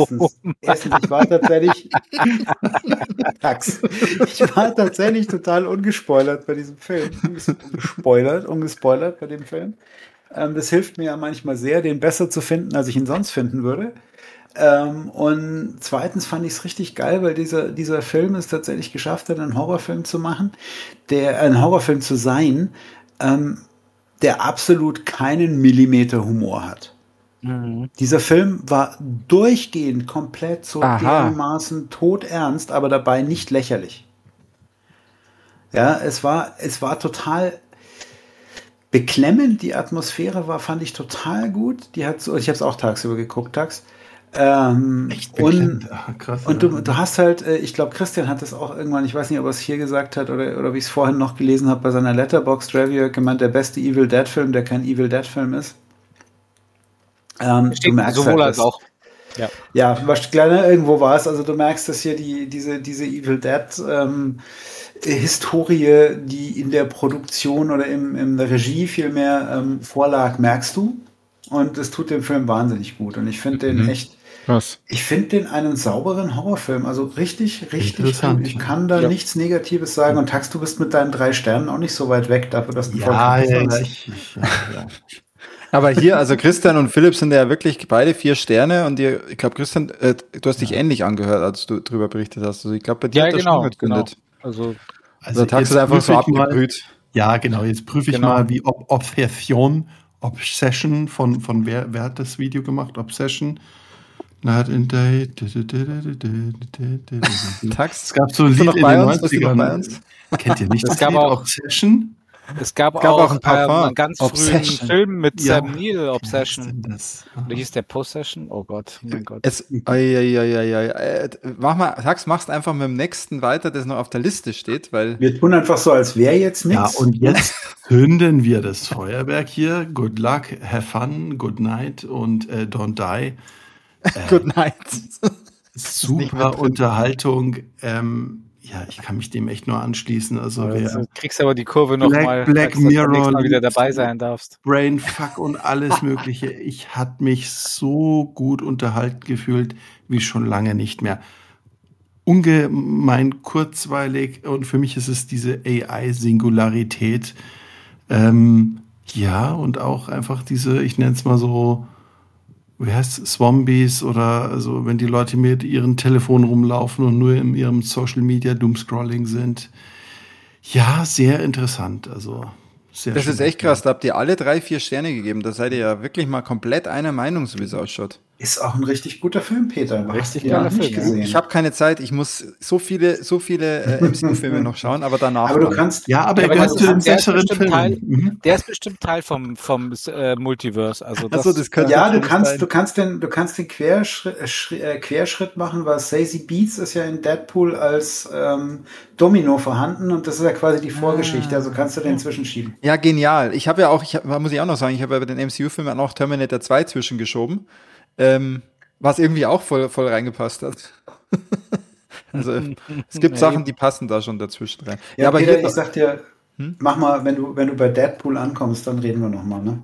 ich war tatsächlich ich war tatsächlich total ungespoilert bei diesem Film. Ungespoilert bei dem Film. Das hilft mir ja manchmal sehr, den besser zu finden, als ich ihn sonst finden würde. Und zweitens fand ich es richtig geil, weil dieser Film es tatsächlich geschafft hat, einen Horrorfilm zu machen, ein Horrorfilm zu sein, der absolut keinen Millimeter Humor hat. Mhm. Dieser Film war durchgehend komplett so dermaßen todernst, aber dabei nicht lächerlich. Ja, es war total beklemmend. Die Atmosphäre fand ich total gut. Ich habe es auch tagsüber geguckt, Tags. Echt beklemmend. Krass. Und du hast halt, ich glaube, Christian hat das auch irgendwann, ich weiß nicht, ob er es hier gesagt hat oder wie ich es vorhin noch gelesen habe, bei seiner Letterboxd Review gemeint, der beste Evil Dead Film, der kein Evil Dead Film ist. Du merkst sowohl halt, als auch. Ja. Ja, was kleiner irgendwo war es. Also du merkst, dass hier diese Evil Dead Historie, die in der Produktion oder in der Regie vielmehr vorlag, merkst du. Und es tut dem Film wahnsinnig gut. Und ich finde den echt, Was? ich finde den einen sauberen Horrorfilm. Also richtig, richtig Interessant, gut. Ich ja. kann da Ja. nichts Negatives sagen. Und Tax, du bist mit deinen 3 Sternen auch nicht so weit weg dafür, dass du Ja, vollkommen ja, bist. ja. Aber hier, also Christian und Philipp sind ja wirklich beide 4 Sterne und ich glaube, Christian, du hast dich ähnlich angehört, als du drüber berichtet hast. Also ich glaube, bei dir Ja, hat das genau, schon gegründet. Also, Also Tax ist jetzt einfach so prüfe ich mal- abgebrüht. Ja, genau. Jetzt prüfe ich Genau. mal, wie Obsession von wer hat das Video gemacht? Obsession. Night and Day. Tax, Es gab so ein bist du Lied noch in bei den uns? Bist du noch bei uns? 90ern. Kennt ihr nicht Es das gab Lied auch- Obsession? es gab Gab auch auch ein Parfum. einen ganz frühen Obsession. Film mit Ja. Sam Neill, Wer ist Obsession. denn das? Oder hieß der Possession? Oh Gott, mein Gott. Machst einfach mit dem nächsten weiter, das noch auf der Liste steht, weil Wir tun einfach so, als wäre jetzt Ja, nichts. und jetzt zünden wir das Feuerwerk hier. Good luck, have fun, good night und don't die. Good night. nicht mehr Super drin. Unterhaltung. Ja, ich kann mich dem echt nur anschließen. Also Also, wer du kriegst aber die Kurve nochmal, Black dass du beim nächsten Mirror Mal wieder liebt. dabei sein darfst. Brainfuck und alles Mögliche. Ich hatte mich so gut unterhalten gefühlt wie schon lange nicht mehr. Ungemein kurzweilig und für mich ist es diese AI-Singularität. Ja, und auch einfach diese, ich nenne es mal so, wie heißt es, Zombies oder also wenn die Leute mit ihren Telefonen rumlaufen und nur in ihrem Social Media Doomscrolling sind. Ja, sehr interessant. Also sehr Das schön. ist echt krass. Da habt ihr alle 3, 4 Sterne gegeben. Da seid ihr ja wirklich mal komplett einer Meinung, so wie es ausschaut. Ist auch ein richtig guter Film, Peter. Du hast ihn geiler noch nicht Film, ja. gesehen. Ich habe keine Zeit. Ich muss so viele MCU-Filme noch schauen, aber danach. Aber du dann. kannst. Ja, aber Ja, er aber gehört das zu den ist- der ist besseren bestimmt Teil- Filmen. Der ist bestimmt Teil vom Multiverse. Also das, Achso, das könnte Ja, du natürlich sein. kannst den Querschritt machen, weil Stacey Beats ist ja in Deadpool als Domino vorhanden und das ist ja quasi die Vorgeschichte, also kannst du den zwischenschieben. Ja, genial. Muss ich auch noch sagen, ich habe ja bei den MCU-Filmen auch Terminator 2 zwischengeschoben, was irgendwie auch voll reingepasst hat. Also es gibt Sachen, die passen da schon dazwischen rein. Ja, aber Peter, hier, ich sag dir, mach mal, wenn du bei Deadpool ankommst, dann reden wir nochmal, ne?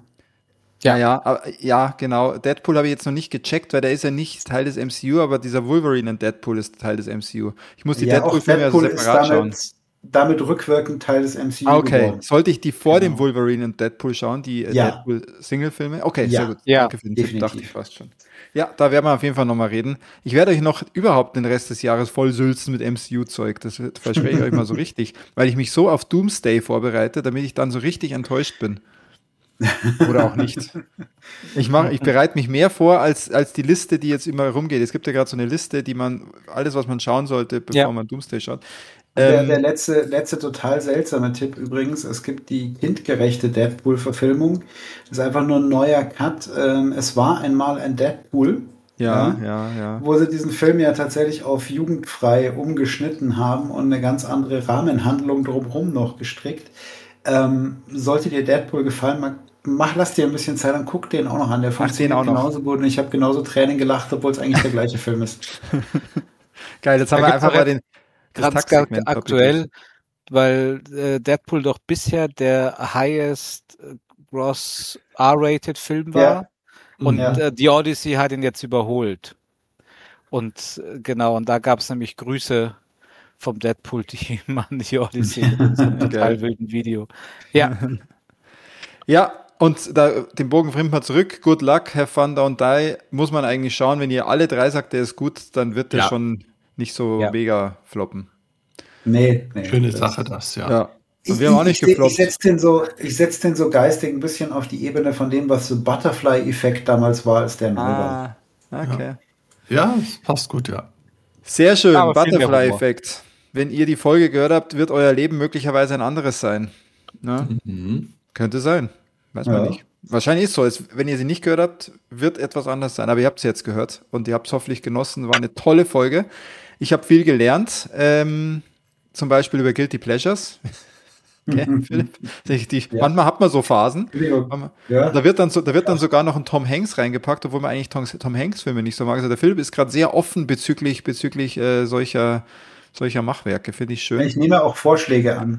ja, genau. Deadpool habe ich jetzt noch nicht gecheckt, weil der ist ja nicht Teil des MCU, aber dieser Wolverine in Deadpool ist Teil des MCU. Ich muss die Ja, auch Deadpool-Filme also Deadpool ist separat schauen. damit rückwirkend Teil des MCU Okay, geworden. sollte ich die vor Genau. dem Wolverine und Deadpool schauen, die Ja. Deadpool-Single-Filme? Okay, Ja. sehr gut. Ja, Danke für den Tipp, definitiv. dachte ich fast schon. Ja, da werden wir auf jeden Fall nochmal reden. Ich werde euch noch überhaupt den Rest des Jahres voll sülzen mit MCU-Zeug. Das verspreche ich euch mal so richtig, weil ich mich so auf Doomsday vorbereite, damit ich dann so richtig enttäuscht bin. Oder auch nicht. Ich bereite mich mehr vor als die Liste, die jetzt immer rumgeht. Es gibt ja gerade so eine Liste, alles, was man schauen sollte, bevor man Doomsday schaut. Der letzte total seltsame Tipp übrigens, es gibt die kindgerechte Deadpool-Verfilmung. Das ist einfach nur ein neuer Cut. Es war einmal ein Deadpool. Ja. Wo sie diesen Film ja tatsächlich auf jugendfrei umgeschnitten haben und eine ganz andere Rahmenhandlung drumherum noch gestrickt. Sollte dir Deadpool gefallen, lass dir ein bisschen Zeit und guck den auch noch an. Der funktioniert auch noch. genauso gut und ich habe genauso Tränen gelacht, obwohl es eigentlich der gleiche Film ist. Geil, jetzt haben Da wir gibt's einfach auch mal das ganz Taxsegment aktuell, weil Deadpool doch bisher der highest gross R-rated Film war. Ja. Und Ja. The Odyssey hat ihn jetzt überholt. Und genau, und da gab es nämlich Grüße vom Deadpool-Team an The Odyssey in so einem total wilden Video. Ja, Ja, und den Bogen bringt man zurück. Good luck, have fun, don't die. Muss man eigentlich schauen. Wenn ihr alle 3 sagt, der ist gut, dann wird der Ja. schon nicht so Ja. mega floppen. Nee. Schöne Sache, das, ja. Ja. Und wir haben auch nicht gefloppt. Ich setz den so geistig ein bisschen auf die Ebene von dem, was so Butterfly-Effekt damals war, als der neu war. Okay. Ja, es passt gut, ja. Sehr schön, Aber viel mehr Butterfly-Effekt. Wenn ihr die Folge gehört habt, wird euer Leben möglicherweise ein anderes sein. Ne? Könnte sein. Weiß man Ja. nicht. Wahrscheinlich ist es so. Wenn ihr sie nicht gehört habt, wird etwas anders sein. Aber ihr habt sie jetzt gehört und ihr habt es hoffentlich genossen. War eine tolle Folge. Ich habe viel gelernt. Zum Beispiel über Guilty Pleasures. Okay, Philipp. Manchmal hat man so Phasen. Ja. Da wird dann sogar noch ein Tom Hanks reingepackt, obwohl man eigentlich Tom Hanks-Filme nicht so mag. Also der Philipp ist gerade sehr offen bezüglich solcher Machwerke. Finde ich schön. Ich nehme auch Vorschläge an.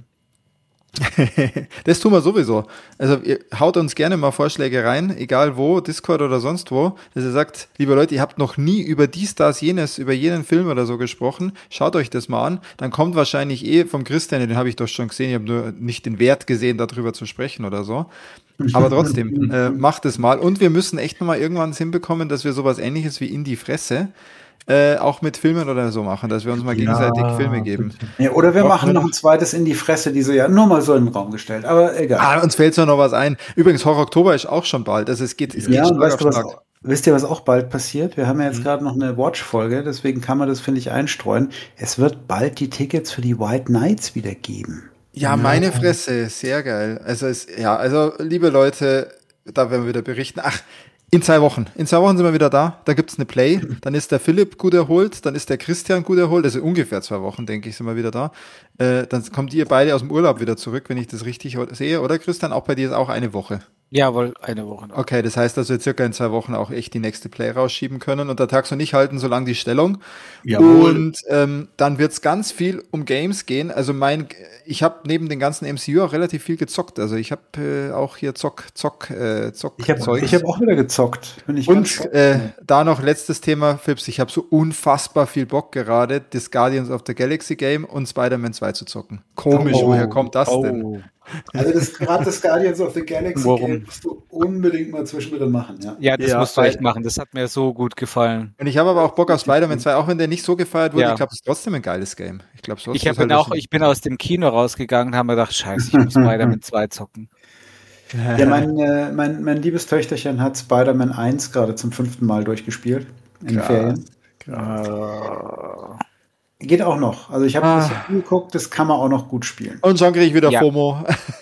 Das tun wir sowieso. Also ihr haut uns gerne mal Vorschläge rein, egal wo, Discord oder sonst wo, dass ihr sagt, liebe Leute, ihr habt noch nie über dies, das, jenes, über jenen Film oder so gesprochen, schaut euch das mal an, dann kommt wahrscheinlich vom Christian, den habe ich doch schon gesehen, ich habe nur nicht den Wert gesehen, darüber zu sprechen oder so. Aber trotzdem, macht es mal. Und wir müssen echt nochmal irgendwann hinbekommen, dass wir sowas Ähnliches wie In die Fresse auch mit Filmen oder so machen, dass wir uns mal gegenseitig Filme geben. Ja, oder wir machen noch ein zweites In die Fresse, die so nur mal so in den Raum gestellt, aber egal. Uns fällt noch was ein. Übrigens, Horror Oktober ist auch schon bald, also es geht und weißt du, wisst ihr, was auch bald passiert? Wir haben ja jetzt gerade noch eine Watch-Folge, deswegen kann man das, finde ich, einstreuen. Es wird bald die Tickets für die White Nights wieder geben. Ja, meine Fresse, sehr geil. Also liebe Leute, da werden wir wieder berichten. In 2 Wochen. In 2 Wochen sind wir wieder da. Da gibt's eine Play. Dann ist der Philipp gut erholt. Dann ist der Christian gut erholt. Also ungefähr 2 Wochen, denke ich, sind wir wieder da. Dann kommt ihr beide aus dem Urlaub wieder zurück, wenn ich das richtig sehe. Oder Christian? Auch bei dir ist auch eine Woche. Jawohl, eine Woche noch. Okay, das heißt, dass wir circa in 2 Wochen auch echt die nächste Play rausschieben können. Und der Tax und ich halten so lange die Stellung. Jawohl. Und dann wird's ganz viel um Games gehen. Also ich habe neben den ganzen MCU auch relativ viel gezockt. Also ich habe auch hier Zock. Ich habe auch wieder gezockt. Und da noch letztes Thema, Phipps. Ich habe so unfassbar viel Bock gerade, das Guardians of the Galaxy Game und Spider-Man 2 zu zocken. Komisch, woher kommt das denn? Also gerade das Guardians of the Galaxy Game musst du unbedingt mal zwischendrin machen. Ja, das musst du echt machen. Das hat mir so gut gefallen. Und ich habe aber auch Bock auf Spider-Man 2, auch wenn der nicht so gefeiert wurde. Ja. Ich glaube, es ist trotzdem ein geiles Game. Ich bin aus dem Kino rausgegangen und habe mir gedacht, scheiße, ich muss Spider-Man 2 zocken. Ja, mein liebes Töchterchen hat Spider-Man 1 gerade zum 5. Mal durchgespielt. In Ferien. Geht auch noch. Also ich habe das geguckt, das kann man auch noch gut spielen. Und schon kriege ich wieder FOMO.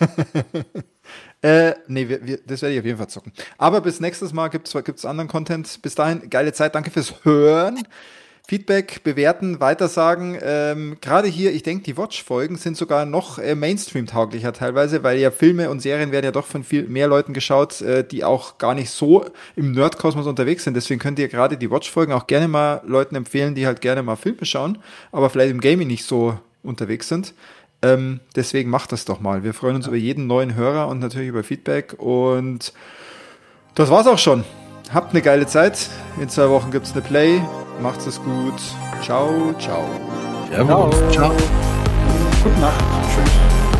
Das werde ich auf jeden Fall zocken. Aber bis nächstes Mal gibt's anderen Content. Bis dahin, geile Zeit. Danke fürs Hören. Feedback, bewerten, weitersagen. Gerade hier, ich denke, die Watch-Folgen sind sogar noch Mainstream-tauglicher teilweise, weil ja Filme und Serien werden ja doch von viel mehr Leuten geschaut, die auch gar nicht so im Nerd-Kosmos unterwegs sind. Deswegen könnt ihr gerade die Watch-Folgen auch gerne mal Leuten empfehlen, die halt gerne mal Filme schauen, aber vielleicht im Gaming nicht so unterwegs sind. Deswegen macht das doch mal. Wir freuen uns über jeden neuen Hörer und natürlich über Feedback. Und das war's auch schon. Habt eine geile Zeit. In 2 Wochen gibt's eine Play. Macht's es gut. Ciao, ciao. Ciao. Gute Nacht. Tschüss.